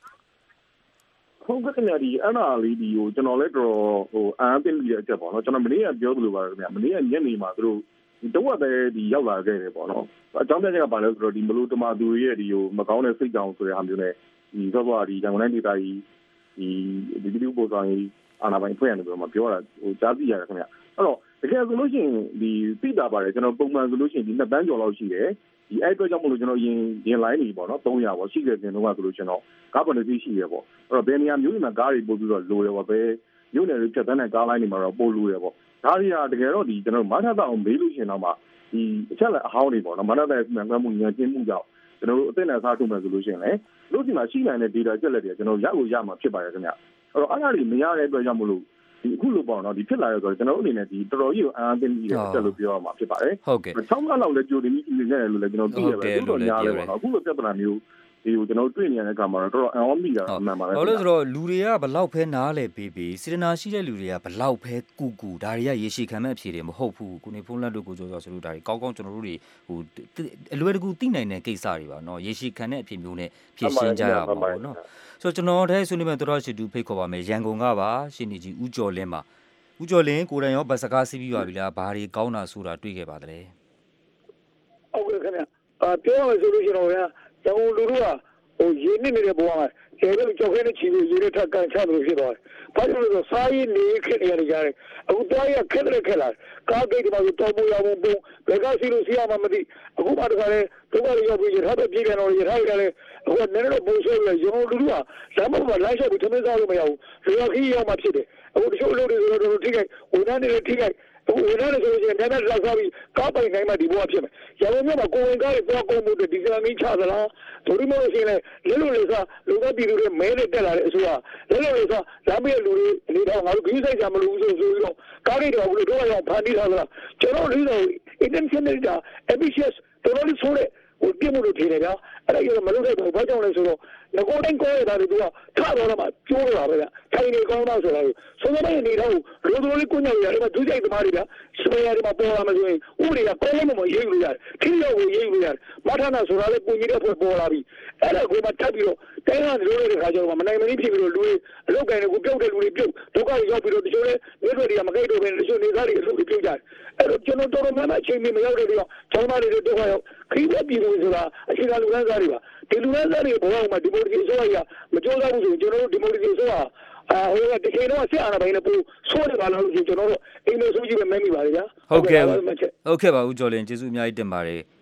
Speaker 21: ဟုတ်ကဲ့ခင်ဗျာဒီအဲ့ဒါလေးဒီကိုကျွန်တော်လည်းတော်ဟိုအန်ပင်းပြီးတဲ့အချက်ပေါ့နော်ကျွန်တော်မနေ့ကပြောသလိုပါခင်ဗျာမနေ့ကညနေမှာသူတို့ဒီတော့ပဲဒီရောက်လာခဲ့တယ်ပေါ့နော်အကြောင်းပြချက်ကဘာလဲဆိုတော့ဒီမလို့တမသူရဲ့ဒီဟိုမကောင်းတဲ့စိတ်ကြောင်ဆိုတဲ့ဟာမျိုးနဲ့ဒီတော့ကဒီတန်ခွန်တိုင်းဒေသကြီးဒီဒီဒီပို့ဆောင်ရေးအာဏာပိုင်ဖွဲ့ရတယ်ပြောမှာပြောတာဟိုကြားသိရတယ်ခင်ဗျာအဲ့တော့တကယ်ဆိုလို့ရှိရင်ဒီသိတာပါတယ်ကျွန်တော်ပုံမှန်ဆိုလို့ရှိရင်ဒီနှစ်တန်းကျော်လောက်ရှိတယ်ဒီအဲ့အတွက်ကြောင့်မလို့ကျွန်တော်ရင်ရင်လိုင်းနေပေါ့နော်သုံးရာပေါ့ရှိခဲ့တဲ့တုန်းကဆိုလို့ကျွန်တော်ကားပေါ်နေပြီးရှိရပေါ့အဲ့တော့ဘယ်နေရာမျိုးတွေမှာကားတွေပို့ပြီးတော့လိုတယ်ပေါ့ပဲမြို့နယ်တွေဖြတ်တန်းတဲ့ကားလိုင်းတွေမှာတော့ပို့လို့ရပေါ့ဒါတွေကတကယ်တော့ဒီကျွန်တော်မထတာအောင်မေးလို့ရှိရင်တော့မှဒီအချက်လက်အဟောင်းတွေပေါ့နော်မထတဲ့မှန်ကန်မှုညံကျင်းမှုကြောင့်ကျွန်တော်တို့အသိနဲ့စားထုတ်မယ်ဆိုလို့ရှိရင်လေလို့ဒီမှာရှိနိုင်တဲ့ data ချက်လက်တွေကျွန်တော်ရကိုရမှာဖြစ်ပါတယ်ခင်ဗျအဲ့တော့အဲ့ဒါတွေမရတဲ့အတွက်ကြောင့်မလို့ဒီအခုလိုပေါ့နော်ဒီဖြစ်လာရဆိုတော့ကျွန်တော်တို့အနေနဲ့ဒီတော်တော်ကြီးကိုအန်းအင်းပြီးတယ်တက်လို့ပြောရမှာဖြစ်ပါတယ်
Speaker 1: ဟုတ်ကဲ့
Speaker 21: ချောင်းကားလောက်လည်းကြိုတင်ပြီးနေတယ်လို့လည်းကျွန်တော်သိရပါတယ်တော်တော်များတယ်ပေါ့နော်အခုလိုပြဿနာမျိုးဒီကိုကျွန်တော်တွေ့နေရတဲ့အခါမှာတော့တော်တော်အံ့ဩမိတာအမှန်ပါပဲ
Speaker 1: ဘာလို့ဆိုတော့လူတွေကဘလောက်ဖဲနားလဲပေးပေးစေတနာရှိတဲ့လူတွေကဘလောက်ဖဲကူကူဒါတွေကရေရှည်ခံမဲ့အဖြေတွေမဟုတ်ဘူးကိုနေဖုန်းလက်တို့ကိုကြောဆိုလို့ဒါတွေကောင်းကောင်းကျွန်တော်တို့တွေဟိုအလွယ်တကူသိနိုင်တဲ့ကိစ္စတွေပါနော်ရေရှည်ခံတဲ့အဖြေမျိုးနဲ့ဖြည့်ရှင်းကြရမှာပေါ့နော်ဆိုတော့ကျွန်တော်တဲ့ဆွေးနွေးမဲ့တော်ရှိတူဖိတ်ခေါ်ပါမယ်ရန်ကုန်ကပါရှင်နေကြီးဦးကျော်လင်းပါဦးကျော်လင်းကိုယ်တိုင်ရောဗတ်စကားစီးပြီးပါပြီလားဘာတွေကောင်းတာဆိုတာတွေ့ခဲ့ပါသလဲ
Speaker 6: ဟုတ်ကဲ့ခင်ဗျအာပြောရဆိုလို့ကျွန်တော်ကကျွန်တော်လူတို့ကဟိုရင်းနေနေတဲ့ဘဝမှာကျေတော့ကြောက်ခဲနေချီပြီးရင်းထက်ကန်ချလို့ဖြစ်သွားတယ်။ဘာလို့လဲဆိုစားရည်နေခက်နေရတယ်ကြားတယ်။အခုတော့ရခက်တယ်ခက်လာကားဂိတ်မှာတော့မရဘူးပုံဘယ်ကစီလို့စီရမှမသိအခုမှတခါလေတော့ကရောက်ပြီးရထားပဲပြေးပြန်တော့ရထားရတယ်အခုကနည်းနည်းပုံဆွဲပြီးရုံလူတို့ကလမ်းပေါ်မှာလိုက်ချက်ပြီးထမင်းစားလို့မရဘူး။လူခီးရောက်မှဖြစ်တယ်။အခုတချို့လူတွေဆိုတော့ထိခိုက်ဝန်ထမ်းတွေထိခိုက်အခုဝန်ထမ်းတွေဆိုရင်လည်းလည်းလောက်စားပြီးကားပိုင်နိုင်မှဒီဘဝဖြစ်မယ်။ရန်ကုန်မြို့မှာကိုဝင်ကားတွေပေါ်ကုန်မှုဒီကနေ့မင်းချသလားဒိုရီမို့ရှင်လေလဲလို့လေစားလူကပြည်သူတွေမဲနဲ့တက်လာတဲ့အစိုးရလဲလို့လေစားလမ်းဘေးလူတွေအနေတော့ငါတို့ဂိမ်းဆိုင်ကြမလို့ဆိုဆိုပြီးတော့ကားတွေတော့ဘလို့တော့ရောက်ဖန်တီးထားသလားကျွန်တော်လူတွေ intentional တာ ambitious တော်တော်လေးဆိုတဲ့ဟိုပြမှုလို့ထင်တယ်ဗျာအဲ့ဒါကြီးမလုပ်တဲ့ဘာကြောင့်လဲဆိုတော့ငကိုတိုင်းကိုရတာတွေကထတော့တော့မှကျိုးလာပဲဗျထိုင်နေကောင်းတော့ဆိုတာကိုဆိုတော့နေတော့လူတို့လေးကိုညောင်ရတယ်ဒုစိတ်သမားတွေဗျစပယ်ရတွေမှာပေါ်လာမှဆိုရင်ဥပဒေကကောင်းမှမရေးလို့ရတယ်ထိရောက်ကိုရေးလို့ရတယ်မထနာဆိုတာလည်းပုံကြီးတဲ့ဖွဲ့ပေါ်လာပြီအဲ့ဒါကိုမှထပ်ပြီးတော့တိုင်းကလူတွေခါကျတော့မနိုင်မနည်းဖြစ်ပြီးတော့လူတွေအလုပ်ကိုင်းတွေကိုပြုတ်တဲ့လူတွေပြုတ်ဒုက္ခရောက်ပြီးတော့တချို့လည်းမြို့တွေကမကိတ်တော့ဘဲတချို့နေသားတွေအလုပ်တွေပြုတ်ကြတယ်အဲ့တော့ကျွန်တော်တော်တော်များများအချိန်မီမရောက်တဲ့ပြီးတော့ကျောင်းသားတွေဒုက္ခရောက်ခီးတဲ့ပြည်သူဆိုတာအခြေခံလူတန်းစားတွေပါဒီလူတန်းစားတွေဘဝမှာဒီမိုကရေစီဆိုရမကြိုးစားဘူးဆိုရင်ကျွန်တော်တို့ဒီမိုကရေစီဆိုတာအာဟိုကတကယ်တော့ဆက်အာဏာပိုင်နဲ့ပို့ဆိုးနေပါလားလို့ကျွန်တော်တို့အိမ်မဆိုးကြီးပဲမဲမိပါလေဗျာ
Speaker 1: ဟုတ်ကဲ့ဟုတ်ကဲ့ပါဦးကျော်လင်းကျေးဇူးအများကြီးတင်ပါတယ်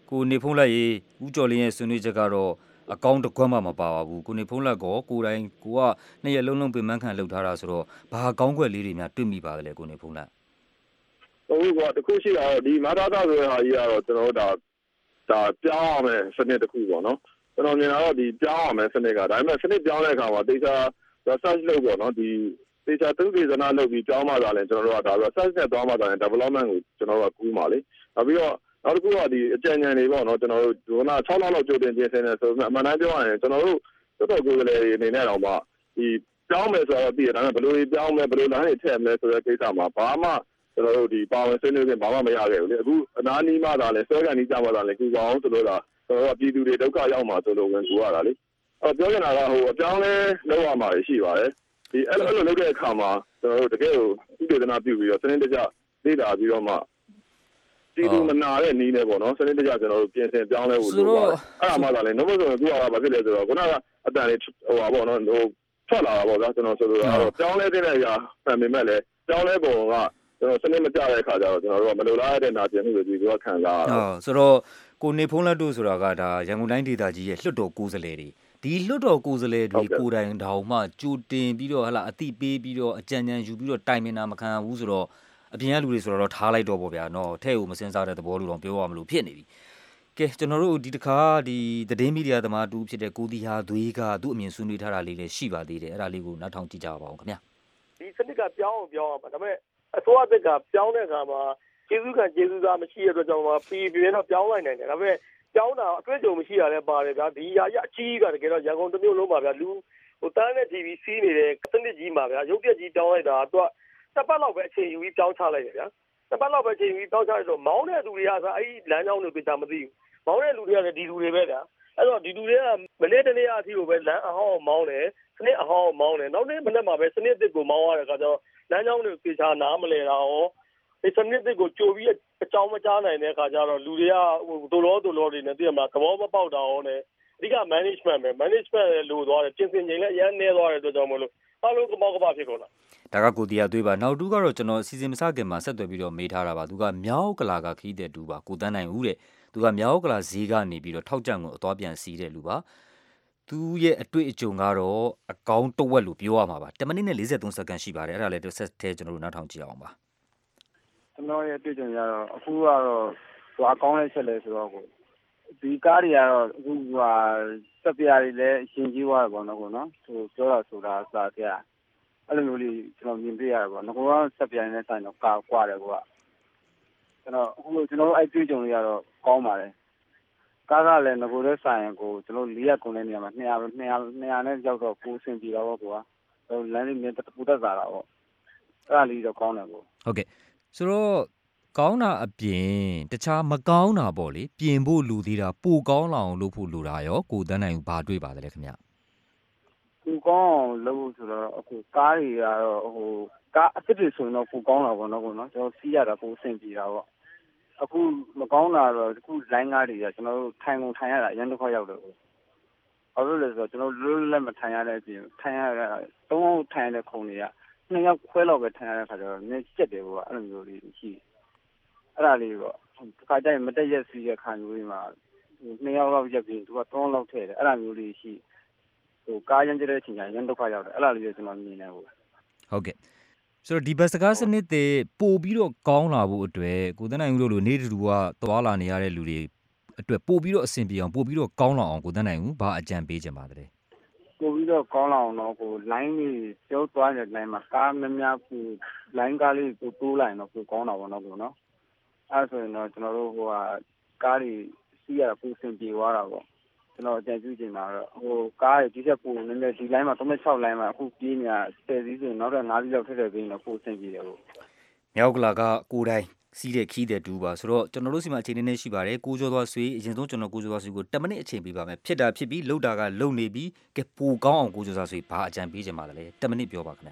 Speaker 1: ကိုနေဖုံးလက်ရေးဦးကျော်လင်းရဲ့ဆွေးနွေးချက်ကတော့အကောင့်တစ်ခွက်မှမပါပါဘူးကိုနေဖုံးလက်ကောကိုယ်တိုင်ကိုကနှစ်ရက်လုံးလုံးပင်ပန်းခံလှုပ်ထားတာဆိုတော့ဘာအကောင့်ခွက်လေးတွေများတွေ့မိပါသလဲကိုနေဖုံးလက်
Speaker 21: ဟုတ်ကဲ့တခုရှိတာတော့ဒီမာတာတာဆိုတဲ့ဟာကြီးကတော့ကျွန်တော်တို့ဒါဒါပြောင်းအောင်မယ်စနစ်တစ်ခုပေါ့နော်ကျွန်တော်မြင်တာတော့ဒီပြောင်းအောင်မယ်စနစ်ကဒါပေမဲ့စနစ်ပြောင်းတဲ့အခါမှာတေချာ research လုပ်ပေါ့နော်ဒီတေချာသူဒေသနာလုပ်ပြီးပြောင်းမှသာလဲကျွန်တော်တို့ကဒါ research နဲ့သွားမှသာလဲ development ကိုကျွန်တော်တို့ကကူးပါလေနောက်ပြီးတော့နောက်တစ်ခုကဒီအကြံဉာဏ်တွေပေါ့နော်ကျွန်တော်တို့ဒီကခြောက်လလောက်ကြိုတင်ပြင်ဆင်နေဆိုတော့အမှန်တမ်းပြောရရင်ကျွန်တော်တို့တော်တော်ကိုယ်လည်းအနေနဲ့တော့မှဒီပြောင်းမယ်ဆိုတော့ပြည်ဒါပေမဲ့ဘယ်လိုပြောင်းမယ်ဘယ်လိုလမ်းတွေထည့်မယ်ဆိုတဲ့ကိစ္စမှာဘာမှကျွန်တော်တို့ဒီပါဝင်ဆွေးနွေးခြင်းဘာမှမရခဲ့ဘူးလေအခုအနာနီးမှသာလဲဆွဲကန်နီးကြမှသာလဲကူအောင်ဆိုလို့ဒါကျွန်တော်တို့ပြည်သူတွေဒုက္ခရောက်မှာဆိုလို့ဝင်ကူရတာလေအဲပြောချင်တာကဟိုအပြောင်းလဲလုပ်ရမှာရှိပါတယ်ဒီအဲ့လိုလုပ်တဲ့အခါမှာကျွန်တော်တို့တကယ်ကိုဥပဒေနာပြုပြီးတော့စနစ်တကျလေ့လာပြီးတော့မှဒီလိုမနာတဲ့နီးနေပေါ့နော်စနစ်တကျကျွန်တော်တို့ပြင်ဆင်ပြောင်းလဲဖို့လိုပါတယ်အဲ့ဒါမှသာလဲနောက်ဆိုရင်ကူရတာဘာဖြစ်လဲဆိုတော့ခုနကအတန်လေးဟိုပါပေါ့နော်ဟိုထွက်လာတာပေါ့ဗျာကျွန်တော်ဆိုလိုတာတော့ပြောင်းလဲတဲ့အရာဖန်ပေမဲ့လည်းပြောင်းလဲပုံကကျွန်တော်စနစ်မကျတဲ့အခါကျတော့ကျွန်တော်တို့ကမလိုလားတဲ့နာကျင်မှုတွေဒီလိုခံစားရတာ
Speaker 1: ဟုတ်ဆိုတော့ကိုနေဖုံးလက်တို့ဆိုတာကဒါရန်ကုန်တိုင်းဒေသကြီးရဲ့လွှတ်တော်ကိုယ်စားလှယ်တွေဒီလွှတ်တော်ကိုယ်စားလှယ်တွေကိုယ်တိုင်တောင်မှကြိုတင်ပြီးတော့ဟလာအတိပေးပြီးတော့အကြံဉာဏ်ယူပြီးတော့တိုင်ပင်တာမခံဘူးဆိုတော့အပြင်ကလူတွေဆိုတော့ထားလိုက်တော့ပေါ့ဗျာနော်ထဲ့ကိုမစင်စားတဲ့သဘောလို့တော့ပြောရမလို့ဖြစ်နေပြီကဲကျွန်တော်တို့ဒီတစ်ခါဒီသတင်းမီဒီယာသမားတူဖြစ်တဲ့ကိုတီဟာသွေးကသူ့အမြင်ဆွေးနွေးထားတာလေးလည်းရှိပါသေးတယ်အဲ့ဒါလေးကိုနောက်ထောင်ကြည့်ကြပါဦးခင်ဗျာ
Speaker 3: ဒီစနစ်ကပြောင်းအောင်ပြောင်းအောင်ပါဒါပေမဲ့အစိုးရဘက်ကပြောင်းတဲ့အခါမှာကျေးဇူးခံကျေးဇူးသားမရှိတဲ့အတွက်ကြောင့်မှပြည်ပြည်တော့ပြောင်းလိုက်နိုင်တယ်ဒါပေမဲ့ပြောင်းတာအတွေ့အကြုံမရှိရလဲပါတယ်ဗျာဒီຢာရအကြီးကတကယ်တော့ရန်ကုန်တစ်မြို့လုံးပါဗျာလူဟိုတန်းနဲ့ တီ ဗီ စီးနေတဲ့စနစ်ကြီးမှာဗျာရုပ်ပြက်ကြီးပြောင်းလိုက်တာသူကတစ်ပတ်လောက်ပဲအချိန်ယူပြီးပြောင်းချလိုက်တယ်ဗျာတစ်ပတ်လောက်ပဲအချိန်ယူပြီးပြောင်းချလိုက်တော့မောင်းတဲ့လူတွေကဆိုအဲ့ဒီလမ်းကြောင်းတွေပြချမသိဘူးမောင်းတဲ့လူတွေကလည်းဒီလူတွေပဲဗျာအဲ့တော့ဒီလူတွေကမနေ့တနေ့အထိကိုပဲလမ်းအဟောင်းမောင်းတယ်စနစ်အဟောင်းမောင်းတယ်နောက်နေ့မနေ့မှာပဲစနစ်အစ်ကိုမောင်းရတဲ့အခါကျတော့လမ်းကြောင်းတွေပြချနားမလဲတာရောဒီစနစ်တွေကိုကြိုပြီးအကြောင်းမကြားနိုင်တဲ့အခါကျတော့လူတွေကဟိုဒိုလောဒိုလောတွေနဲ့သိရမှာသဘောမပေါက်တာရောနဲ့အဓိက management ပဲ management လို့သွားတယ်ပြင်ဆင်ချိန်လည်းအရင်နေသွားတဲ့အတွက်ကြောင့်မလို့အားလုံးကမောက်ကပဖြစ်ကုန်တာ
Speaker 1: ဒါကကိုတီယာသွေးပါနောက်တူကတော့ကျွန်တော်စီစဉ်မစခင်မှာဆက်သွယ်ပြီးတော့မေးထားတာပါသူကမြောက်ကလာကခီးတဲ့တူပါကိုတန်းနိုင်ဦးတဲ့သူကမြောက်ကလာဈေးကနေပြီးတော့ထောက်ကြံကိုအသွားပြန်စီးတဲ့လူပါသူရဲ့အတွေ့အကြုံကတော့အကောင့်တဝက်လို့ပြောရမှာပါ10မိနစ်နဲ့43စက္ကန့်ရှိပါတယ်အဲ့ဒါလည်းတစ်ဆက်တည်းကျွန်တော်တို့နောက်ထောင်ကြည့်အောင်ပါ
Speaker 9: ကျွန်တော်ရဲ့တွေ့ကြုံရတော့အခုကတော့ဟိုအကောင့်လေးချက်လဲဆိုတော့ကိုဒီကားတွေကတော့အခုဟာစက်ပြားတွေလည်းအရှင်ကြီးသွားတယ်ပေါ့နော်ကိုနော်ဟိုပြောတာဆိုတာစားကြအဲ့လိုမျိုးလေးကျွန်တော်မြင်ပြရတယ်ပေါ့နော်ကိုကစက်ပြားနဲ့ဆိုင်တော့ကာကွာတယ်ကိုကကျွန်တော်အခုကျွန်တော်အဲ့တွေ့ကြုံလေးကတော့ကောင်းပါတယ်ကားကလည်းငကိုတဲ့ဆိုင်ကိုကျွန်တော်လေးရက်ကုန်တဲ့နေရာမှာ200 200 200နဲ့ရောက်တော့ကိုအဆင်ပြေတော့ပေါ့ကွာဟိုလမ်းလေးမြင်တပူတက်စားတာပေါ့အဲ့ဒါလေးတော့ကောင်းတယ်ကို
Speaker 1: ဟုတ်ကဲ့ဆိုတော့ကောင်းတာအပြင်တခြားမကောင်းတာပေါ့လေပြင်ဖို့လူသေးတာပိုကောင်းလာအောင်လုပ်ဖို့လိုတာရောကိုတန်းနိုင်ဘာတွေ့ပါသလဲခင်ဗျ
Speaker 9: ပိုကောင်းအောင်လုပ်ဖို့ဆိုတော့အခုကားတွေကတော့ဟိုကားအစ်စ်တွေဆိုရင်တော့ပိုကောင်းတာပေါ့နော်ကိုနော်ကျွန်တော်စီးရတာပိုအဆင်ပြေတာပေါ့အခုမကောင်းတာတော့အခု line ကားတွေကကျွန်တော်တို့ထိုင်ကုန်ထိုင်ရတာအရင်တစ်ခါရောက်တယ်ကိုဘာလို့လဲဆိုတော့ကျွန်တော်လွတ်လပ်မထိုင်ရတဲ့အပြင်ထိုင်ရတာသုံးအောင်ထိုင်ရတဲ့ခုံတွေကနှစ်ယောက်ခွဲလောက်ပဲထိုင်ရတဲ့ခါကျတော့နည်းကျက်တယ်ပေါ့အဲ့လိုမျိုးလေးရှိအဲ့ဒါလေးပေါ့ဒီခါကျရင်မတက်ရက်စီးတဲ့ခါမျိုးတွေမှာနှစ်ယောက်လောက်ရက်ပြီးသူကသုံးလောက်ထည့်တယ်အဲ့ဒါမျိုးလေးရှိဟိုကားရမ်းကျတဲ့အချိန်ကျရင်ရမ်းဒုက္ခရောက်တယ်အဲ့ဒါလေးကိုကျွန်တော်မြင်နေဘူး
Speaker 1: ဟုတ်ကဲ့ဆိုတော့ဒီဘတ်စကားစနစ်တွေပို့ပြီးတော့ကောင်းလာဖို့အတွက်ကိုတန်းနိုင်ဦးတို့လိုနေတူတူကသွားလာနေရတဲ့လူတွေအတွက်ပို့ပြီးတော့အဆင်ပြေအောင်ပို့ပြီးတော့ကောင်းလာအောင်ကိုတန်းနိုင်ဦးဘာအကြံပေးချင်ပါသလဲ
Speaker 9: ပို့ပြီးတော့ကောင်းလာအောင်တော့ကို line လေးကျောက်သွားတဲ့ line မှာကားများများကို line ကားလေးကိုတိုးလိုက်တော့ကိုကောင်းတာပေါ့နော်ကိုနော်အဲ့ဆိုရင်တော့ကျွန်တော်တို့ဟိုဟာကားတွေစီးရတာပိုအဆင်ပြေသွားတာပေါ့ကျွန်တော်အကြံပြုချင်တာတော့ဟိုကားတွေဒီချက်ပိုနည်းနည်းဒီ line မှာသုံး၆ line မှာအခုပြေးနေတာဆယ်စီးဆိုရင်နောက်တော့၅စီးလောက်ထည့်ထည့်ပေးရင်တော့ပိုအဆင်ပြေတယ်ပေါ့
Speaker 1: မြောက်ကလာကကိုယ်တိုင်စီးတဲ့ခီးတဲ့တူပါဆိုတော့ကျွန်တော်တို့စီမှာအချိန်နည်းနည်းရှိပါတယ်ကိုကျော်သွားဆွေအရင်ဆုံးကျွန်တော်ကိုကျော်သွားဆွေကို10မိနစ်အချိန်ပေးပါမယ်ဖြစ်တာဖြစ်ပြီးလှုပ်တာကလှုပ်နေပြီးကဲပိုကောင်းအောင်ကိုကျော်သွားဆွေဘာအကြံပေးချင်ပါလဲ10မိနစ်ပြောပါခင်ဗျာ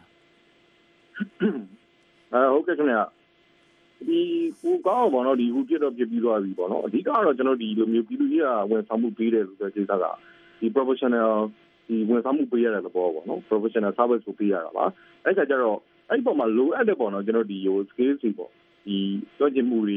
Speaker 21: အဲဟုတ်ကဲ့ခင်ဗျာဒီပိုကောင်းအောင်ပေါ့နော်ဒီခုပြတော့ပြပြီးသွားပြီပေါ့နော်အဓိကတော့ကျွန်တော်ဒီလိုမျိုးပြည်သူကြီးကဝန်ဆောင်မှုပေးတယ်လို့ပြောချင်တာကဒီ professional ဒီဝန်ဆောင်မှုပေးရတဲ့သဘောပေါ့နော် professional service ကိုပေးရတာပါအဲ့ခါကျတော့အဲ့ဒီပုံမှာလိုအပ်တဲ့ပေါ့နော်ကျွန်တော်ဒီဟို skills တွေပေါ့ဒီပြောချင်မှုတွေ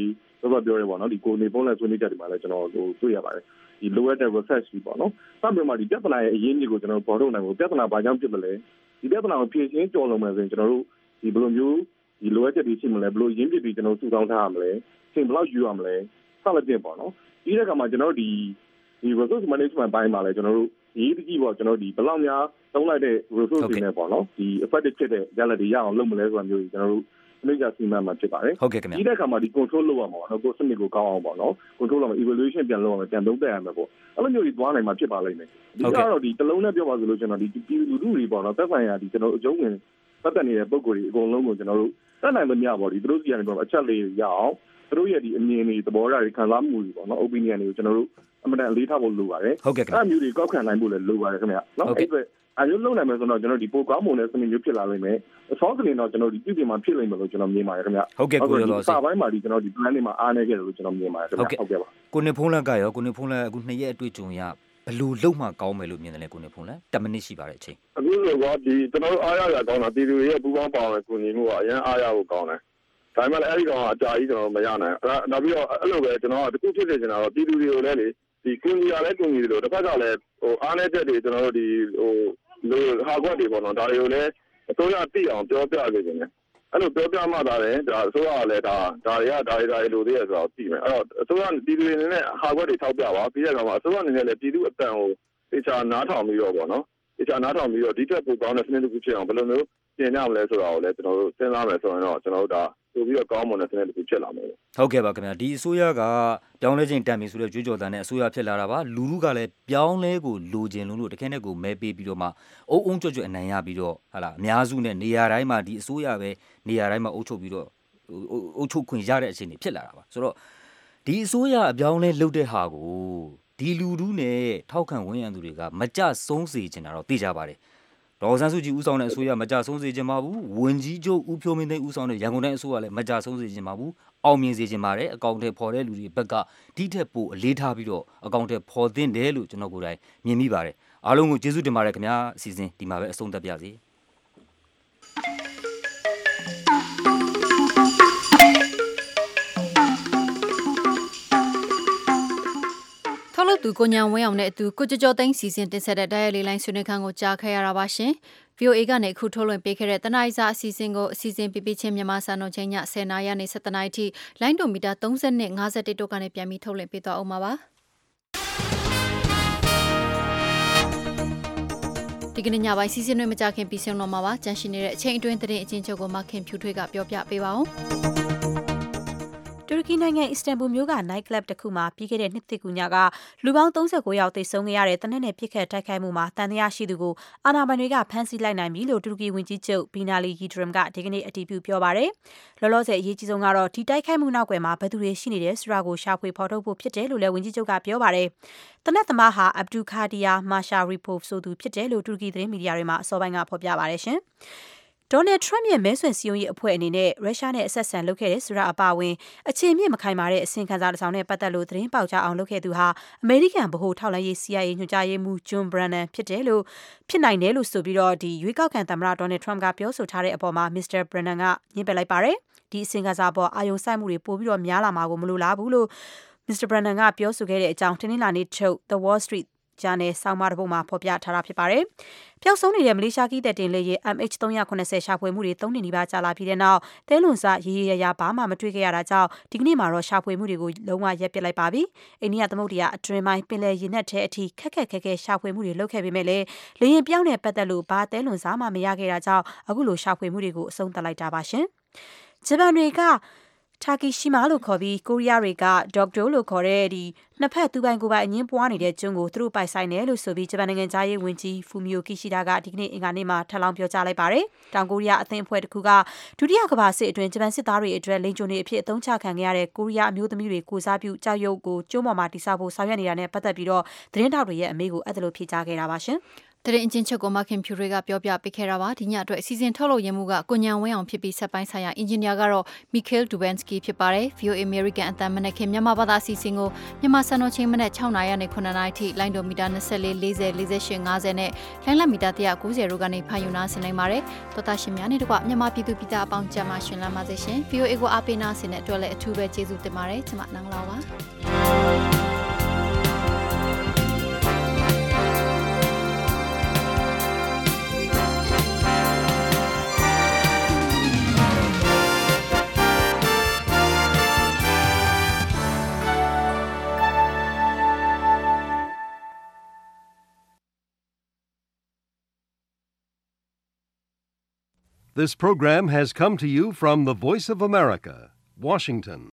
Speaker 21: စောစောပြောရဲပေါ့နော်ဒီကိုနေပုံးလက်ဆွေးနွေးချက်တွေမှာလည်းကျွန်တော်ဟိုတွေ့ရပါတယ်ဒီလိုအပ်တဲ့ research တွေပေါ့နော်စပြီးမှဒီပြဿနာရဲ့အရင်းကြီးကိုကျွန်တော်ပေါ်ထုတ်နိုင်ဖို့ပြဿနာဘာကြောင့်ဖြစ်မလဲဒီပြဿနာကိုဖြေရှင်းကြော်လုံးမယ်ဆိုရင်ကျွန်တော်တို့ဒီဘယ်လိုမျိုးဒီလိုအပ်ချက်တွေရှိမလဲဘယ်လိုရင်းပြတွေကျွန်တော်စုဆောင်းထားရမလဲသင်ဘယ်လောက်ယူရမလဲဆက်လက်ပြင်ပေါ့နော်ဒီတဲ့ကမှာကျွန်တော်တို့ဒီဒီ resource management ဘိုင်းမှာလည်းကျွန်တော်တို့ရေးတကြီးပေါ့ကျွန်တော်တို့ဒီဘယ်လောက်များသုံးလိုက်တဲ့ resource တွေနဲ့ပေါ့နော်ဒီ effective ဖြစ်တဲ့ data တွေရအောင်လုပ်မလဲဆိုတာမျိုးကြီးကျွန်တော်တို့အမိကြစီမံမှာဖြစ်ပါတယ်
Speaker 1: ဟုတ်ကဲ့ခင်ဗျာ
Speaker 21: ဒီတဲ့အခါမှာဒီ control လုပ်ရမှာပေါ့နော်ကိုစနစ်ကိုကောင်းအောင်ပေါ့နော် control လုပ်မှာ evaluation ပြန်လုပ်ရမှာပြန်သုံးသပ်ရမှာပေါ့အဲ့လိုမျိုးကြီးသွားနိုင်မှာဖြစ်ပါလိမ့်မယ်ဒီကတော့ဒီတလုံးနဲ့ပြောပါဆိုလို့ကျွန်တော်ဒီပြည်လူထုတွေပေါ့နော်သက်ဆိုင်ရာဒီကျွန်တော်အကျုံးဝင်ပတ်သက်နေတဲ့ပုံကိုယ်တွေအကုန်လုံးကိုကျွန်တော်တို့တတ်နိုင်မမျှပေါ့ဒီသူတို့စီကနေပေါ့အချက်လေးရအောင်သူတို့ရဲ့ဒီအမြင်တွေသဘောထားတွေခံစားမှုတွေပေါ့နော် opinion တွေကိုကျွန်တော်တို့အမှန်တန်အလေးထားဖို့လိုပါတယ်
Speaker 1: ဟုတ်ကဲ့ခင်ဗျာ
Speaker 21: အဲ့မျိုးတွေကောက်ခံနိုင်ဖို့လည်းလိုပါတယ်ခင်ဗျာနော်အဲ့ဒါအရုပ်လုံးနိုင်မယ်ဆိုတော့ကျွန်တော်ဒီပိုကောင်းမွန်တဲ့စနစ်မျိုးဖြစ်လာလိမ့်မယ်အစောကလေးတော့ကျွန်တော်ဒီပြည်ပြည်မှာဖြစ်လိမ့်မယ်လို့ကျွန်တော်မြင်ပါတယ်ခင်ဗျာ
Speaker 1: ဟုတ်ကဲ့ကိုရောတော့
Speaker 21: စာပိုင်းမှာဒီကျွန်တော်ဒီ plan တွေမှာအားနေခဲ့တယ်လို့ကျွန်တော်မြင်ပါတယ်ခင်ဗျာဟုတ်ကဲ့ပါ
Speaker 1: ကိုနေဖုန်းလက်ကရောကိုနေဖုန်းလက်အခုနှစ်ရက်အတွေ့အကြုံရဘယ်လိုလုံးမှကောင်းမယ်လို့မြင်တယ်လဲကိုနေဖုန်းလက်tenမိနစ်ရှိပါတယ်အချိန်
Speaker 21: အခုဆိုတော့ဒီကျွန်တော်တို့အားရရကောင်းတာပြည်သူတွေရဲ့ပူးပေါင်းပါဝင်ကူညီမှုကအရင်အားရဖို့ကောင်းတယ်ဒါပေမဲ့အဲ့ဒီကောင်ကအကြာကြီးကျွန်တော်မရနိုင်အဲ့နောက်ပြီးတော့အဲ့လိုပဲကျွန်တော်ကတခုဖြစ်နေချင်တာတော့ပြည်သူတွေကိုလည်းလေဒီကူညီရလဲကူညီတယ်လို့တစ်ဖက်ကလည်းဟိုအားနည်းချက်တွေကျွန်တော်တို့ဒီဟိုလိုဟာကွက်တွေပေါ့နော်ဒါတွေကိုလည်းအစိုးရသိအောင်ပြောပြနေတယ်အဲ့လိုပြောပြမှသာလေဒါအစိုးရကလည်းဒါဒါတွေကဒါတွေဒါတွေလိုသေးရဆိုတော့သိမယ်အဲ့တော့အစိုးရပြည်သူတွေနဲ့ဟာကွက်တွေထောက်ပြပါပြီးတဲ့အခါမှာအစိုးရအနေနဲ့လည်းပြည်သူအတန်ကိုတေချာနားထောင်ပြီးတော့ပေါ့နော်တေချာနားထောင်ပြီးတော့ဒီထက်ပိုကောင်းတဲ့စနစ်တစ်ခုဖြစ်အောင်ဘယ်လိုမျိုးပြင်ရမလဲဆိုတာကိုလည်းကျွန်တော်တို့စဉ်းစားမယ်ဆိုရင်တော့ကျွန်တော်တို့ဒါပို့ပြီးတော့ကောင်းမွန်တဲ့စနစ်တစ်ခုဖြစ်လာမယ်
Speaker 1: ဟုတ်ကဲ့ပါခင်ဗျာဒီအစိုးရကပြောင်းလဲခြင်းတန်ပြီဆိုတဲ့ကြွေးကြော်တန်နဲ့အစိုးရဖြစ်လာတာပါလူလူကလည်းပြောင်းလဲကိုလိုချင်လို့လို့တခဲနဲ့ကိုမဲပေးပြီးတော့မှအုံအုံကြွကြွအနိုင်ရပြီးတော့ဟာလာအများစုနဲ့နေရာတိုင်းမှာဒီအစိုးရပဲနေရာတိုင်းမှာအုပ်ချုပ်ပြီးတော့အုပ်ချုပ်ခွင့်ရတဲ့အခြေအနေဖြစ်လာတာပါဆိုတော့ဒီအစိုးရအပြောင်းလဲလုပ်တဲ့ဟာကိုဒီလူလူနဲ့ထောက်ခံဝန်ရံသူတွေကမကြဆုံးစေချင်တာတော့သိကြပါတယ်ဒေါ်ဆန်းစုကြည်ဦးဆောင်တဲ့အစိုးရမကြဆုံးစေချင်ပါဘူးဝန်ကြီးချုပ်ဦးဖြိုးမင်းသိန်းဦးဆောင်တဲ့ရန်ကုန်တိုင်းအစိုးရလည်းမကြဆုံးစေချင်ပါဘူးအောင်မြင်စေချင်ပါတယ်အကောင့်ထဲပေါ်တဲ့လူတွေဘက်ကဒီထက်ပိုအလေးထားပြီးတော့အကောင့်ထဲပေါ်သင့်တယ်လို့ကျွန်တော်ကိုယ်တိုင်မြင်မိပါတယ်အားလုံးကိုကျေးဇူးတင်ပါတယ်ခင်ဗျာအစီအစဉ်ဒီမှာပဲအဆုံးသတ်ပါစေ
Speaker 2: ထောက်လို့သူကိုညာဝင်းအောင်နဲ့အတူကိုကြော်ကြော်သိန်းစီစဉ်တင်ဆက်တဲ့တိုက်ရိုက်လေးလိုင်းဆွေးနွေးခန်းကိုကြားခဲ့ရတာပါရှင်။ဗီအိုအေ ကနေအခုထုတ်လွှင့်ပေးခဲ့တဲ့တနအီစာအစီအစဉ်ကိုအစီအစဉ်ပြပြချင်းမြန်မာစံတော်ချိန်ညtenနာရီနေsevenနာရီထိလိုင်းဒိုမီတာthirtyနဲ့fifty-oneတို့ကနေပြန်ပြီးထုတ်လွှင့်ပေးသွားအောင်ပါပါ။ဒီကနေ့ညပိုင်းစီစဉ်တွေမကြခင်ပြီးဆုံးတော့မှာပါ။ကြန့်ရှိနေတဲ့အချိန်အတွင်းသတင်းအချင်းချုပ်ကိုမခင်ဖြူထွေးကပြောပြပေးပါဦး။
Speaker 10: တူရကီနိုင်ငံအစ္စတန်ဘူမြို့က night club တစ်ခုမှာပြီးခဲ့တဲ့နှစ်သစ်ကူညကလူပေါင်းthirty-nineယောက်သေဆုံးခဲ့ရတဲ့တနက်နေ့ပြစ်ခတ်တိုက်ခိုက်မှုမှာတန်တရားရှိသူကိုအာဏာပိုင်တွေကဖမ်းဆီးလိုက်နိုင်ပြီလို့တူရကီဝန်ကြီးချုပ်ဘီနာလီယီဒရမ်ကဒီကနေ့အတည်ပြုပြောပါတယ်။လောလောဆယ်အရေးကြီးဆုံးကတော့ဒီတိုက်ခိုက်မှုနောက်ကွယ်မှာဘယ်သူတွေရှိနေတယ်ဆိုတာကိုရှာဖွေဖော်ထုတ်ဖို့ဖြစ်တယ်လို့လည်းဝန်ကြီးချုပ်ကပြောပါတယ်။တနက်သမားဟာအဗ်ဒူခါဒီယာမာရှာရီပိုဖ်ဆိုသူဖြစ်တယ်လို့တူရကီသတင်းမီဒီယာတွေမှာအစောပိုင်းကဖော်ပြပါတယ်ရှင်။ဒေါ်နယ်ထရမ့်ရဲ့မဲဆွယ်စည်းရုံးရေးအဖွဲ့အနေနဲ့ရုရှားနဲ့အဆက်အဆံလုပ်ခဲ့တဲ့ဆိုတာအပါအဝင်အခြေမြင့်မခိုင်မာတဲ့အစီအခံစာတစ်စောင်နဲ့ပတ်သက်လို့သတင်းပေါက်ကြားအောင်လုပ်ခဲ့သူဟာအမေရိကန်ဗဟိုထောက်လှမ်းရေး C I A ညွှန်ကြားရေးမှူးဂျွန်ဘရန်နန်ဖြစ်တယ်လို့ဖြစ်နိုင်တယ်လို့ဆိုပြီးတော့ဒီရွေးကောက်ခံသမ္မတဒေါ်နယ်ထရမ့်ကပြောဆိုထားတဲ့အပေါ်မှာမစ္စတာဘရန်နန်ကညှင်းပယ်လိုက်ပါတယ်ဒီအစီအခံစာပေါ်အာယုံစိုက်မှုတွေပိုပြီးတော့များလာမှာကိုမလိုလားဘူးလို့မစ္စတာဘရန်နန်ကပြောဆိုခဲ့တဲ့အကြောင်းတင်းနှင်းလာနေထုတ် The Wall Streetဂျာနယ်ဆောင်းပါးတစ်ပုဒ်မှာဖော်ပြထားတာဖြစ်ပါတယ်။ပျောက်ဆုံးနေတဲ့မလေးရှားကီးတဲ့တင်လေယာဉ် M H three seventy ရှာဖွေမှုတွေသုံးနှစ်နီးပါးကြာလာပြီးတဲ့နောက်တဲလွန်စရေရေရရဘာမှမတွေ့ခဲ့ရတာကြောင့်ဒီကနေ့မှာတော့ရှာဖွေမှုတွေကိုလုံးဝရပ်ပစ်လိုက်ပါပြီ။အိန္ဒိယသမုဒ္ဒရာအတွင်းပိုင်းပင်လယ်ရေနက်ထဲအထိခက်ခက်ခဲခဲရှာဖွေမှုတွေလုပ်ခဲ့ပေမဲ့လည်းလေယာဉ်ပြောင်းတဲ့ပတ်သက်လို့ဘာတဲလွန်စမှမရခဲ့တာကြောင့်အခုလိုရှာဖွေမှုတွေကိုအဆုံးသတ်လိုက်တာပါရှင်။ဂျပန်တွေကတာကီရှိမာလို့ခေါ်ပြီးကိုရီးယားတွေကဒေါက်တိုလို့ခေါ်တဲ့ဒီနှစ်ဖက်သူပိုင်ကိုယ်ပိုင်အငင်းပွားနေတဲ့ကျွန်းကိုသူတို့ပိုင်ဆိုင်တယ်လို့ဆိုပြီးဂျပန်နိုင်ငံသားရေးဝန်ကြီးဖူမီယိုကီရှိဒါကဒီကနေ့အင်္ဂါနေ့မှာထပ်လောင်းပြောကြားလိုက်ပါတယ်။တောင်ကိုရီးယားအသင်းအဖွဲ့တစ်ခုကဒုတိယကမ္ဘာစစ်အတွင်းဂျပန်စစ်သားတွေအတွက်လိန်ကျုံတွေအဖြစ်အသုံးချခံခဲ့ရတဲ့ကိုရီးယားအမျိုးသမီးတွေကိုစားပြုကြောက်ရွံ့ကိုကျွန်းပေါ်မှာတိစောက်ဖို့ဆောင်ရွက်နေတာနဲ့ပတ်သက်ပြီးတော့သတင်းထောက်တွေရဲ့အမေးကိုအဲ့ဒါလိုဖြေကြားခဲ့တာပါရှင်
Speaker 2: တရင်အချင်းချုပ်ကိုမခင်ဖြူတွေကပြောပြပေးခဲ့တာပါဒီညအတွက်စီစဉ်ထုတ်လုပ်ရမှုကကိုညံဝင်းအောင်ဖြစ်ပြီးဆက်ပိုင်းဆိုင်ရာအင်ဂျင်နီယာကတော့ Mikhail Dubansky ဖြစ်ပါတယ် V O A American အသံမနက်ခင်းမြန်မာဘာသာအစီအစဉ်ကိုမြန်မာစံတော်ချိန်မနက်6နာရီနဲ့9နာရီထိလိုင်းဒိုမီတာ24 40 48 50နဲ့လိုင်းလက်မီတာone ninetyတို့ကနေဖန်ယူနာဆင်နိုင်ပါတယ်တော်တာရှင်များနဲ့တကွမြန်မာပြည်သူပြည်သားအပေါင်းကြမှာရှင်လမ်းပါစေရှင် V O A ကိုအားပေးနာဆင်တဲ့အတွက်လည်းအထူးပဲကျေးဇူးတင်ပါတယ်ကျွန်မနန်းလာပါ
Speaker 8: This program has come to you from the Voice of America, Washington.